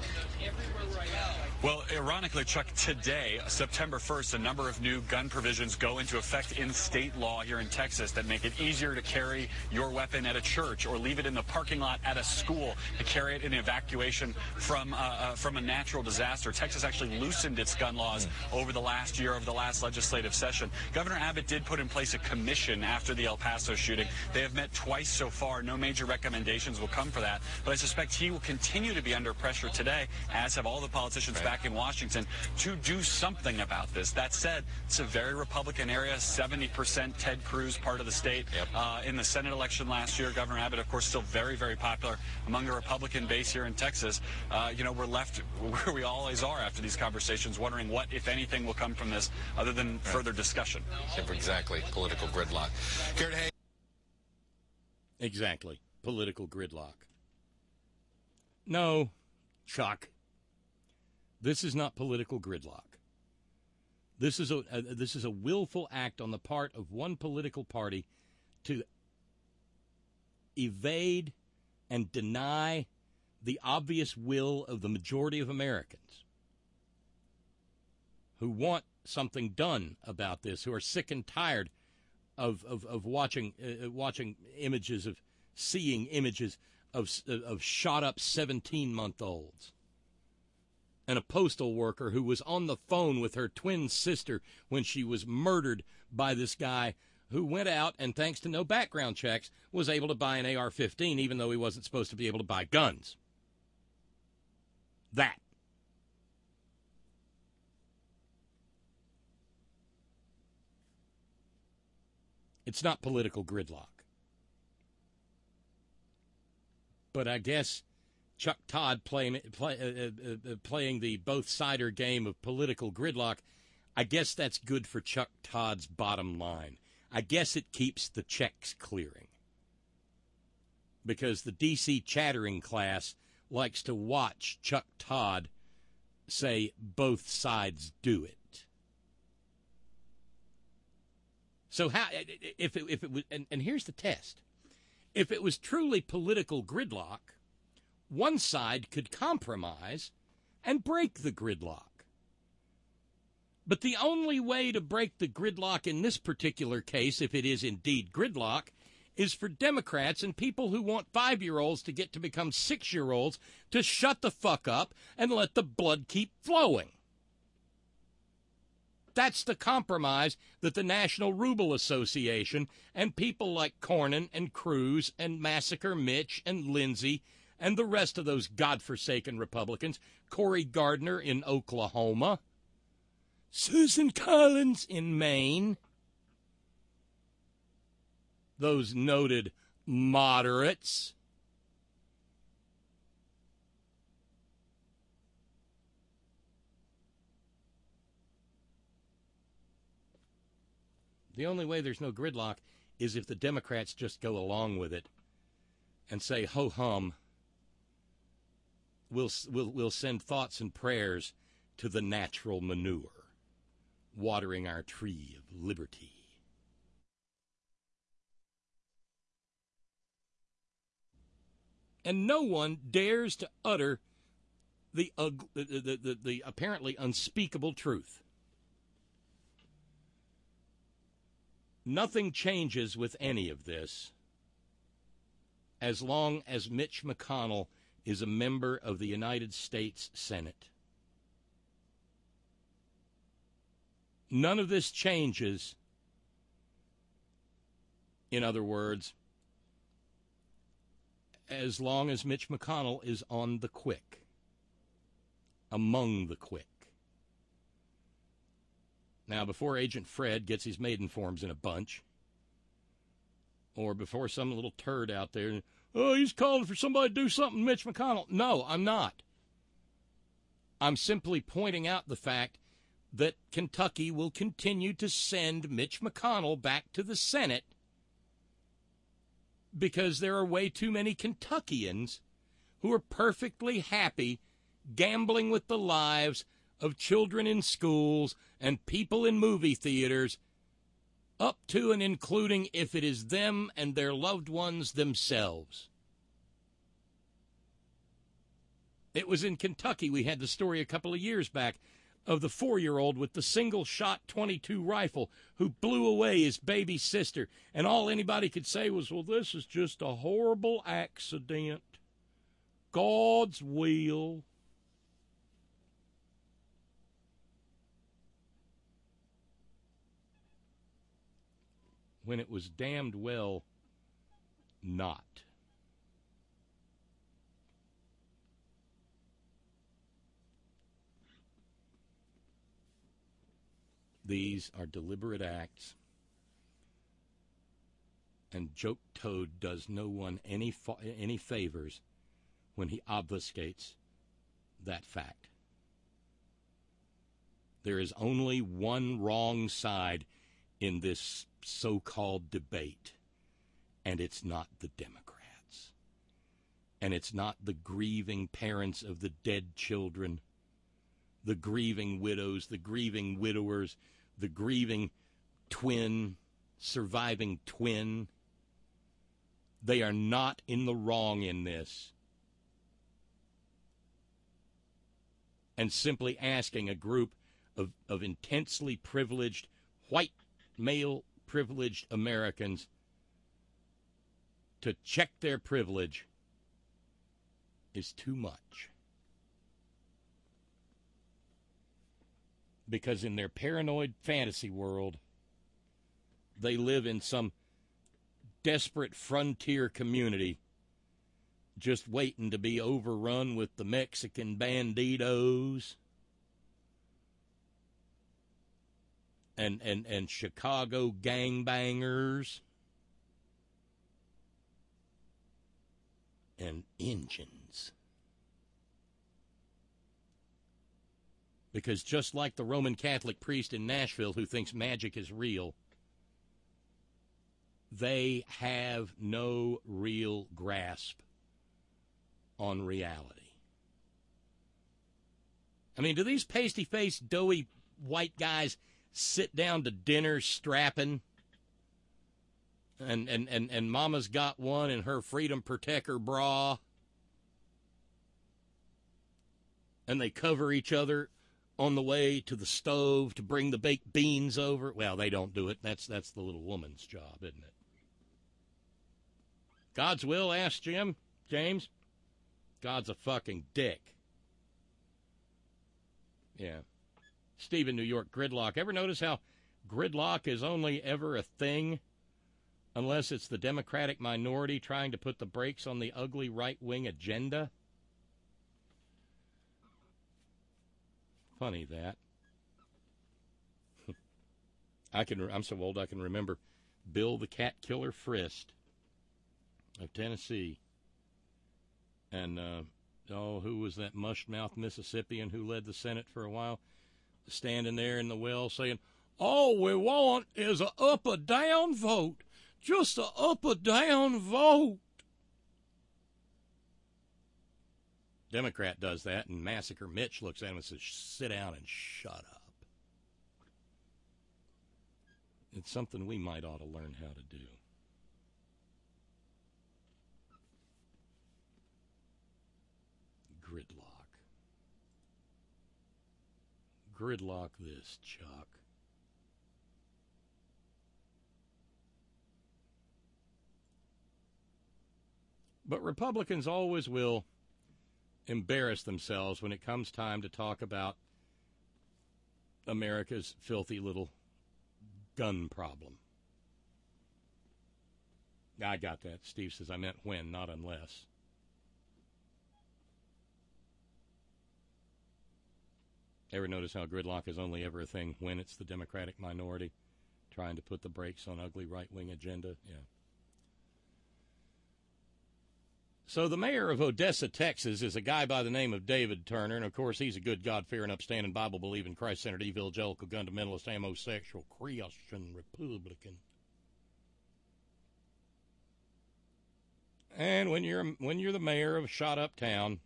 Well, ironically, Chuck, today, September first, a number of new gun provisions go into effect in state law here in Texas that make it easier to carry your weapon at a church or leave it in the parking lot at a school, to carry it in evacuation from uh, uh, from a natural disaster. Texas actually loosened its gun laws mm. over the last year, over the last legislative session. Governor Abbott did put in place a commission after the El Paso shooting. They have met twice so far. No major recommendations will come for that. But I suspect he will continue to be under pressure today, as have all the politicians right. back in Washington, to do something about this. That said, it's a very Republican area, seventy percent Ted Cruz, part of the state. Yep. Uh, in the Senate election last year, Governor Abbott, of course, still very, very popular among the Republican base here in Texas. Uh, you know, we're left where we always are after these conversations, wondering what, if anything, will come from this other than right. further discussion. Exactly. Political gridlock. Garrett Haake. Exactly. Political gridlock. No, Chuck. This is not political gridlock. This is a, a this is a willful act on the part of one political party to evade and deny the obvious will of the majority of Americans who want something done about this, who are sick and tired of of, of watching uh, watching images of seeing images of of shot up seventeen-month-olds. And a postal worker who was on the phone with her twin sister when she was murdered by this guy who went out and, thanks to no background checks, was able to buy an A R fifteen even though he wasn't supposed to be able to buy guns. That. It's not political gridlock. But I guess Chuck Todd playing play, uh, uh, playing the both-sider game of political gridlock, I guess that's good for Chuck Todd's bottom line. I guess it keeps the checks clearing. Because the D C chattering class likes to watch Chuck Todd say both sides do it. So how if it, if it was, and, and here's the test. If it was truly political gridlock, one side could compromise and break the gridlock. But the only way to break the gridlock in this particular case, if it is indeed gridlock, is for Democrats and people who want five-year-olds to get to become six-year-olds to shut the fuck up and let the blood keep flowing. That's the compromise that the National Ruble Association and people like Cornyn and Cruz and Massacre Mitch and Lindsey and the rest of those godforsaken Republicans, Cory Gardner in Oklahoma, Susan Collins in Maine, those noted moderates, the only way there's no gridlock is if the Democrats just go along with it and say, ho-hum, we'll, we'll, we'll send thoughts and prayers to the natural manure, watering our tree of liberty. And no one dares to utter the, uh, the, the, the, the apparently unspeakable truth. Nothing changes with any of this as long as Mitch McConnell is a member of the United States Senate. None of this changes, in other words, as long as Mitch McConnell is on the quick. among the quick. Now, before Agent Fred gets his maiden forms in a bunch, or before some little turd out there, oh, he's calling for somebody to do something, Mitch McConnell. No, I'm not. I'm simply pointing out the fact that Kentucky will continue to send Mitch McConnell back to the Senate because there are way too many Kentuckians who are perfectly happy gambling with the lives of children in schools and people in movie theaters, up to and including if it is them and their loved ones themselves. It was in Kentucky, we had the story a couple of years back, of the four-year-old with the single-shot twenty-two rifle who blew away his baby sister. And all anybody could say was, well, this is just a horrible accident. God's will. When it was damned well not. These are deliberate acts, and Joke Toad does no one any fa- any favors when he obfuscates that fact. There is only one wrong side in this so-called debate, and it's not the Democrats, and it's not the grieving parents of the dead children, the grieving widows, the grieving widowers, the grieving twin, surviving twin. They are not in the wrong in this. And simply asking a group of, of intensely privileged, white, male privileged Americans to check their privilege is too much. Because in their paranoid fantasy world, they live in some desperate frontier community just waiting to be overrun with the Mexican banditos and, and, and Chicago gangbangers and Injuns. Because just like the Roman Catholic priest in Nashville who thinks magic is real, they have no real grasp on reality. I mean, do these pasty-faced, doughy white guys sit down to dinner strapping? And, and, and, and Mama's got one in her Freedom Protector bra? And they cover each other on the way to the stove to bring the baked beans over? Well, they don't do it. That's that's the little woman's job, isn't it? God's will, asked Jim, James. God's a fucking dick. Yeah. Steve in New York, gridlock. Ever notice how gridlock is only ever a thing unless it's the Democratic minority trying to put the brakes on the ugly right-wing agenda? Funny that. I can. I'm so old I can remember Bill the Cat Killer Frist of Tennessee, and uh, oh, who was that mush-mouthed Mississippian who led the Senate for a while, standing there in the well saying, "All we want is a up or down vote, just a up or down vote." Democrat does that, and Massacre Mitch looks at him and says, sit down and shut up. It's something we might ought to learn how to do. Gridlock. Gridlock this, Chuck. But Republicans always will embarrass themselves when it comes time to talk about America's filthy little gun problem. I got that. Steve says I meant when, not unless. Ever notice how gridlock is only ever a thing when it's the Democratic minority trying to put the brakes on ugly right-wing agenda? Yeah. So the mayor of Odessa, Texas, is a guy by the name of David Turner, and of course he's a good, God-fearing, upstanding, Bible-believing, Christ-centered, evangelical, fundamentalist, homosexual, Christian Republican. And when you're when you're the mayor of a shot-up town,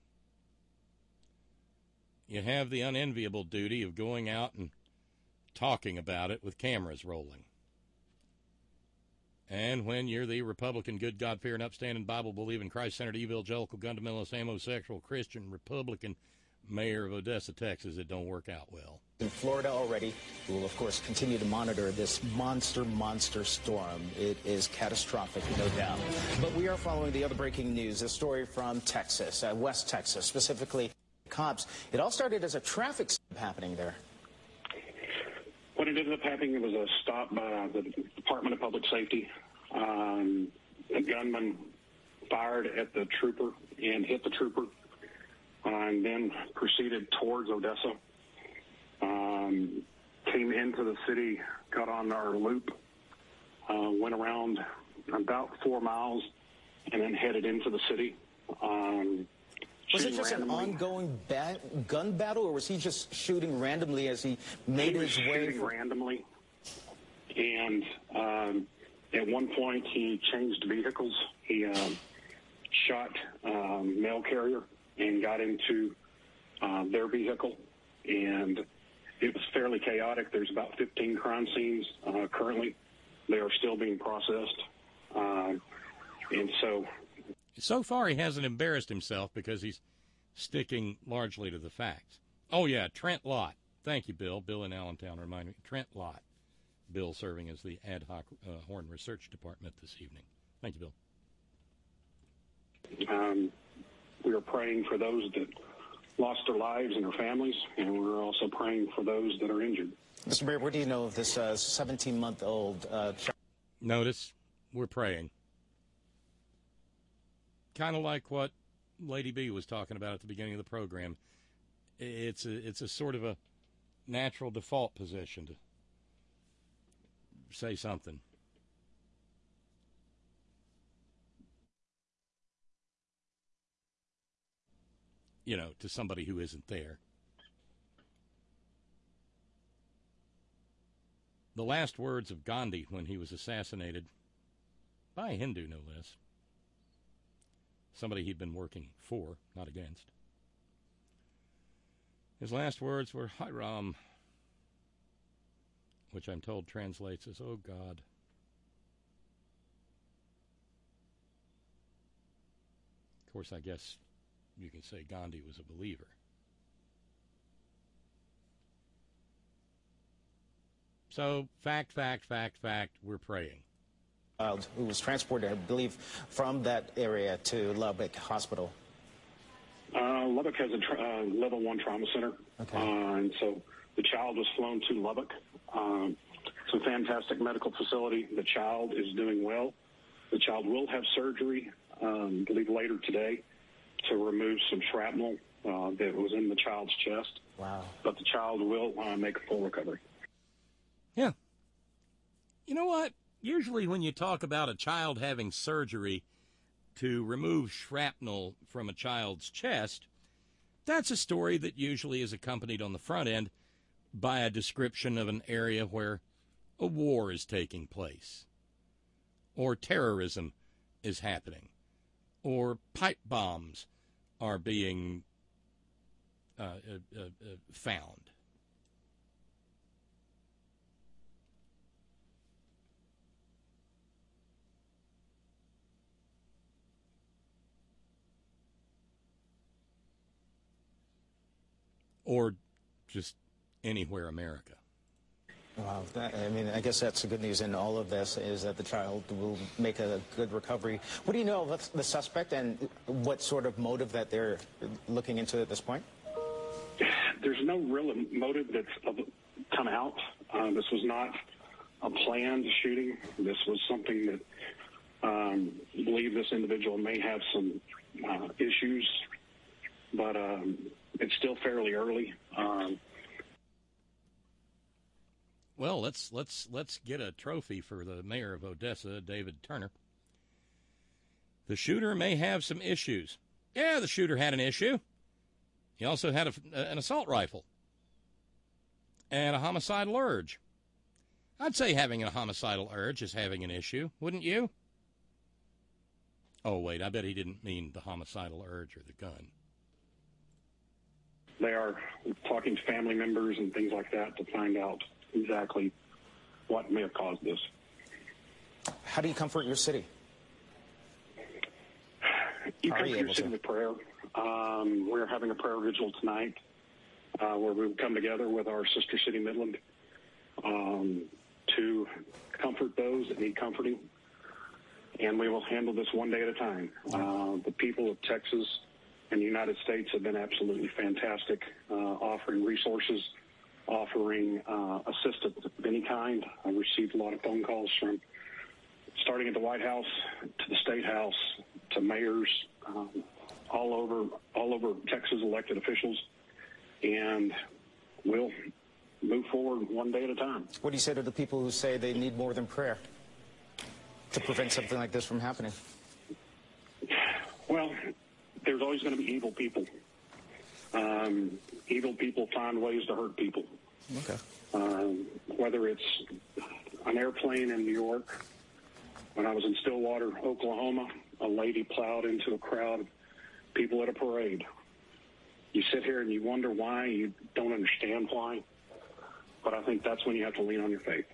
you have the unenviable duty of going out and talking about it with cameras rolling. And when you're the Republican, good, God-fearing, upstanding, Bible-believing, Christ-centered, evangelical, fundamentalist, homosexual, Christian, Republican mayor of Odessa, Texas, it don't work out well. In Florida already, we will, of course, continue to monitor this monster, monster storm. It is catastrophic, no doubt. But we are following the other breaking news, a story from Texas, uh, West Texas, specifically cops. It all started as a traffic stop happening there. What ended up happening was a stop by the Department of Public Safety. Um, a gunman fired at the trooper and hit the trooper, uh, and then proceeded towards Odessa. Um, came into the city, got on our loop, uh, went around about four miles, and then headed into the city. Um, Was it just randomly. an ongoing ba- gun battle, or was he just shooting randomly as he made he his was way? Shooting randomly, and um, at one point he changed vehicles. He um, shot um, mail carrier and got into uh, their vehicle, and it was fairly chaotic. There's about fifteen crime scenes uh, currently. They are still being processed, uh, and so. So far, he hasn't embarrassed himself because he's sticking largely to the facts. Oh, yeah, Trent Lott. Thank you, Bill. Bill in Allentown reminded me. Trent Lott. Bill serving as the ad hoc uh, Horn Research Department this evening. Thank you, Bill. Um, we are praying for those that lost their lives and their families, and we're also praying for those that are injured. Mister Mayor, what do you know of this uh, seventeen-month-old uh, child? Notice, we're praying. Kind of like what Lady B was talking about at the beginning of the program. It's a, it's a sort of a natural default position to say something. You know, to somebody who isn't there. The last words of Gandhi when he was assassinated, by a Hindu no less, somebody he'd been working for, not against. His last words were, "Hi, Ram," which I'm told translates as, "Oh, God." Of course, I guess you can say Gandhi was a believer. So, fact, fact, fact, fact, we're praying. Child who was transported, I believe, from that area to Lubbock Hospital. Uh, Lubbock has a tra- uh, level one trauma center, okay. uh, and so the child was flown to Lubbock. Um, it's a fantastic medical facility. The child is doing well. The child will have surgery, um, I believe, later today to remove some shrapnel uh, that was in the child's chest. Wow. But the child will uh, make a full recovery. Yeah. You know what? Usually when you talk about a child having surgery to remove shrapnel from a child's chest, that's a story that usually is accompanied on the front end by a description of an area where a war is taking place, or terrorism is happening, or pipe bombs are being uh, uh, uh, found. Or just anywhere America. Wow, that, I mean, I guess that's the good news in all of this is that the child will make a good recovery. What do you know of the suspect and what sort of motive that they're looking into at this point? There's no real motive that's come out. Uh, this was not a planned shooting. This was something that um, I believe this individual may have some uh, issues, but um, it's still fairly early. Um, Well, let's let's let's get a trophy for the mayor of Odessa, David Turner. The shooter may have some issues. Yeah, the shooter had an issue. He also had a, an assault rifle and a homicidal urge. I'd say having a homicidal urge is having an issue, wouldn't you? Oh, wait, I bet he didn't mean the homicidal urge or the gun. They are talking to family members and things like that to find out exactly what may have caused this. How do you comfort your city? You How are come you to your able city to? with prayer. Um, we're having a prayer vigil tonight uh, where we will come together with our sister city, Midland, um, to comfort those that need comforting. And we will handle this one day at a time. Uh, the people of Texas and the United States have been absolutely fantastic, uh, offering resources, offering uh, assistance of any kind. I received a lot of phone calls from starting at the White House to the State House to mayors, um, all over all over Texas elected officials, and we'll move forward one day at a time. What do you say to the people who say they need more than prayer to prevent something like this from happening? Well, there's always going to be evil people. Um, evil people find ways to hurt people. Okay. Um, whether it's an airplane in New York, when I was in Stillwater, Oklahoma, a lady plowed into a crowd of people at a parade. You sit here and you wonder why, you don't understand why, but I think that's when you have to lean on your faith.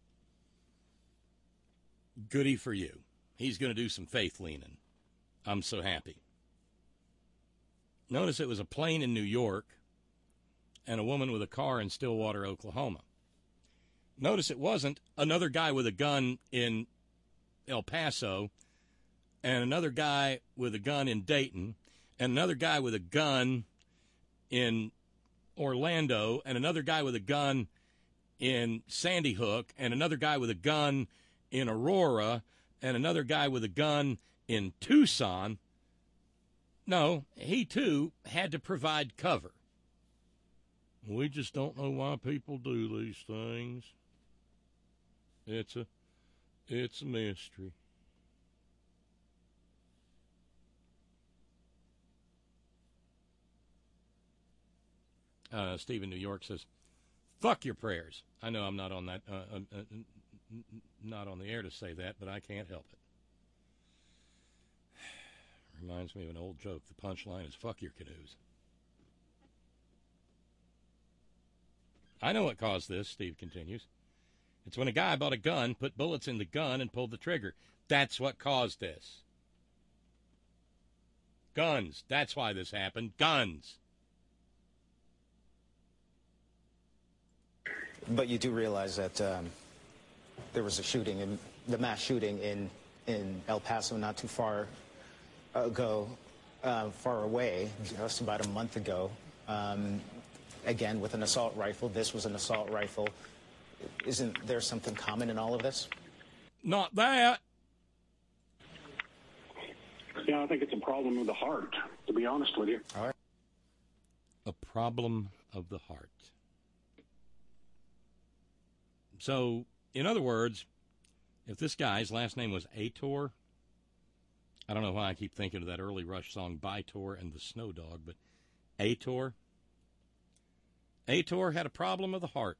Goody for you. He's going to do some faith leaning. I'm so happy. Notice it was a plane in New York and a woman with a car in Stillwater, Oklahoma. Notice it wasn't another guy with a gun in El Paso and another guy with a gun in Dayton and another guy with a gun in Orlando and another guy with a gun in Sandy Hook and another guy with a gun in Aurora and another guy with a gun in Tucson. No, he, too, had to provide cover. We just don't know why people do these things. It's a, it's a mystery. Uh, Steve in New York says, fuck your prayers. I know I'm not on that, uh, uh, uh, not on the air to say that, but I can't help it. Reminds me of an old joke. The punchline is fuck your canoes. I know what caused this, Steve continues. It's when a guy bought a gun, put bullets in the gun, and pulled the trigger. That's what caused this. Guns. That's why this happened. Guns. But you do realize that um, there was a shooting, in, the mass shooting in, in El Paso not too far ago, uh, far away, just about a month ago. Um, again, with an assault rifle. This was an assault rifle. Isn't there something common in all of this? Not that. Yeah, I think it's a problem of the heart, to be honest with you. All right. A problem of the heart. So, in other words, if this guy's last name was Ator, I don't know why I keep thinking of that early Rush song, Bytor and the Snow Dog, but Ator, Ator had a problem of the heart.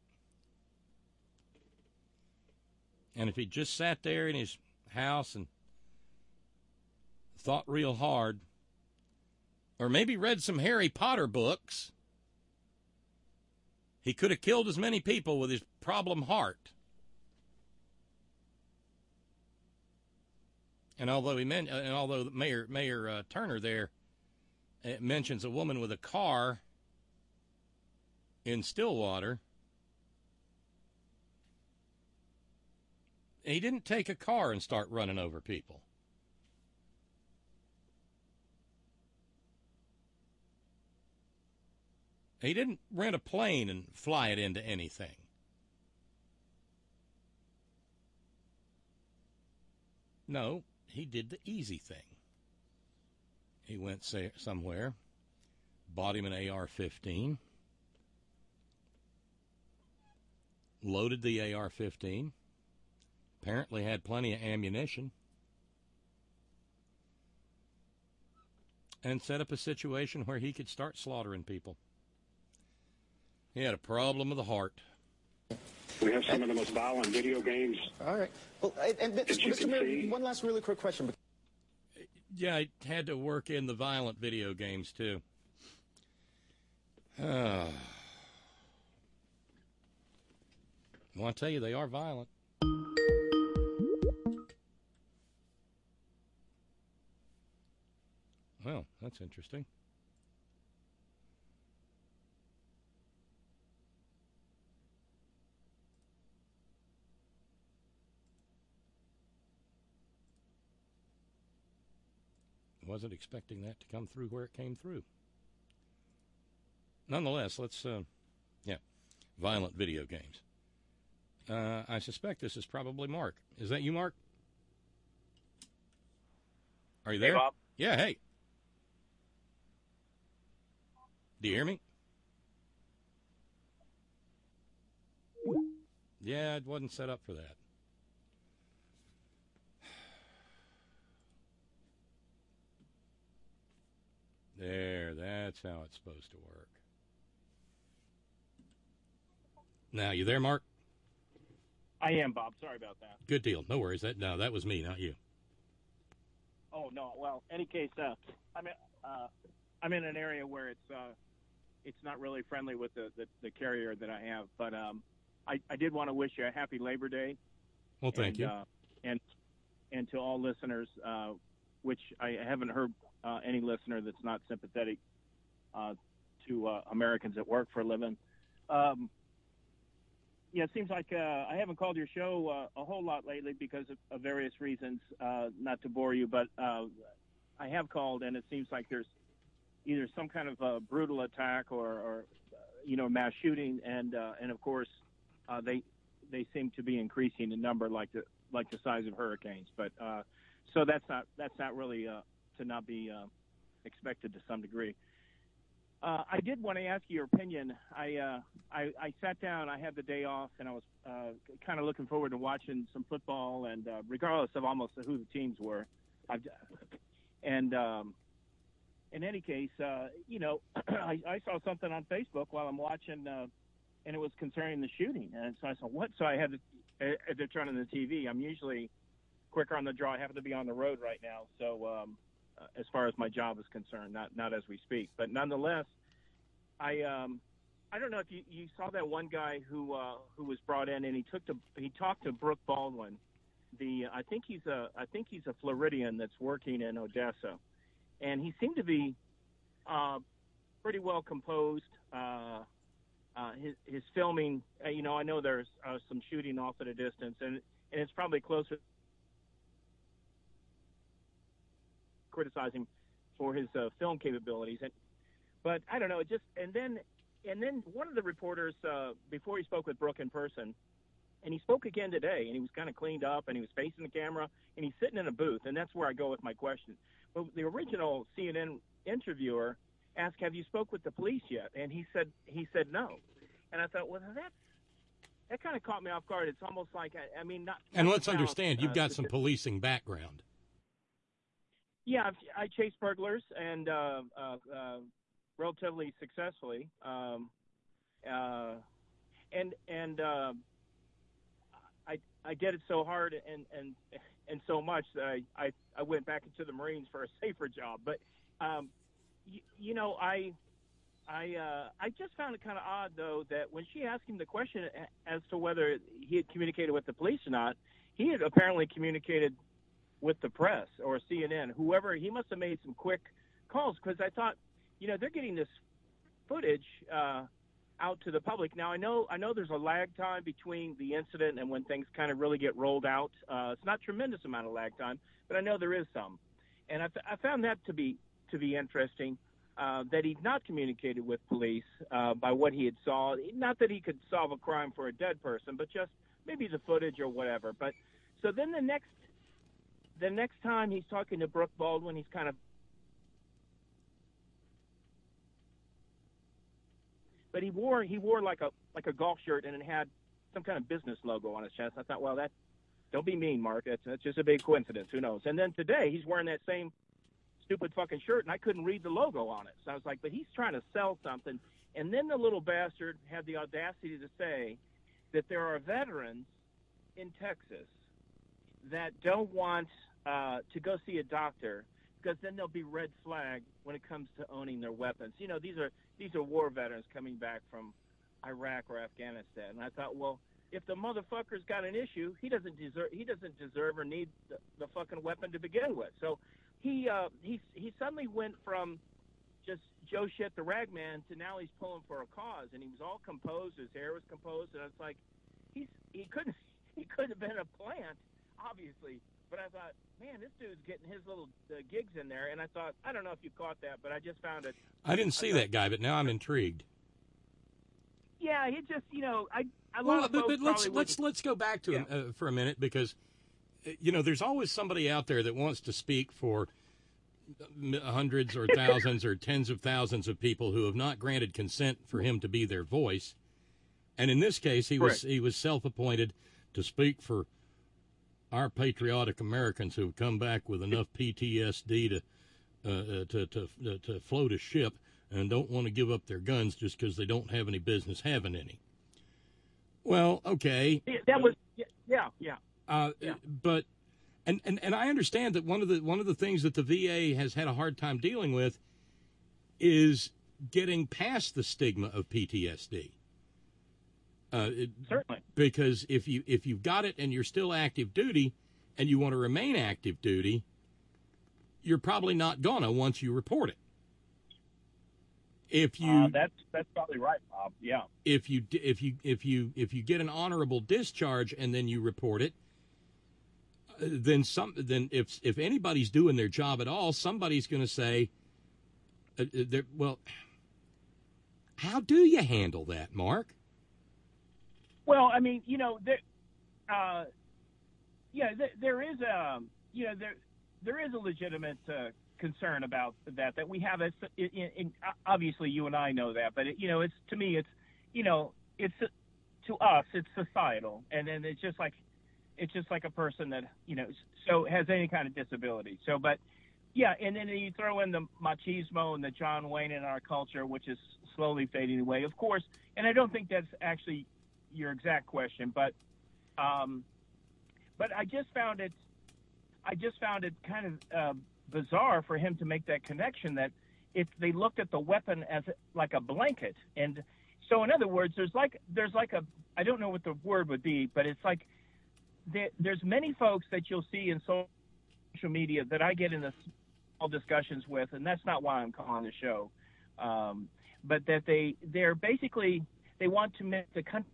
And if he just sat there in his house and thought real hard, or maybe read some Harry Potter books, he could have killed as many people with his problem heart. And although he meant, and although Mayor Mayor uh, Turner there uh, mentions a woman with a car in Stillwater, he didn't take a car and start running over people. He didn't rent a plane and fly it into anything. No, he did the easy thing. He went say, somewhere, bought him an A R fifteen, loaded the A R fifteen, apparently had plenty of ammunition, and set up a situation where he could start slaughtering people. He had a problem of the heart. We have some of the most violent video games. All right. Well, and, and that you Mister can Mayor, see. one last really quick question. Yeah, I had to work in the violent video games, too. Uh, I want to tell you, they are violent. Well, that's interesting. Wasn't expecting that to come through where it came through. Nonetheless, let's, uh, yeah, violent video games. Uh, I suspect this is probably Mark. Is that you, Mark? Are you there? Hey, Bob. Yeah, hey. Do you hear me? Yeah, it wasn't set up for that. There, that's how it's supposed to work. Now, you there, Mark? I am, Bob. Sorry about that. Good deal. No worries. That no, that was me, not you. Oh no. Well, any case, uh, I'm in, uh, I'm in an area where it's uh, it's not really friendly with the, the, the carrier that I have, but um, I, I did want to wish you a happy Labor Day. Well, thank and, you. Uh, and and to all listeners, uh, which I haven't heard uh, any listener that's not sympathetic uh, to uh, Americans that work for a living. Um, yeah, it seems like uh, I haven't called your show uh, a whole lot lately because of, of various reasons. Uh, not to bore you, but uh, I have called, and it seems like there's either some kind of a brutal attack or, or uh, you know, mass shooting, and uh, and of course uh, they they seem to be increasing in number, like the like the size of hurricanes. But uh, so that's not that's not really uh, to not be uh, expected to some degree. Uh, I did want to ask you your opinion. I, uh, I I sat down. I had the day off, and I was uh, kind of looking forward to watching some football. And uh, regardless of almost who the teams were, I've, and um, in any case, uh, you know, I, I saw something on Facebook while I'm watching, uh, and it was concerning the shooting. And so I said, "What?" So I had to, uh, they're turning the T V. I'm usually quicker on the draw. I happen to be on the road right now, so. Um, Uh, as far as my job is concerned, not not as we speak, but nonetheless, I um, I don't know if you, you saw that one guy who uh, who was brought in and he took to he talked to Brooke Baldwin, the I think he's a I think he's a Floridian that's working in Odessa, and he seemed to be uh, pretty well composed. Uh, uh, his his filming, uh, you know, I know there's uh, some shooting off at a distance, and and it's probably closer. Criticizing for his uh, film capabilities, and but I don't know. It just and then and then one of the reporters uh, before he spoke with Brooke in person, and he spoke again today, and he was kind of cleaned up, and he was facing the camera, and he's sitting in a booth, and that's where I go with my question. But the original C N N interviewer asked, "Have you spoke with the police yet?" And he said he said no, and I thought, well, that that kind of caught me off guard. It's almost like I, I mean, not. And not let's sound, understand, you've uh, got some policing background. Yeah, I've, I chase burglars and uh, uh, uh, relatively successfully, um, uh, and and uh, I I did it so hard and and and so much that I, I, I went back into the Marines for a safer job. But um, you, you know, I I uh, I just found it kind of odd though that when she asked him the question as to whether he had communicated with the police or not, he had apparently communicated with the press or C N N, whoever. He must have made some quick calls because I thought, you know, they're getting this footage uh, out to the public. Now, I know I know there's a lag time between the incident and when things kind of really get rolled out. Uh, it's not a tremendous amount of lag time, but I know there is some. And I, I found that to be to be interesting, uh, that he'd not communicated with police uh, by what he had saw. Not that he could solve a crime for a dead person, but just maybe the footage or whatever. But so then the next The next time he's talking to Brooke Baldwin, he's kind of, but he wore he wore like a like a golf shirt and it had some kind of business logo on his chest. I thought, well, that don't be mean, Mark. That's, that's just a big coincidence. Who knows? And then today he's wearing that same stupid fucking shirt, and I couldn't read the logo on it. So I was like, but he's trying to sell something. And then the little bastard had the audacity to say that there are veterans in Texas that don't want uh, to go see a doctor because then they'll be red flagged when it comes to owning their weapons. You know, these are these are war veterans coming back from Iraq or Afghanistan. And I thought, well, if the motherfucker's got an issue, he doesn't deserve he doesn't deserve or need the, the fucking weapon to begin with. So he uh, he he suddenly went from just Joe Shit the Ragman to now he's pulling for a cause, and he was all composed. His hair was composed, and it's like he's he couldn't he couldn't have been a plant, obviously. But I thought, man, this dude's getting his little uh, gigs in there, and I thought, I don't know if you caught that, but I just found it. I didn't see that guy, but now I'm intrigued. Yeah, he just, you know, I. A lot well, of but, folks but let's probably let's let's go back to Yeah. him uh, for a minute, because uh, you know there's always somebody out there that wants to speak for m- hundreds or thousands or tens of thousands of people who have not granted consent for him to be their voice. And in this case, he was Correct. he was self-appointed to speak for our patriotic Americans who have come back with enough P T S D to uh, uh, to, to to to float a ship and don't want to give up their guns just because they don't have any business having any. Well, okay. Yeah, that was yeah, yeah. Uh, Yeah. But and, and, and I understand that one of the one of the things that the V A has had a hard time dealing with is getting past the stigma of P T S D. Uh, it, Certainly. Because if you if you've got it and you're still active duty and you want to remain active duty, you're probably not gonna once you report it. If you Uh, that's that's probably right, Bob. Yeah. if you if you if you if you get an honorable discharge and then you report it, uh, then some then if if anybody's doing their job at all, somebody's going to say, uh, uh, they're- well, how do you handle that, Mark? Well, I mean, you know, there, uh, yeah, there, there is a, you know, there there is a legitimate uh, concern about that that we have. A, in, in, obviously, you and I know that, but it, you know, it's to me, it's, you know, it's to us, it's societal, and then it's just like, it's just like a person that you know, so has any kind of disability. So, but yeah, and then you throw in the machismo and the John Wayne in our culture, which is slowly fading away, of course. And I don't think that's actually your exact question, but um, but I just found it, I just found it kind of uh, bizarre for him to make that connection that if they looked at the weapon as like a blanket, and so in other words, there's like there's like a I don't know what the word would be, but it's like there, there's many folks that you'll see in social media that I get in the small discussions with, and that's not why I'm calling the show, um, but that they they're basically they want to make the country.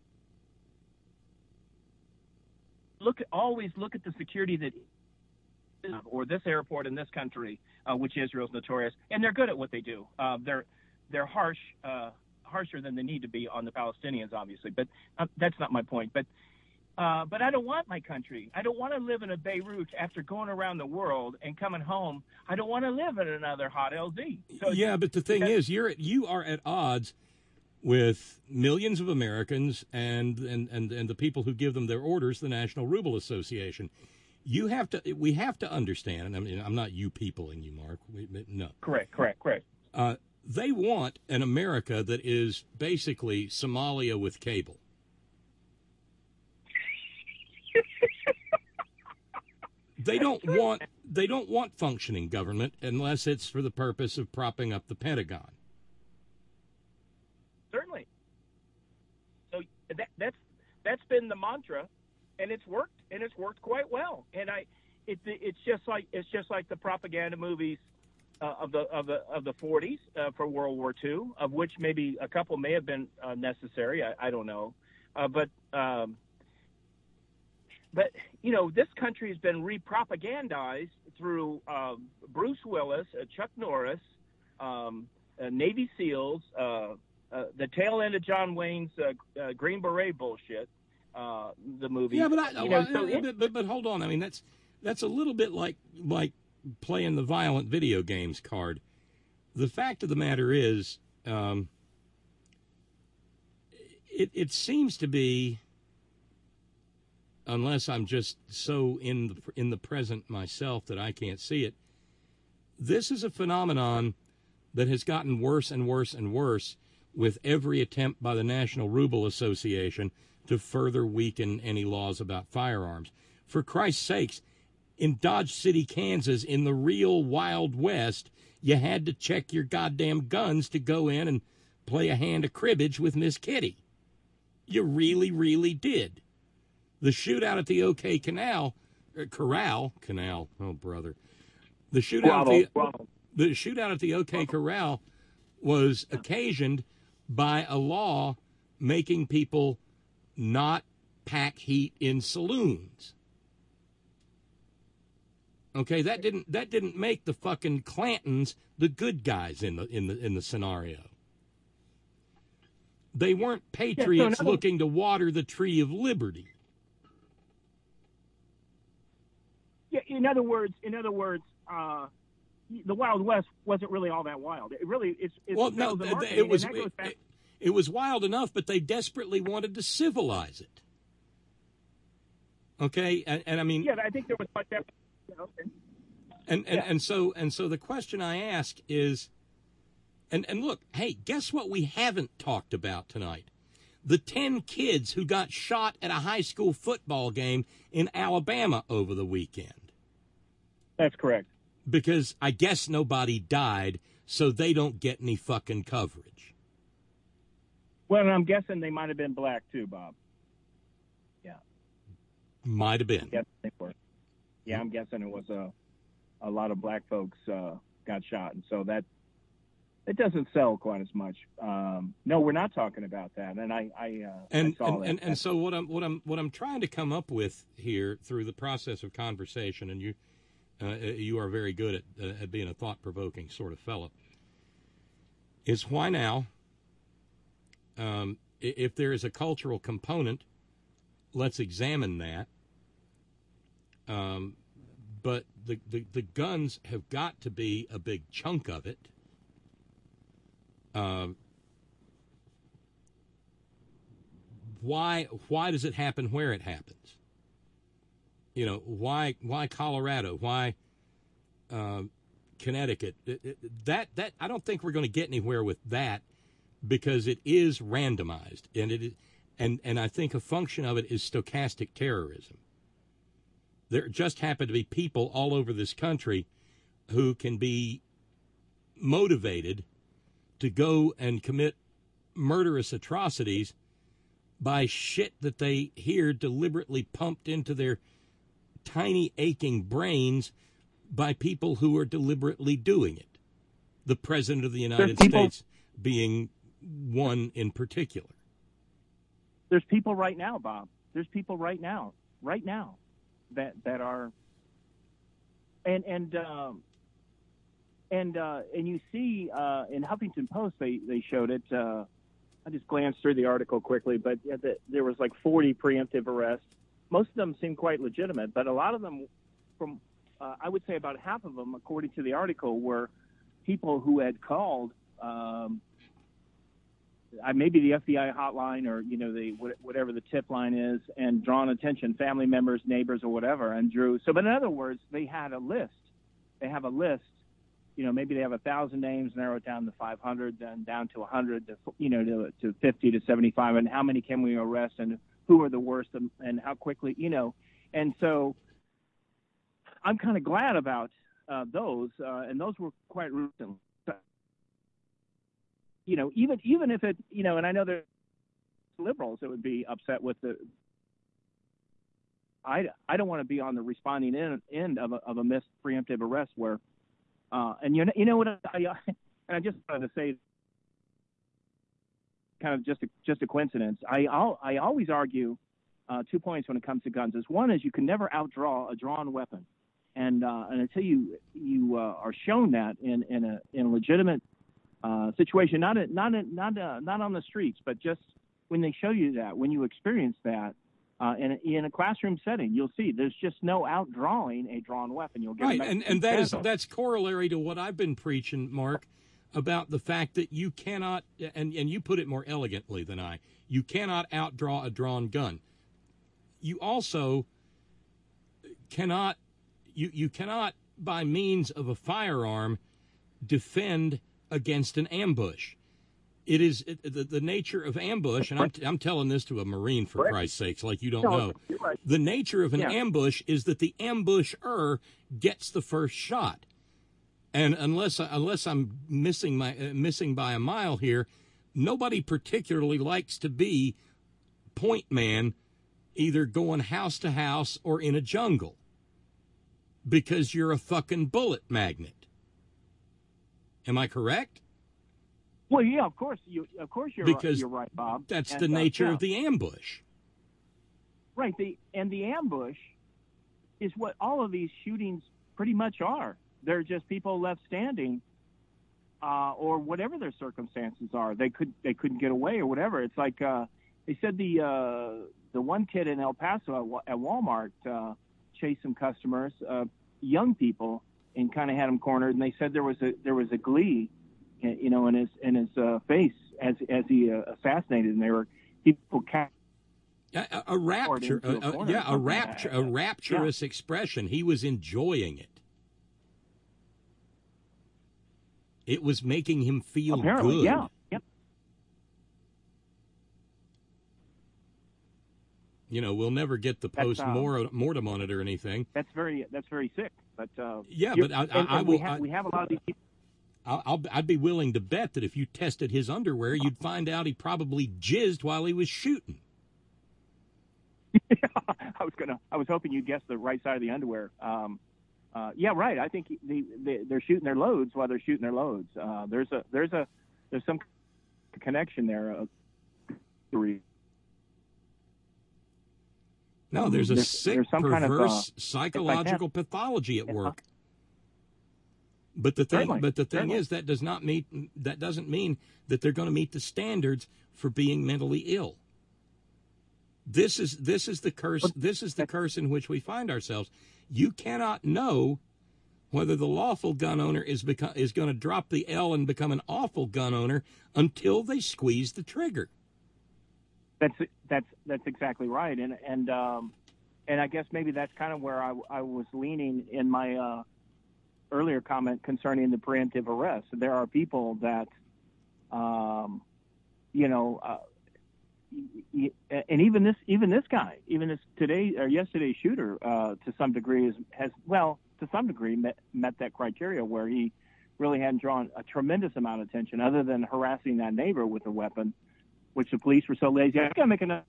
Look, always look at the security that, or this airport in this country, uh, which Israel's notorious, and they're good at what they do. Uh, they're they're harsh, uh, harsher than they need to be on the Palestinians, obviously. But uh, that's not my point. But uh, but I don't want my country. I don't want to live in a Beirut after going around the world and coming home. I don't want to live in another hot L Z. So yeah, but the thing is, you're at, you are at odds with millions of Americans and, and, and, and the people who give them their orders, the National Ruble Association. You have to, we have to understand, and I mean, I'm not you peopling you, Mark. We, no. Correct, correct, correct. Uh, they want an America that is basically Somalia with cable. They don't want, they don't want functioning government unless it's for the purpose of propping up the Pentagon. Certainly. So that, that's that's been the mantra, and it's worked, and it's worked quite well. And I, it, it's just like it's just like the propaganda movies uh, of the of the of the forties uh, for World War Two, of which maybe a couple may have been uh, necessary. I, I don't know, uh, but um, but you know, this country has been re-propagandized through uh, Bruce Willis, uh, Chuck Norris, um, uh, Navy SEALs. Uh, Uh, the tail end of John Wayne's uh, uh, Green Beret bullshit, uh, the movie. Yeah, but, I, you well, know, so it, but, but but hold on. I mean, that's that's a little bit like like playing the violent video games card. The fact of the matter is, um, it it seems to be unless I'm just so in the, in the present myself that I can't see it. This is a phenomenon that has gotten worse and worse and worse with every attempt by the National Ruble Association to further weaken any laws about firearms. For Christ's sakes, in Dodge City, Kansas, in the real Wild West, you had to check your goddamn guns to go in and play a hand of cribbage with Miss Kitty. You really, really did. The shootout at the OK Canal, uh, Corral, Canal, oh, brother. The shootout, at the, the shootout at the OK Corral was occasioned by a law making people not pack heat in saloons. Okay, that didn't that didn't make the fucking Clantons the good guys in the in the in the scenario. They weren't patriots yeah, so looking to water the tree of liberty. Yeah, in other words, in other words, uh, the Wild West wasn't really all that wild. It really, it's, it's well, no, it, it was it, it, it was wild enough, but they desperately wanted to civilize it. Okay, and, and I mean, yeah, I think there was like that. Okay. And and, yeah. and so and so the question I ask is, and and look, hey, guess what we haven't talked about tonight? The ten kids who got shot at a high school football game in Alabama over the weekend. That's correct. Because I guess nobody died, so they don't get any fucking coverage. Well, and I'm guessing they might have been black too, Bob. Yeah. Might have been. Yes, they were. Yeah, I'm guessing it was a, a lot of black folks uh, got shot, and so that it doesn't sell quite as much. Um, no, we're not talking about that, and I, I, uh, and, I saw and, that. And, and so what I'm what I'm what I'm trying to come up with here through the process of conversation, and you uh, you are very good at uh, at being a thought-provoking sort of fellow, is why now? Um, if there is a cultural component, let's examine that. Um, but the, the, the guns have got to be a big chunk of it. Um, why why does it happen where it happens? You know, why why Colorado? Why um, Connecticut? It, it, that that I don't think we're going to get anywhere with that because it is randomized, and it is, and and I think a function of it is stochastic terrorism. There just happen to be people all over this country who can be motivated to go and commit murderous atrocities by shit that they hear deliberately pumped into their tiny aching brains by people who are deliberately doing it. The President of the United people, States being one in particular. There's people right now, Bob. There's people right now, right now. That that are and and um, and uh, and you see uh, in Huffington Post they, they showed it. Uh, I just glanced through the article quickly, but yeah, the, there was like forty preemptive arrests. Most of them seem quite legitimate, but a lot of them, from uh, I would say about half of them, according to the article, were people who had called. Um, maybe the F B I hotline or, you know, the whatever the tip line is, and drawn attention, family members, neighbors, or whatever, and drew. So, but in other words, they had a list. They have a list. You know, maybe they have a thousand names, narrow it down to five hundred, then down to a hundred, to you know, to, to fifty to seventy-five, and how many can we arrest, and who are the worst, and, and how quickly, you know. And so, I'm kind of glad about uh, those, uh, and those were quite recent. You know, even even if it, you know, and I know there's liberals that would be upset with the. I, I don't want to be on the responding end, end of a of a missed preemptive arrest where, uh, and you know you know what I, I and I just wanted to say, kind of just a, just a coincidence. I I'll, I always argue uh, two points when it comes to guns. Is one is you can never outdraw a drawn weapon, and uh, and until you you uh, are shown that in in a in a legitimate Uh, situation, not a, not a, not a, not on the streets, but just when they show you that, when you experience that uh, in, a, in a classroom setting, you'll see there's just no outdrawing a drawn weapon. You'll get right, and and that is that's corollary to what I've been preaching, Mark, about the fact that you cannot, and and you put it more elegantly than I, you cannot outdraw a drawn gun. you also cannot you, you cannot by means of a firearm defend against an ambush. It is it, the, the nature of ambush, and I'm, I'm telling this to a Marine for Christ's sakes, like you don't No, know. you're right. The nature of an Yeah. ambush is that the ambusher gets the first shot, and unless unless I'm missing my uh, missing by a mile here, nobody particularly likes to be point man, either going house to house or in a jungle, because you're a fucking bullet magnet. Am I correct? Well, yeah, of course you, of course you're Because you're right, Bob. That's And, the uh, nature yeah. of the ambush. Right. The and the ambush is what all of these shootings pretty much are. They're just people left standing, uh, or whatever their circumstances are. They could they couldn't get away or whatever. It's like uh, they said the uh, the one kid in El Paso at, Wa- at Walmart uh, chased some customers, uh, young people, and kind of had them cornered. And they said there was a there was a glee, you know, in his in his uh, face as as he uh, assassinated, and they were people. Ca- A, a, a rapture, into a a- a- corner or yeah, a something. rapture, a rapturous expression. He was enjoying it. It was making him feel Apparently, good. yeah, yeah. You know, we'll never get the That's, post uh, mortem on it or anything. That's very that's very sick. But uh, Yeah, you're- but I- I- and- I and we, will- have, I- we have a lot of these people. I'll, I'll, I'd be willing to bet that if you tested his underwear, you'd find out he probably jizzed while he was shooting. I was gonna. I was hoping you'd guess the right side of the underwear. Um, uh, yeah, right. I think the, the, they're shooting their loads while they're shooting their loads. Uh, there's a there's a there's some connection there. Uh, No, there's a There's- sick, there's some perverse kind of, uh, psychological it's like that. pathology at Yeah. work. But the thing, Certainly. but the thing Certainly. is, that does not meet. That doesn't mean that they're going to meet the standards for being mentally ill. This is this is the curse. This is the curse in which we find ourselves. You cannot know whether the lawful gun owner is become, is going to drop the L and become an awful gun owner until they squeeze the trigger. That's that's that's exactly right, and and um, and I guess maybe that's kind of where I, I was leaning in my uh, earlier comment concerning the preemptive arrest. There are people that, um, you know, uh, y- y- and even this even this guy, even this today or yesterday's shooter, uh, to some degree is, has well to some degree met met that criteria where he really hadn't drawn a tremendous amount of attention other than harassing that neighbor with a weapon, which the police were so lazy. I gotta make a.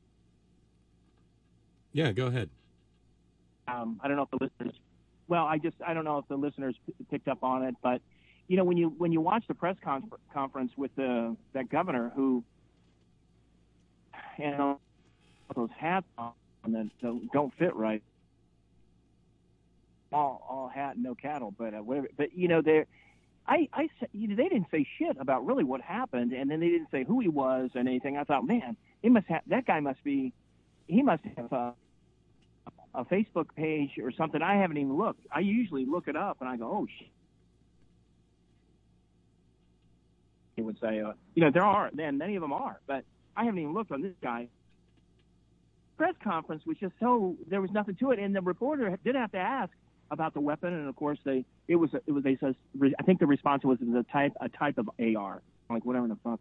Yeah, go ahead. Um, I don't know if the listeners. Well, I just I don't know if the listeners p- picked up on it, but you know when you when you watch the press con- conference with the that governor who, you know, those hats on that don't- don't fit right. All all hat and no cattle, but uh, whatever. But you know they. I, I, you know, they didn't say shit about really what happened, and then they didn't say who he was and anything. I thought, man, he must have that guy must be, he must have a, a Facebook page or something. I haven't even looked. I usually look it up and I go, oh shit. He would say, uh, you know, there are, and many of them are, but I haven't even looked on this guy. Press conference was just so there was nothing to it, and the reporter did have to ask about the weapon, and of course they it was it was they says I think the response was it was a type a type of A R, like whatever the fuck.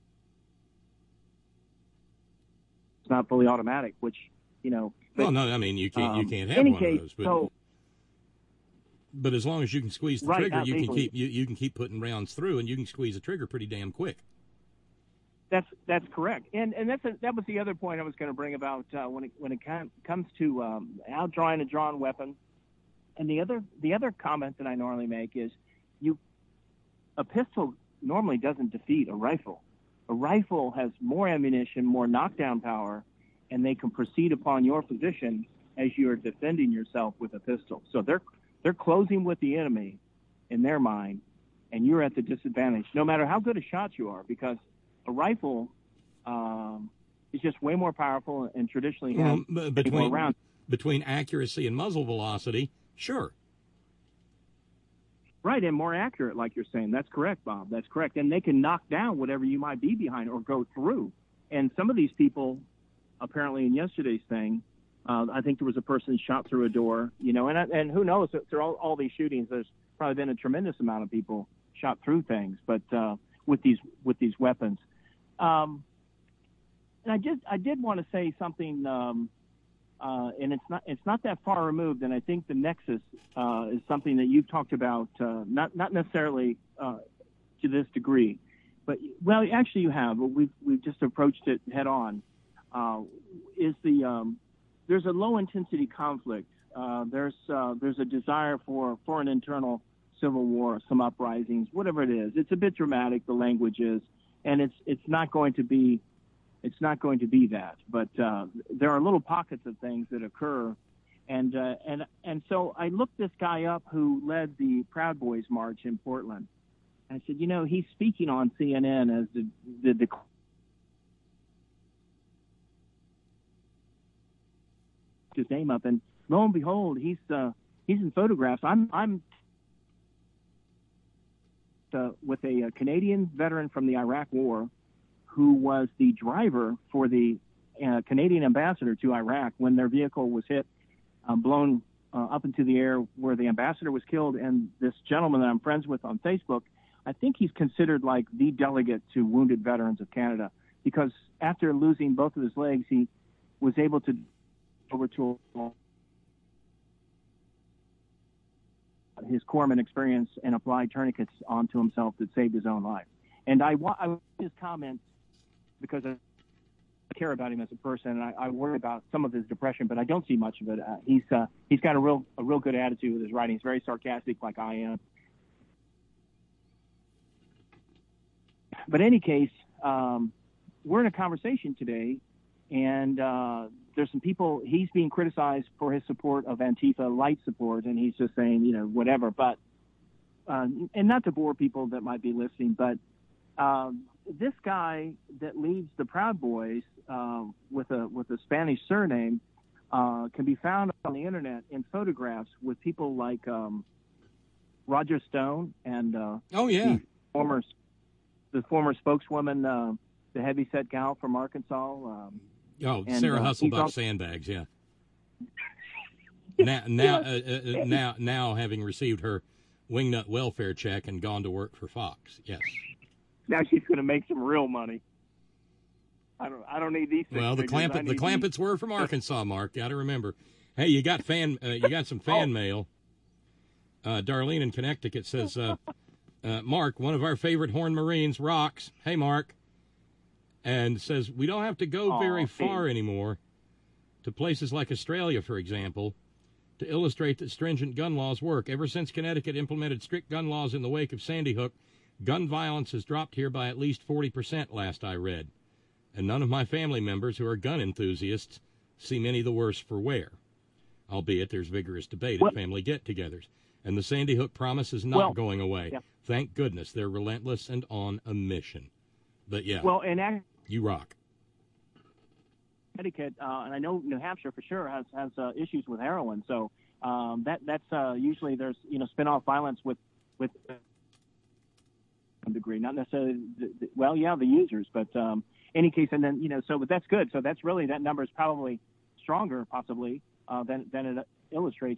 It's not fully automatic, which you know. Well, no, I mean you can't you um, can't have any one case, of those, but so, but as long as you can squeeze the Right, trigger, not you can legally. keep you, you can keep putting rounds through, and you can squeeze the trigger pretty damn quick. That's that's correct, and and that's a, that was the other point I was going to bring about uh, when it when it com- comes to um, outdrawing a drawn weapon. And the other the other comment that I normally make is, you a pistol normally doesn't defeat a rifle. A rifle has more ammunition, more knockdown power, and they can proceed upon your position as you are defending yourself with a pistol. So they're they're closing with the enemy in their mind, and you're at the disadvantage, no matter how good a shot you are, because a rifle um, is just way more powerful and traditionally has Well, b- many more between rounds. between accuracy and muzzle velocity, sure. Right, and more accurate, like you're saying. That's correct, Bob. That's correct. And they can knock down whatever you might be behind or go through. And some of these people, apparently in yesterday's thing, Uh, I think there was a person shot through a door, you know, and and who knows, through all, all these shootings, there's probably been a tremendous amount of people shot through things, but uh, with these with these weapons. Um, and I just I did want to say something, um, uh, and it's not it's not that far removed, and I think the nexus uh, is something that you've talked about, uh, not not necessarily uh, to this degree, but well, actually you have, but we've we've just approached it head on. Uh, is the um, there's a low intensity conflict. Uh, there's uh, there's a desire for, for an internal civil war, some uprisings, whatever it is. It's a bit dramatic, the language is, and it's it's not going to be it's not going to be that. But uh, there are little pockets of things that occur, and uh, and and so I looked this guy up who led the Proud Boys March in Portland. And I said, you know, he's speaking on C N N as the the, the his name up, and lo and behold, he's uh, he's in photographs. I'm I'm uh, with a, a Canadian veteran from the Iraq War, who was the driver for the uh, Canadian ambassador to Iraq when their vehicle was hit, uh, blown uh, up into the air, where the ambassador was killed. And this gentleman that I'm friends with on Facebook, I think he's considered like the delegate to Wounded Veterans of Canada, because after losing both of his legs, he was able to over to his corpsman experience and apply tourniquets onto himself that saved his own life. And I want his comments because I care about him as a person, and I, I worry about some of his depression, but I don't see much of it. Uh, he's uh, he's got a real a real good attitude with his writing. He's very sarcastic, like I am. But in any case, um, we're in a conversation today, and uh, there's some people, he's being criticized for his support of Antifa, light support, and he's just saying, you know, whatever. But, uh, and not to bore people that might be listening, but um, this guy that leads the Proud Boys uh, with a with a Spanish surname uh, can be found on the internet in photographs with people like um, Roger Stone and uh, oh yeah, the former the former spokeswoman, uh, the heavyset gal from Arkansas. Um, Oh, and, Sarah uh, Husselbuck all... Sandbags, yeah. now, now, uh, uh, now, now, having received her wingnut welfare check and gone to work for Fox, yes. Now she's going to make some real money. I don't, I don't need these. Well, the Clampett, the Clampetts these. were from Arkansas, Mark. Got to remember. Hey, you got fan, uh, you got some fan oh. mail. Uh, Darlene in Connecticut says, uh, uh, Mark, one of our favorite Horn Marines rocks. Hey, Mark. And says, we don't have to go very far anymore to places like Australia, for example, to illustrate that stringent gun laws work. Ever since Connecticut implemented strict gun laws in the wake of Sandy Hook, gun violence has dropped here by at least forty percent, last I read. And none of my family members who are gun enthusiasts seem any the worse for wear, albeit there's vigorous debate well, at family get-togethers. And the Sandy Hook promise is not well, going away. Yeah. Thank goodness. They're relentless and on a mission. But, yeah. Well, and actually, you rock. Connecticut, uh, and I know New Hampshire for sure has has uh, issues with heroin. So um, that that's uh, usually there's you know spin-off violence with with some degree, not necessarily the, the, well, yeah, the users, but um, any case, and then you know, so but that's good. So that's really that number is probably stronger, possibly uh, than than it illustrates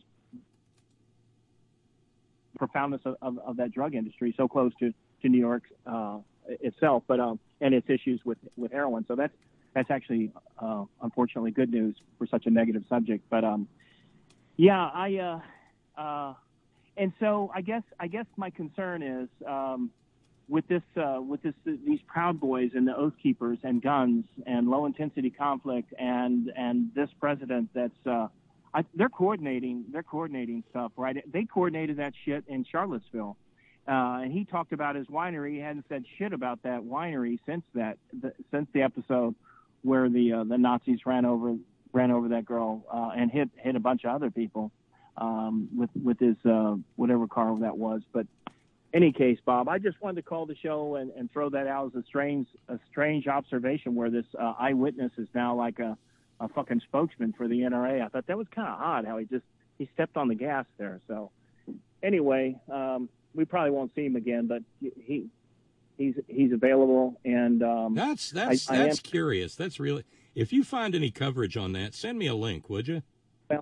the profoundness of, of, of that drug industry, so close to to New York uh, itself, but um, and its issues with with heroin. So that's that's actually uh, unfortunately good news for such a negative subject. But um, yeah, I uh, uh, and so I guess I guess my concern is um, with this uh, with this these Proud Boys and the Oath Keepers and guns and low intensity conflict and and this president that's uh, I, they're coordinating they're coordinating stuff, right? They coordinated that shit in Charlottesville. Uh, and he talked about his winery. He hadn't said shit about that winery since that, the, since the episode where the uh, the Nazis ran over ran over that girl uh, and hit hit a bunch of other people um, with with his uh, whatever car that was. But any case, Bob, I just wanted to call the show and, and throw that out as a strange a strange observation where this uh, eyewitness is now like a, a fucking spokesman for the N R A. I thought that was kind of odd how he just he stepped on the gas there. So anyway. Um, We probably won't see him again, but he he's he's available, and um, that's that's I, that's I am, curious. That's really If you find any coverage on that, send me a link, would you? Well,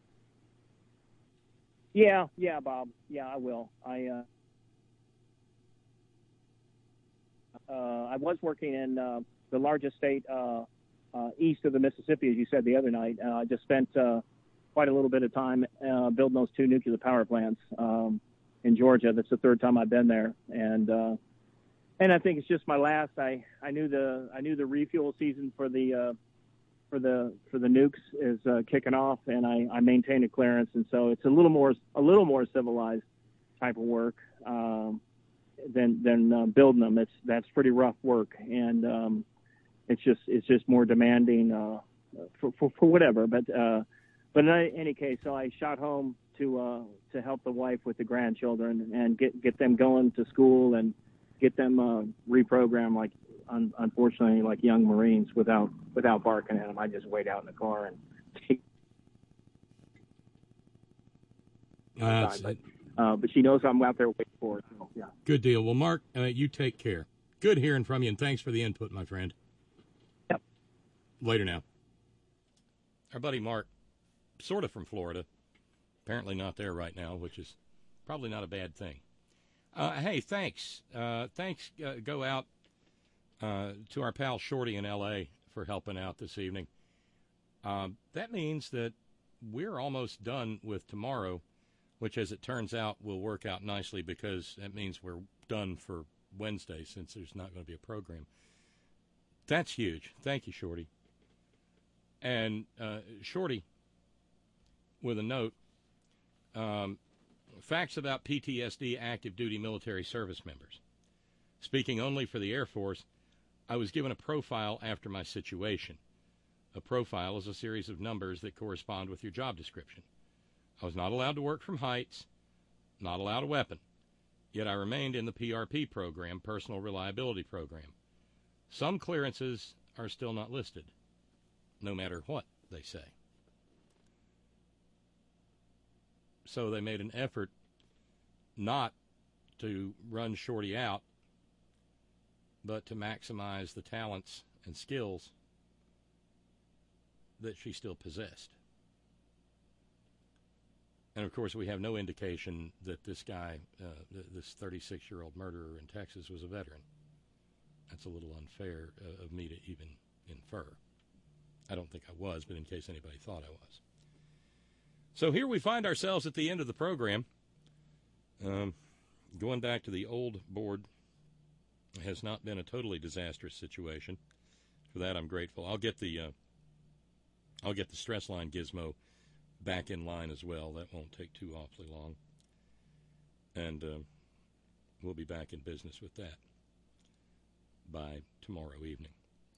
yeah, yeah, Bob. Yeah, I will. I uh, uh, I was working in uh, the largest state uh, uh, east of the Mississippi, as you said the other night. Uh, I just spent uh, quite a little bit of time uh, building those two nuclear power plants um, in Georgia. That's the third time I've been there, and uh, and I think it's just my last. I, I knew the I knew the refuel season for the uh, for the for the nukes is uh, kicking off, and I, I maintain a clearance, and so it's a little more a little more civilized type of work um, than than uh, building them. It's that's pretty rough work, and um, it's just it's just more demanding uh, for, for for whatever. But uh, but in any case, so I shot home to uh, to help the wife with the grandchildren and get get them going to school and get them uh, reprogrammed like. Un- unfortunately, like young Marines, without without barking at them, I just wait out in the car and take. Uh, but, uh, but she knows I'm out there waiting for her. So, yeah. Good deal. Well, Mark, uh, you take care. Good hearing from you, and thanks for the input, my friend. Yep. Later now. Our buddy Mark, sort of from Florida, apparently not there right now, which is probably not a bad thing. Uh, hey, thanks. Uh, thanks. Uh, go out. Uh, to our pal Shorty in L A for helping out this evening. Um, that means that we're almost done with tomorrow, which, as it turns out, will work out nicely because that means we're done for Wednesday since there's not going to be a program. That's huge. Thank you, Shorty. And uh, Shorty, with a note, um, facts about P T S D active duty military service members. Speaking only for the Air Force, I was given a profile after my situation. A profile is a series of numbers that correspond with your job description. I was not allowed to work from heights, not allowed a weapon, yet I remained in the P R P program, Personal Reliability Program. Some clearances are still not listed, no matter what they say. So they made an effort not to run Shorty out, but to maximize the talents and skills that she still possessed. And, of course, we have no indication that this guy, uh, this thirty-six-year-old murderer in Texas, was a veteran. That's a little unfair uh, of me to even infer. I don't think I was, but in case anybody thought I was. So here we find ourselves at the end of the program. Um, going back to the old board has not been a totally disastrous situation. For that, I'm grateful. I'll get the uh, I'll get the stress line gizmo back in line as well. That won't take too awfully long, and uh, we'll be back in business with that by tomorrow evening.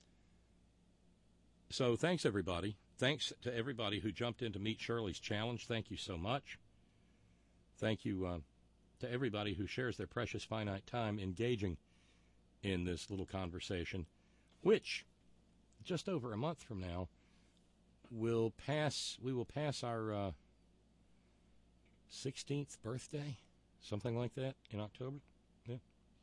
So thanks, everybody. Thanks to everybody who jumped in to meet Shirley's challenge. Thank you so much. Thank you uh, to everybody who shares their precious finite time engaging in this little conversation, which just over a month from now will pass. We will pass our uh, sixteenth birthday, something like that, in October. Yeah.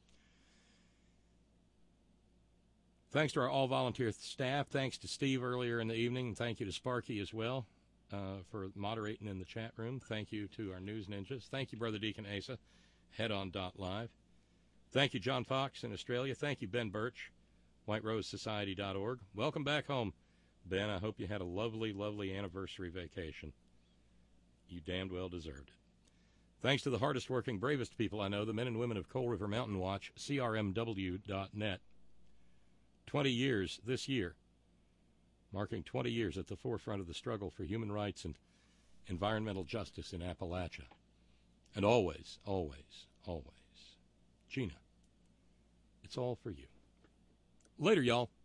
Thanks to our all-volunteer staff. Thanks to Steve earlier in the evening. And thank you to Sparky as well uh, for moderating in the chat room. Thank you to our news ninjas. Thank you, Brother Deacon Asa, headon dot live. Thank you, John Fox in Australia. Thank you, Ben Birch, white rose society dot org. Welcome back home, Ben. I hope you had a lovely, lovely anniversary vacation. You damned well deserved it. Thanks to the hardest working, bravest people I know, the men and women of Coal River Mountain Watch, C R M W dot net. twenty years this year, marking twenty years at the forefront of the struggle for human rights and environmental justice in Appalachia. And always, always, always, Gina, it's all for you. Later, y'all.